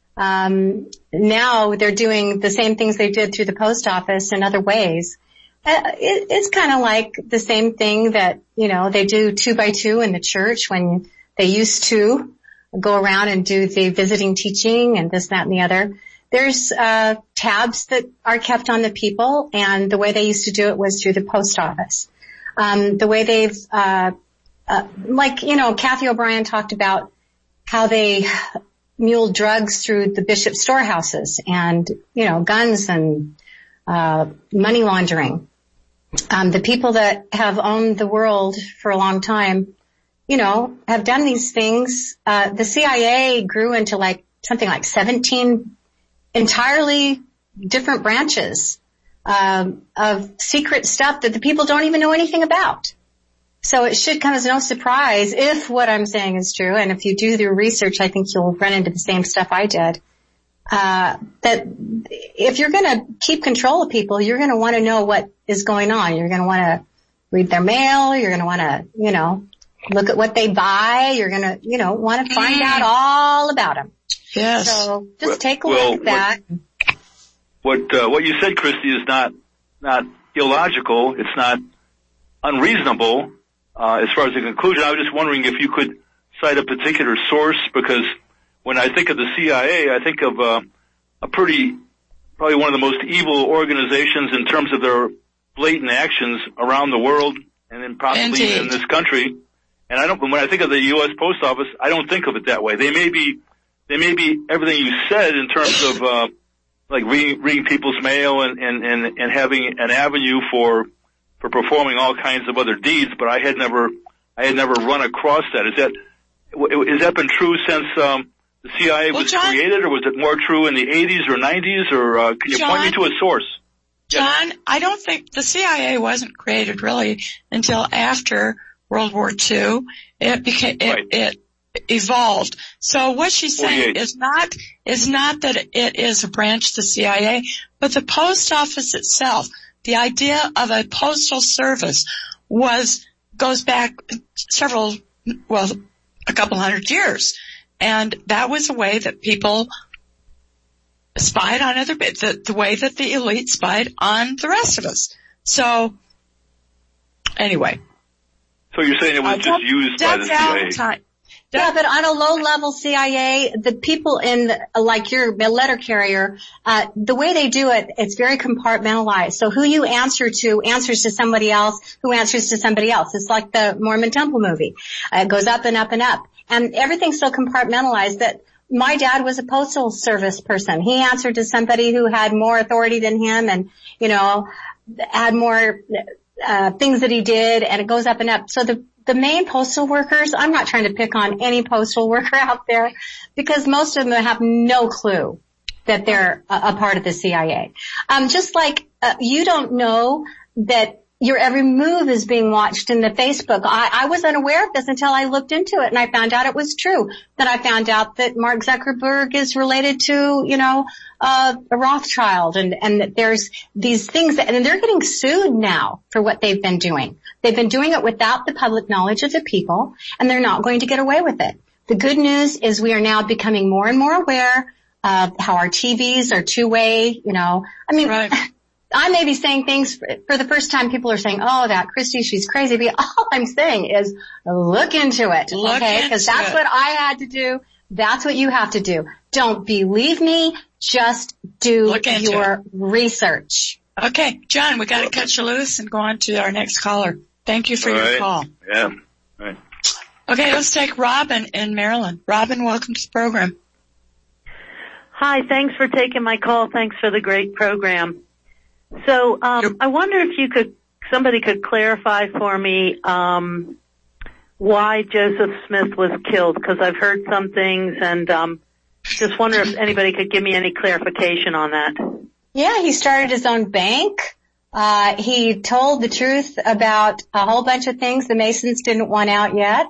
now they're doing the same things they did through the post office in other ways. It's kind of like the same thing that, you know, they do 2x2 in the church when they used to go around and do the visiting teaching and this, that, and the other. There's tabs that are kept on the people, and the way they used to do it was through the post office. The way they've Kathy O'Brien talked about how they muled drugs through the bishop storehouses and, guns and money laundering. The people that have owned the world for a long time have done these things. The CIA grew into something like 17 entirely different branches of secret stuff that the people don't even know anything about. So it should come as no surprise if what I'm saying is true. And if you do the research, I think you'll run into the same stuff I did. That if you're going to keep control of people, you're going to want to know what is going on. You're going to want to read their mail. You're going to want to, look at what they buy. You're going to, want to find out all about them. Yes. So just take a look at that. What you said, Christy, is not illogical. It's not unreasonable as far as the conclusion. I was just wondering if you could cite a particular source, because when I think of the CIA, I think of probably one of the most evil organizations in terms of their blatant actions around the world, and then possibly in this country. And when I think of the U.S. Post Office, I don't think of it that way. They may be everything you said in terms of reading people's mail and having an avenue for performing all kinds of other deeds, but I had never run across that. Has that been true since the CIA was created, or was it more true in the 80s or 90s, or can you point me to a source? John, I don't think the CIA wasn't created really until after World War II. It evolved. So what she's saying is not that it is a branch of the CIA, but the post office itself. The idea of a postal service goes back a couple hundred years. And that was a way that people spied on the way that the elite spied on the rest of us. So, anyway. So you're saying it was just used by the CIA? Yeah, but on a low-level CIA, the people like your letter carrier, the way they do it, it's very compartmentalized. So who you answer to answers to somebody else, who answers to somebody else. It's like the Mormon Temple movie. It goes up and up and up. And everything's so compartmentalized that my dad was a postal service person. He answered to somebody who had more authority than him and, had more things that he did, and it goes up and up. So the main postal workers, I'm not trying to pick on any postal worker out there, because most of them have no clue that they're a part of the CIA. Just like you don't know that your every move is being watched in the Facebook. I was unaware of this until I looked into it, and I found out it was true. Then I found out that Mark Zuckerberg is related to, a Rothschild, and that there's these things and they're getting sued now for what they've been doing. They've been doing it without the public knowledge of the people, and they're not going to get away with it. The good news is we are now becoming more and more aware of how our TVs are two-way, Right. I may be saying things for the first time. People are saying, "Oh, that Christy, she's crazy." But all I'm saying is, look into it, okay? Because that's what I had to do. That's what you have to do. Don't believe me. Just do your research. Okay, John, we got to cut you loose and go on to our next caller. Thank you for your call. Yeah. All right. Okay, let's take Robin in Maryland. Robin, welcome to the program. Hi, thanks for taking my call. Thanks for the great program. So, I wonder if somebody could clarify for me, why Joseph Smith was killed, because I've heard some things and, just wonder if anybody could give me any clarification on that. Yeah, he started his own bank. He told the truth about a whole bunch of things the Masons didn't want out yet.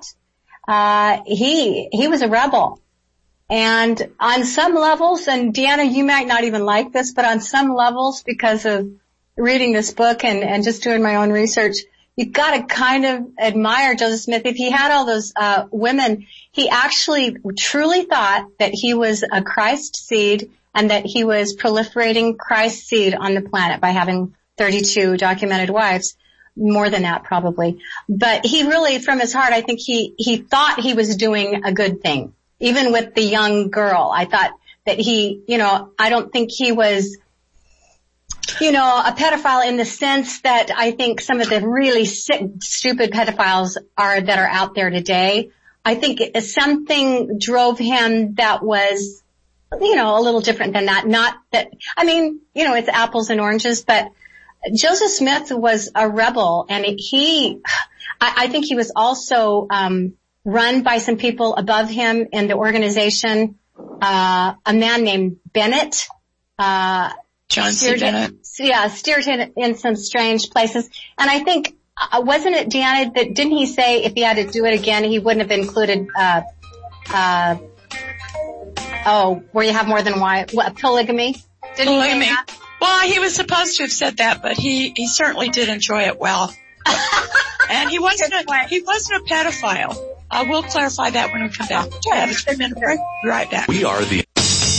He was a rebel. And on some levels, and Deanna, you might not even like this, but on some levels, because of reading this book and just doing my own research, you've got to kind of admire Joseph Smith. If he had all those women, he actually truly thought that he was a Christ seed and that he was proliferating Christ seed on the planet by having 32 documented wives. More than that, probably. But he really, from his heart, I think he thought he was doing a good thing. Even with the young girl, I thought that he, I don't think he was, a pedophile in the sense that I think some of the really sick, stupid pedophiles that are out there today. I think something drove him that was, a little different than that. Not that, it's apples and oranges, but Joseph Smith was a rebel, and I think he was also, run by some people above him in the organization, a man named Bennett. John C. Bennett. Yeah, steered him in some strange places. And I think, wasn't it, Deanna, that didn't he say if he had to do it again, he wouldn't have included, where you have more than one, polygamy? Didn't polygamy. He say that? Well, he was supposed to have said that, but he certainly did enjoy it well. And he wasn't a pedophile. We'll clarify that when we come back. Have a 3-minute break. Be right back. We are the...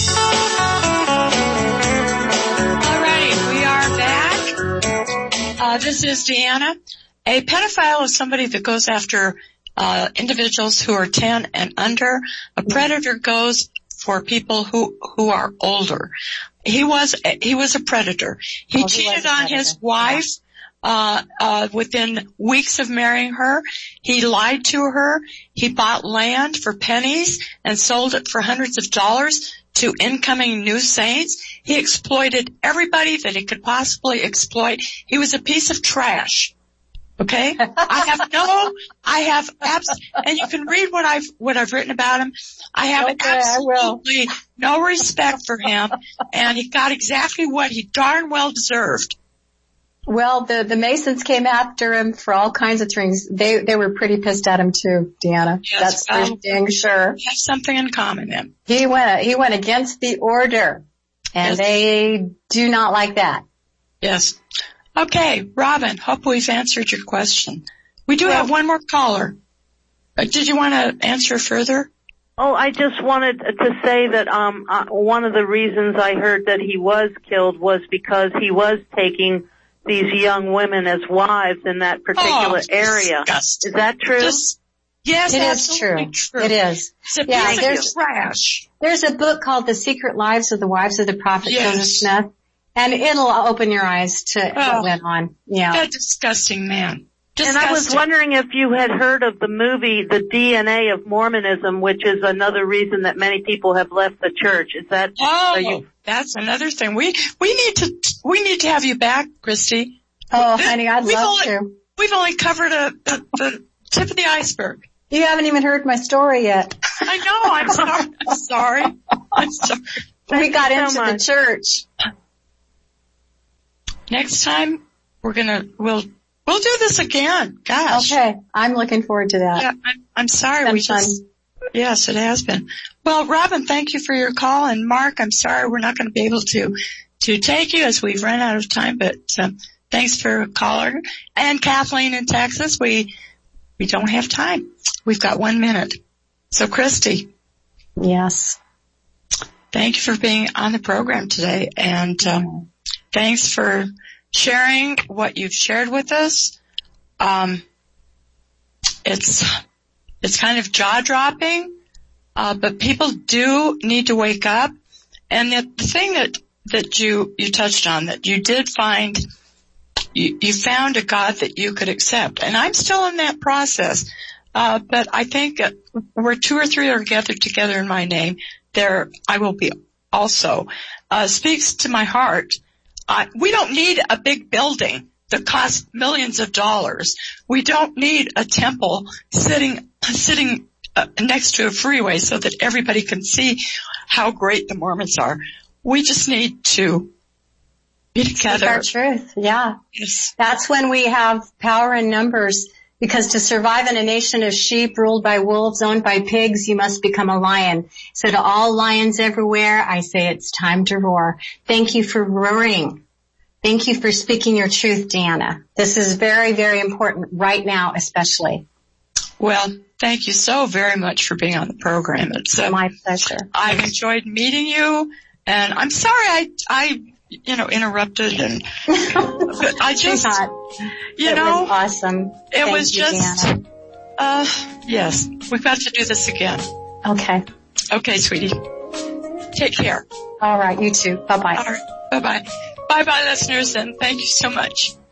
This is Deanna. A pedophile is somebody that goes after individuals who are 10 and under. A predator goes for people who are older. He was a predator. He cheated on his wife within weeks of marrying her. He lied to her. He bought land for pennies and sold it for hundreds of dollars to incoming new saints. He exploited everybody that he could possibly exploit. He was a piece of trash. Okay? and you can read what I've written about him. I have absolutely no respect for him, and he got exactly what he darn well deserved. Well, the Masons came after him for all kinds of things. They were pretty pissed at him too, Deanna. Yes, that's for dang sure. We have something in common then. He went against the order, and they do not like that. Yes. Okay, Robin, hope we've answered your question. We do have one more caller. Did you want to answer further? Oh, I just wanted to say that one of the reasons I heard that he was killed was because he was taking these young women as wives in that particular area. Disgusting. Is that true? Yes, it is true. It is. There's trash. There's a book called The Secret Lives of the Wives of the Prophet Joseph Smith, and it'll open your eyes to what went on. Yeah. That disgusting man. And I was wondering if you had heard of the movie The DNA of Mormonism, which is another reason that many people have left the church. Is that? That's another thing. We need to have you back, Christy. Oh, honey, I'd love to. We've only covered the tip of the iceberg. You haven't even heard my story yet. I know. I'm sorry. I'm sorry. We got into the church. Next time we'll do this again. Gosh. Okay. I'm looking forward to that. Yeah, I'm sorry. Yes, it has been. Well, Robin, thank you for your call. And Mark, I'm sorry we're not going to be able to take you as we've run out of time, but thanks for a caller. And Kathleen in Texas, we don't have time. We've got 1 minute. So Christy. Yes. Thank you for being on the program today. And thanks for sharing what you've shared with us. It's kind of jaw-dropping, but people do need to wake up. And the thing that you touched on, that you did find, you found a God that you could accept. And I'm still in that process. But I think where 2 or 3 are gathered together in my name, there I will be also. Speaks to my heart. We don't need a big building that costs millions of dollars. We don't need a temple sitting next to a freeway so that everybody can see how great the Mormons are. We just need to be together. Speak our truth. Yeah. Yes. That's when we have power in numbers. Because to survive in a nation of sheep ruled by wolves, owned by pigs, you must become a lion. So to all lions everywhere, I say it's time to roar. Thank you for roaring. Thank you for speaking your truth, Deanna. This is very, very important right now, especially. Well, thank you so very much for being on the program. It's my pleasure. I've enjoyed meeting you, and I'm sorry I interrupted, and but I just, it was awesome. It was just, yes, we've got to do this again. Okay. Okay, sweetie. Take care. All right, you too. Bye-bye. All right, bye-bye. Bye-bye, listeners, and thank you so much.